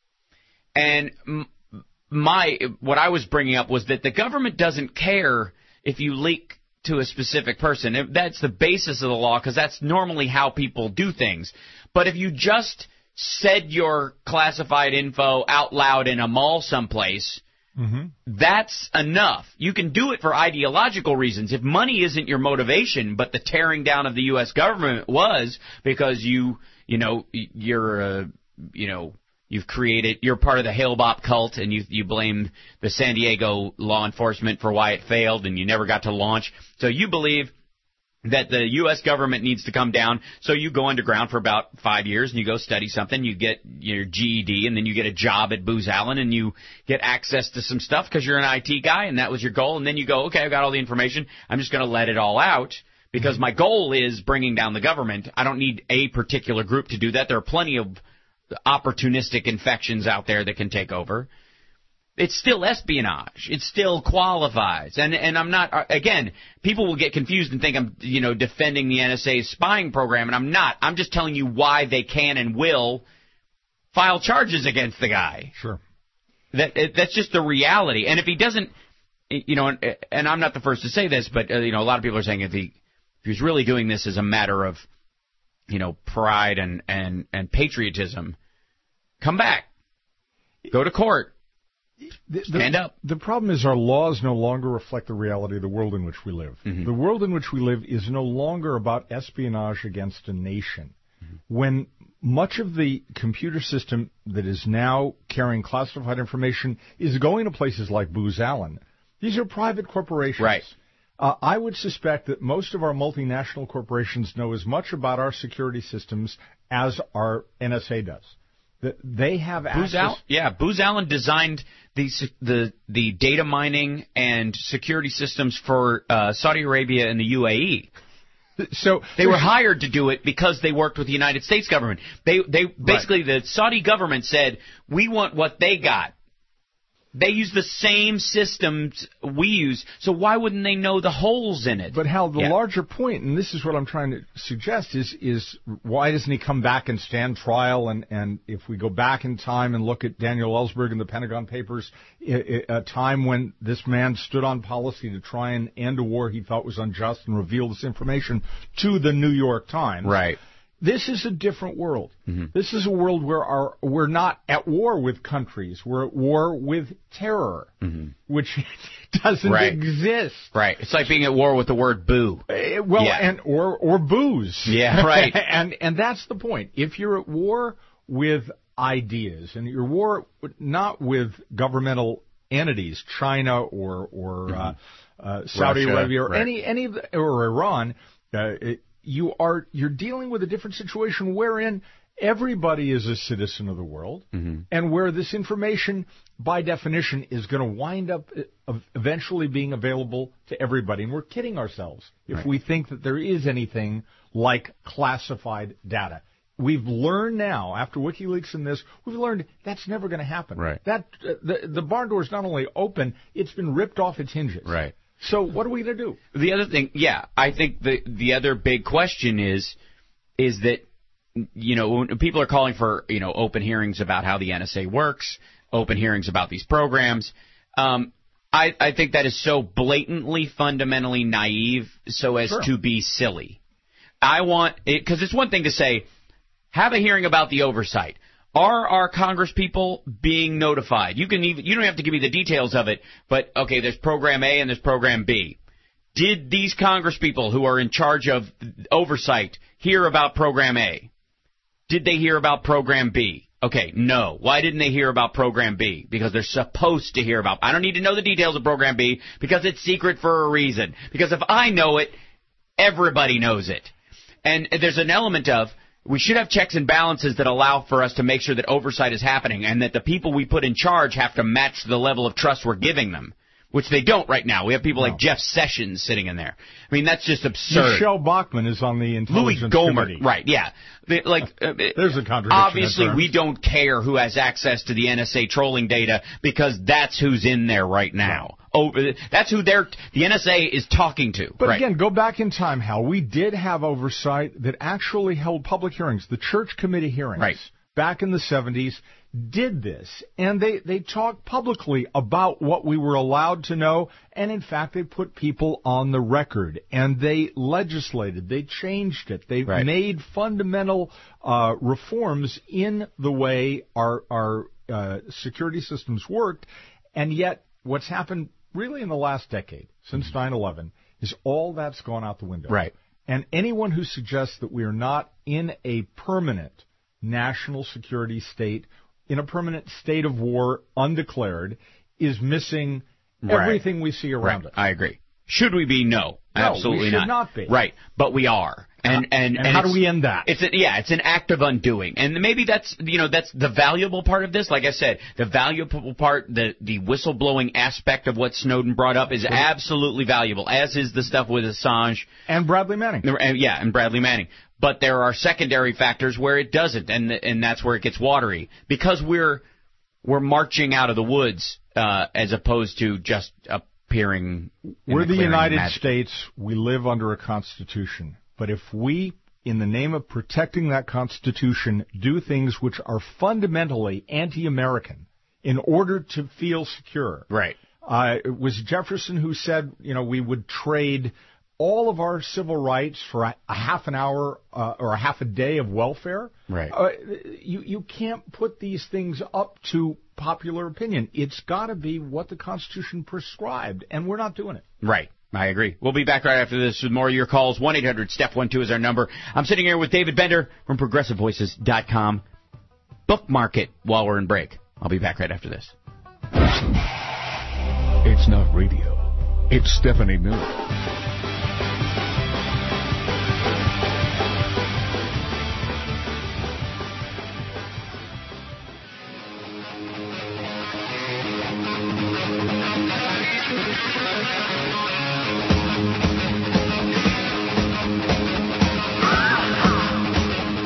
And my what I was bringing up was that the government doesn't care if you leak to a specific person. That's the basis of the law, because that's normally how people do things. But if you just said your classified info out loud in a mall someplace, mm-hmm. that's enough. You can do it for ideological reasons. If money isn't your motivation, but the tearing down of the U S government was because you, you know, you're, uh, you know, you've created, you're part of the Hale-Bopp cult, and you you blame the San Diego law enforcement for why it failed, and you never got to launch. So you believe that the U S government needs to come down, so you go underground for about five years, and you go study something, you get your G E D, and then you get a job at Booz Allen, and you get access to some stuff because you're an I T guy, and that was your goal, and then you go, okay, I've got all the information, I'm just going to let it all out, because my goal is bringing down the government. I don't need a particular group to do that. There are plenty of opportunistic infections out there that can take over. It's still espionage. It still qualifies. And and I'm not, again, people will get confused and think I'm, you know, defending the N S A's spying program, and I'm not. I'm just telling you why they can and will file charges against the guy. Sure. That that's just the reality. And if he doesn't, you know, and, and I'm not the first to say this, but uh, you know, a lot of people are saying if he if he's really doing this as a matter of, you know, pride and and and patriotism, come back, go to court. The, Stand up. The problem is our laws no longer reflect the reality of the world in which we live. Mm-hmm. The world in which we live is no longer about espionage against a nation. Mm-hmm. When much of the computer system that is now carrying classified information is going to places like Booz Allen, these are private corporations. Right. Uh, I would suspect that most of our multinational corporations know as much about our security systems as our N S A does. That they have Booz access. Allen, yeah, Booz Allen designed the the the data mining and security systems for uh, Saudi Arabia and the U A E. So they were hired to do it because they worked with the United States government. They they basically right. the Saudi government said, we want what they got. They use the same systems we use, so why wouldn't they know the holes in it? But Hal, the yeah. larger point, and this is what I'm trying to suggest, is is why doesn't he come back and stand trial? And, and if we go back in time and look at Daniel Ellsberg and the Pentagon Papers, a time when this man stood on policy to try and end a war he thought was unjust and reveal this information to the New York Times. Right. This is a different world. Mm-hmm. This is a world where our, we're not at war with countries. We're at war with terror, mm-hmm. which doesn't right. exist. Right. It's like being at war with the word boo. Uh, well, yeah. and or or booze. Yeah, right. and and that's the point. If you're at war with ideas, and you're at war not with governmental entities, China or or mm-hmm. uh, uh, Saudi Russia, Arabia or right. any any of the, or Iran. Uh, it, You are you're dealing with a different situation wherein everybody is a citizen of the world, mm-hmm. and where this information, by definition, is going to wind up eventually being available to everybody. And we're kidding ourselves if right. we think that there is anything like classified data. We've learned now, after WikiLeaks and this, we've learned that's never going to happen. Right. That uh, the the barn door is not only open, it's been ripped off its hinges. Right. So what are we going to do? The other thing, yeah, I think the the other big question is is that, you know, when people are calling for, you know, open hearings about how the N S A works, open hearings about these programs, um, I, I think that is so blatantly, fundamentally naive so as sure. to be silly. I want it, because it's one thing to say, have a hearing about the oversight. Are our Congress people being notified? You can even, you don't have to give me the details of it, but okay, there's program A and there's program B. Did these Congress people who are in charge of oversight hear about program A? Did they hear about program B? Okay, no. Why didn't they hear about program B? Because they're supposed to hear about. I don't need to know the details of program B because it's secret for a reason. Because if I know it, everybody knows it. And there's an element of, we should have checks and balances that allow for us to make sure that oversight is happening and that the people we put in charge have to match the level of trust we're giving them, which they don't right now. We have people no. like Jeff Sessions sitting in there. I mean, that's just absurd. Michelle Bachmann is on the intelligence Louis Gohmert, committee. Right, yeah. They, like, There's a contradiction. Obviously, we don't care who has access to the N S A trolling data because that's who's in there right now. Oh, that's who they're, the N S A is talking to. But right. again, go back in time, Hal. We did have oversight that actually held public hearings. The church committee hearings right. back in the seventies did this. And they, they talked publicly about what we were allowed to know. And, in fact, they put people on the record. And they legislated. They changed it. They right. made fundamental uh, reforms in the way our, our uh, security systems worked. And yet, what's happened really in the last decade, since nine eleven, is all that's gone out the window. Right. And anyone who suggests that we are not in a permanent national security state, in a permanent state of war, undeclared, is missing right. everything we see around right. us. I agree. Should we be? No. No, absolutely we should not. not be. Right. But we are. And and, and, and how do we end that? It's a, yeah, it's an act of undoing, and maybe that's you know that's the valuable part of this. Like I said, the valuable part, the the whistleblowing aspect of what Snowden brought up is absolutely valuable, as is the stuff with Assange and Bradley Manning. And, yeah, and Bradley Manning. But there are secondary factors where it doesn't, and and that's where it gets watery because we're we're marching out of the woods uh, as opposed to just appearing. We're the, the United magic. States. We live under a constitution. But if we, in the name of protecting that Constitution, do things which are fundamentally anti-American in order to feel secure. Right. Uh, it was Jefferson who said, you know, we would trade all of our civil rights for a, a half an hour uh, or a half a day of welfare. Right. Uh, you, you can't put these things up to popular opinion. It's got to be what the Constitution prescribed, and we're not doing it. Right. I agree. We'll be back right after this with more of your calls. one eight hundred step one two is our number. I'm sitting here with David Bender from progressive voices dot com. Bookmark it while we're in break. I'll be back right after this. It's not radio. It's Stephanie Miller.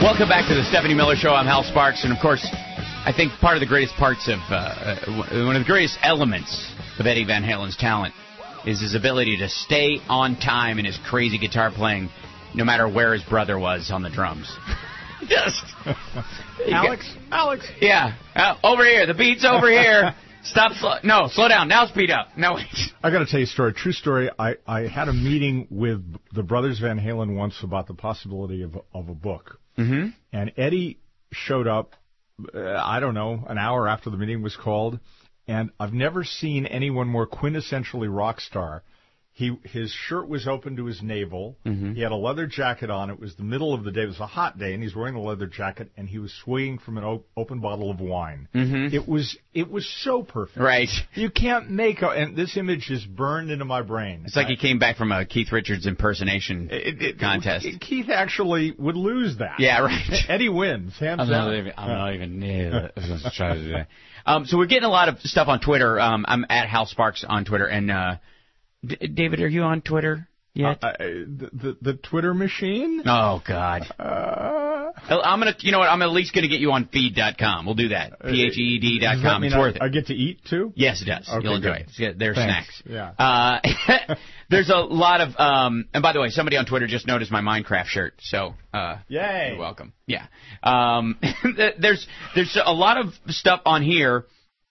Welcome back to the Stephanie Miller Show. I'm Hal Sparks, and of course, I think part of the greatest parts of, uh, one of the greatest elements of Eddie Van Halen's talent is his ability to stay on time in his crazy guitar playing, no matter where his brother was on the drums. Just Alex, Alex. Yeah, uh, over here. The beat's over here. Stop. Slow, no, slow down. Now speed up. No. I got to tell you a story. True story. I, I had a meeting with the brothers Van Halen once about the possibility of of a book. Mm-hmm. And Eddie showed up, uh, I don't know, an hour after the meeting was called, and I've never seen anyone more quintessentially rock star. He his shirt was open to his navel. Mm-hmm. He had a leather jacket on. It was the middle of the day. It was a hot day, and he's wearing a leather jacket, and he was swinging from an op- open bottle of wine. Mm-hmm. It was it was so perfect. Right. You can't make a, and this image is burned into my brain. It's like I, he came back from a Keith Richards impersonation it, it, contest. It, Keith actually would lose that. Yeah, right. Eddie wins. Hands I'm down. not even. I'm not even near. Try to do that. Um, so we're getting a lot of stuff on Twitter. Um, I'm at Hal Sparks on Twitter, and. Uh, D- David, are you on Twitter yet? Uh, the, the the Twitter machine? Oh God! Uh, I'm gonna, you know what? I'm at least gonna get you on feed dot com. We'll do that. P H E E D dot com. It's worth it. I get to eat too? Yes, it does. Okay, You'll enjoy good. it. There's Thanks. snacks. Yeah. Uh, there's a lot of. Um, and by the way, somebody on Twitter just noticed my Minecraft shirt. So. Uh, Yay! You're welcome. Yeah. Um, there's there's a lot of stuff on here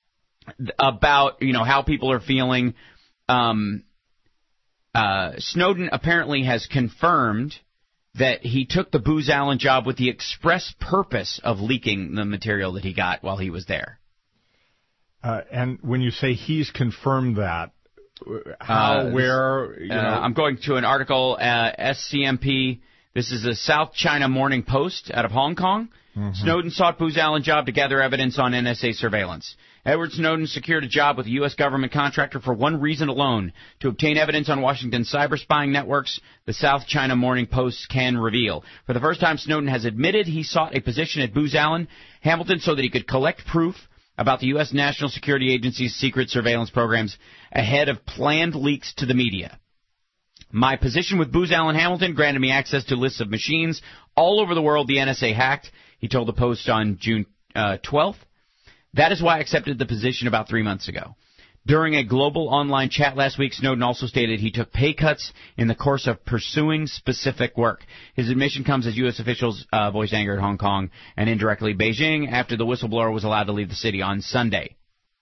about you know how people are feeling. Um. Uh, Snowden apparently has confirmed that he took the Booz Allen job with the express purpose of leaking the material that he got while he was there. Uh, and when you say he's confirmed that, how, uh, where, you know? Uh, I'm going to an article, uh, S C M P. This is the South China Morning Post out of Hong Kong. Mm-hmm. Snowden sought Booz Allen job to gather evidence on N S A surveillance. Edward Snowden secured a job with a U S government contractor for one reason alone, to obtain evidence on Washington's cyber spying networks, the South China Morning Post can reveal. For the first time, Snowden has admitted he sought a position at Booz Allen Hamilton so that he could collect proof about the U S National Security Agency's secret surveillance programs ahead of planned leaks to the media. My position with Booz Allen Hamilton granted me access to lists of machines all over the world the N S A hacked, he told the Post on June uh, twelfth. That is why I accepted the position about three months ago. During a global online chat last week, Snowden also stated he took pay cuts in the course of pursuing specific work. His admission comes as U S officials uh, voiced anger at Hong Kong and indirectly Beijing after the whistleblower was allowed to leave the city on Sunday.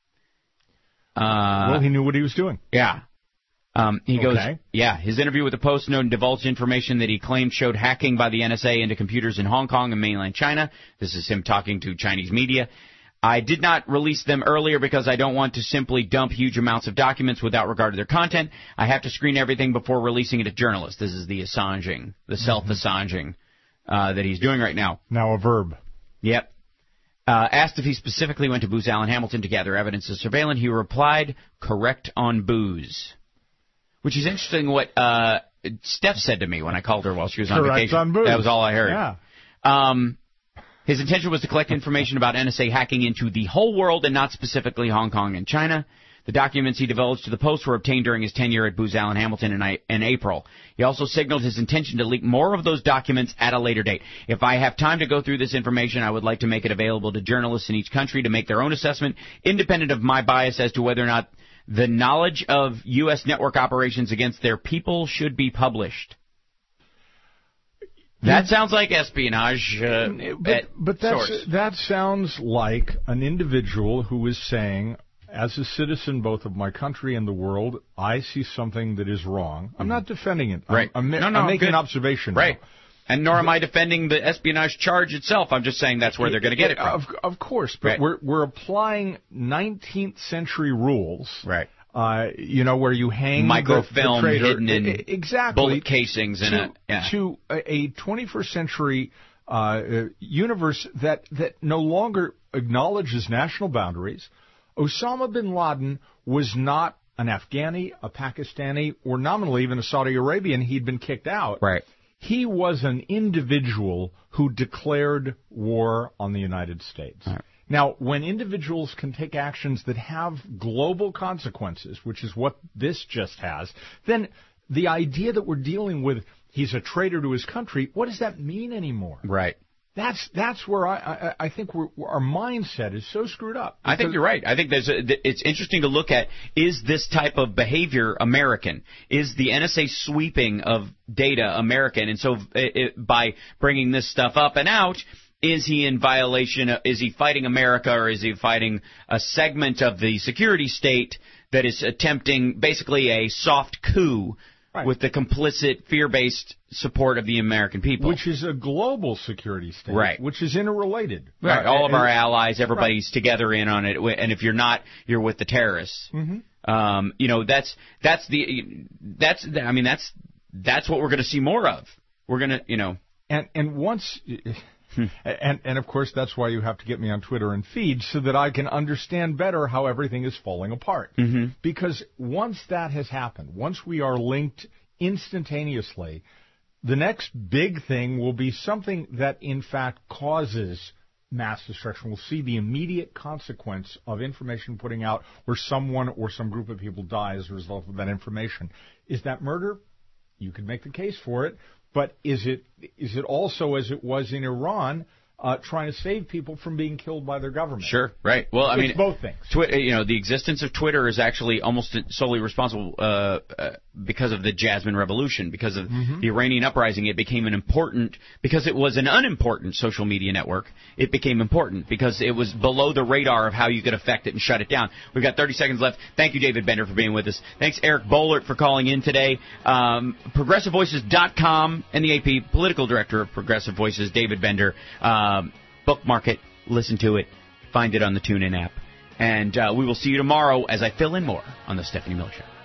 Uh, well, he knew what he was doing. Yeah. Um, he goes, okay. yeah, his interview with the Post, Snowden divulged information that he claimed showed hacking by the N S A into computers in Hong Kong and mainland China. This is him talking to Chinese media. I did not release them earlier because I don't want to simply dump huge amounts of documents without regard to their content. I have to screen everything before releasing it to journalists. This is the Assanging, the self-Assanging uh, that he's doing right now. Now a verb. Yep. Uh, asked if he specifically went to Booz Allen Hamilton to gather evidence of surveillance, he replied, correct on booze. Which is interesting what uh, Steph said to me when I called her while she was on correct vacation. On booze. That was all I heard. Yeah. Um, his intention was to collect information about N S A hacking into the whole world and not specifically Hong Kong and China. The documents he divulged to the Post were obtained during his tenure at Booz Allen Hamilton in, in April. He also signaled his intention to leak more of those documents at a later date. If I have time to go through this information, I would like to make it available to journalists in each country to make their own assessment, independent of my bias as to whether or not the knowledge of U S network operations against their people should be published. That sounds like espionage. Uh, but but that's, that sounds like an individual who is saying, as a citizen both of my country and the world, I see something that is wrong. I'm mm-hmm. not defending it. Right. I'm, I'm, no, no, I'm making good. an observation. Right. Now. And nor am I defending the espionage charge itself. I'm just saying that's where they're going to get it from. Of, of course, but right. we're we're applying nineteenth century rules. Right. Uh, you know, where you hang microfilm the, the hidden in exactly, bullet casings to, in a, yeah. to a twenty-first century uh, universe that, that no longer acknowledges national boundaries. Osama bin Laden was not an Afghani, a Pakistani, or nominally even a Saudi Arabian. He'd been kicked out. Right. He was an individual who declared war on the United States. Right. Now, when individuals can take actions that have global consequences, which is what this just has, then the idea that we're dealing with he's a traitor to his country, what does that mean anymore? Right. That's that's where I I, I think we're, our mindset is so screwed up. I think you're right. I think there's a, it's interesting to look at, is this type of behavior American? Is the N S A sweeping of data American? And so it, it, by bringing this stuff up and out, is he in violation? Of, is he fighting America, or is he fighting a segment of the security state that is attempting basically a soft coup? Right. With the complicit, fear-based support of the American people. Which is a global security state. Right. Which is interrelated. Right. right. All of and, our allies, everybody's right. together in on it. And if you're not, you're with the terrorists. Mm-hmm. Um, you know, that's, that's the, that's, I mean, that's, that's what we're going to see more of. We're going to, you know. And, and once... And, and, of course, that's why you have to get me on Twitter and feed, so that I can understand better how everything is falling apart. Mm-hmm. Because once that has happened, once we are linked instantaneously, the next big thing will be something that, in fact, causes mass destruction. We'll see the immediate consequence of information putting out where someone or some group of people die as a result of that information. Is that murder? You could make the case for it. But is it is it also, as it was in Iran, uh, trying to save people from being killed by their government? Sure, right. Well, I it's mean, both things. Twi- you know, the existence of Twitter is actually almost solely responsible uh, uh, because of the Jasmine Revolution, because of mm-hmm. the Iranian uprising. It became an important, because it was an unimportant social media network. It became important because it was below the radar of how you could affect it and shut it down. We've got thirty seconds left. Thank you, David Bender, for being with us. Thanks, Eric Boehlert, for calling in today. Um, progressive voices dot com and the A P political director of Progressive Voices, David Bender. Um, bookmark it, listen to it, find it on the TuneIn app. And uh, we will see you tomorrow as I fill in more on the Stephanie Miller Show.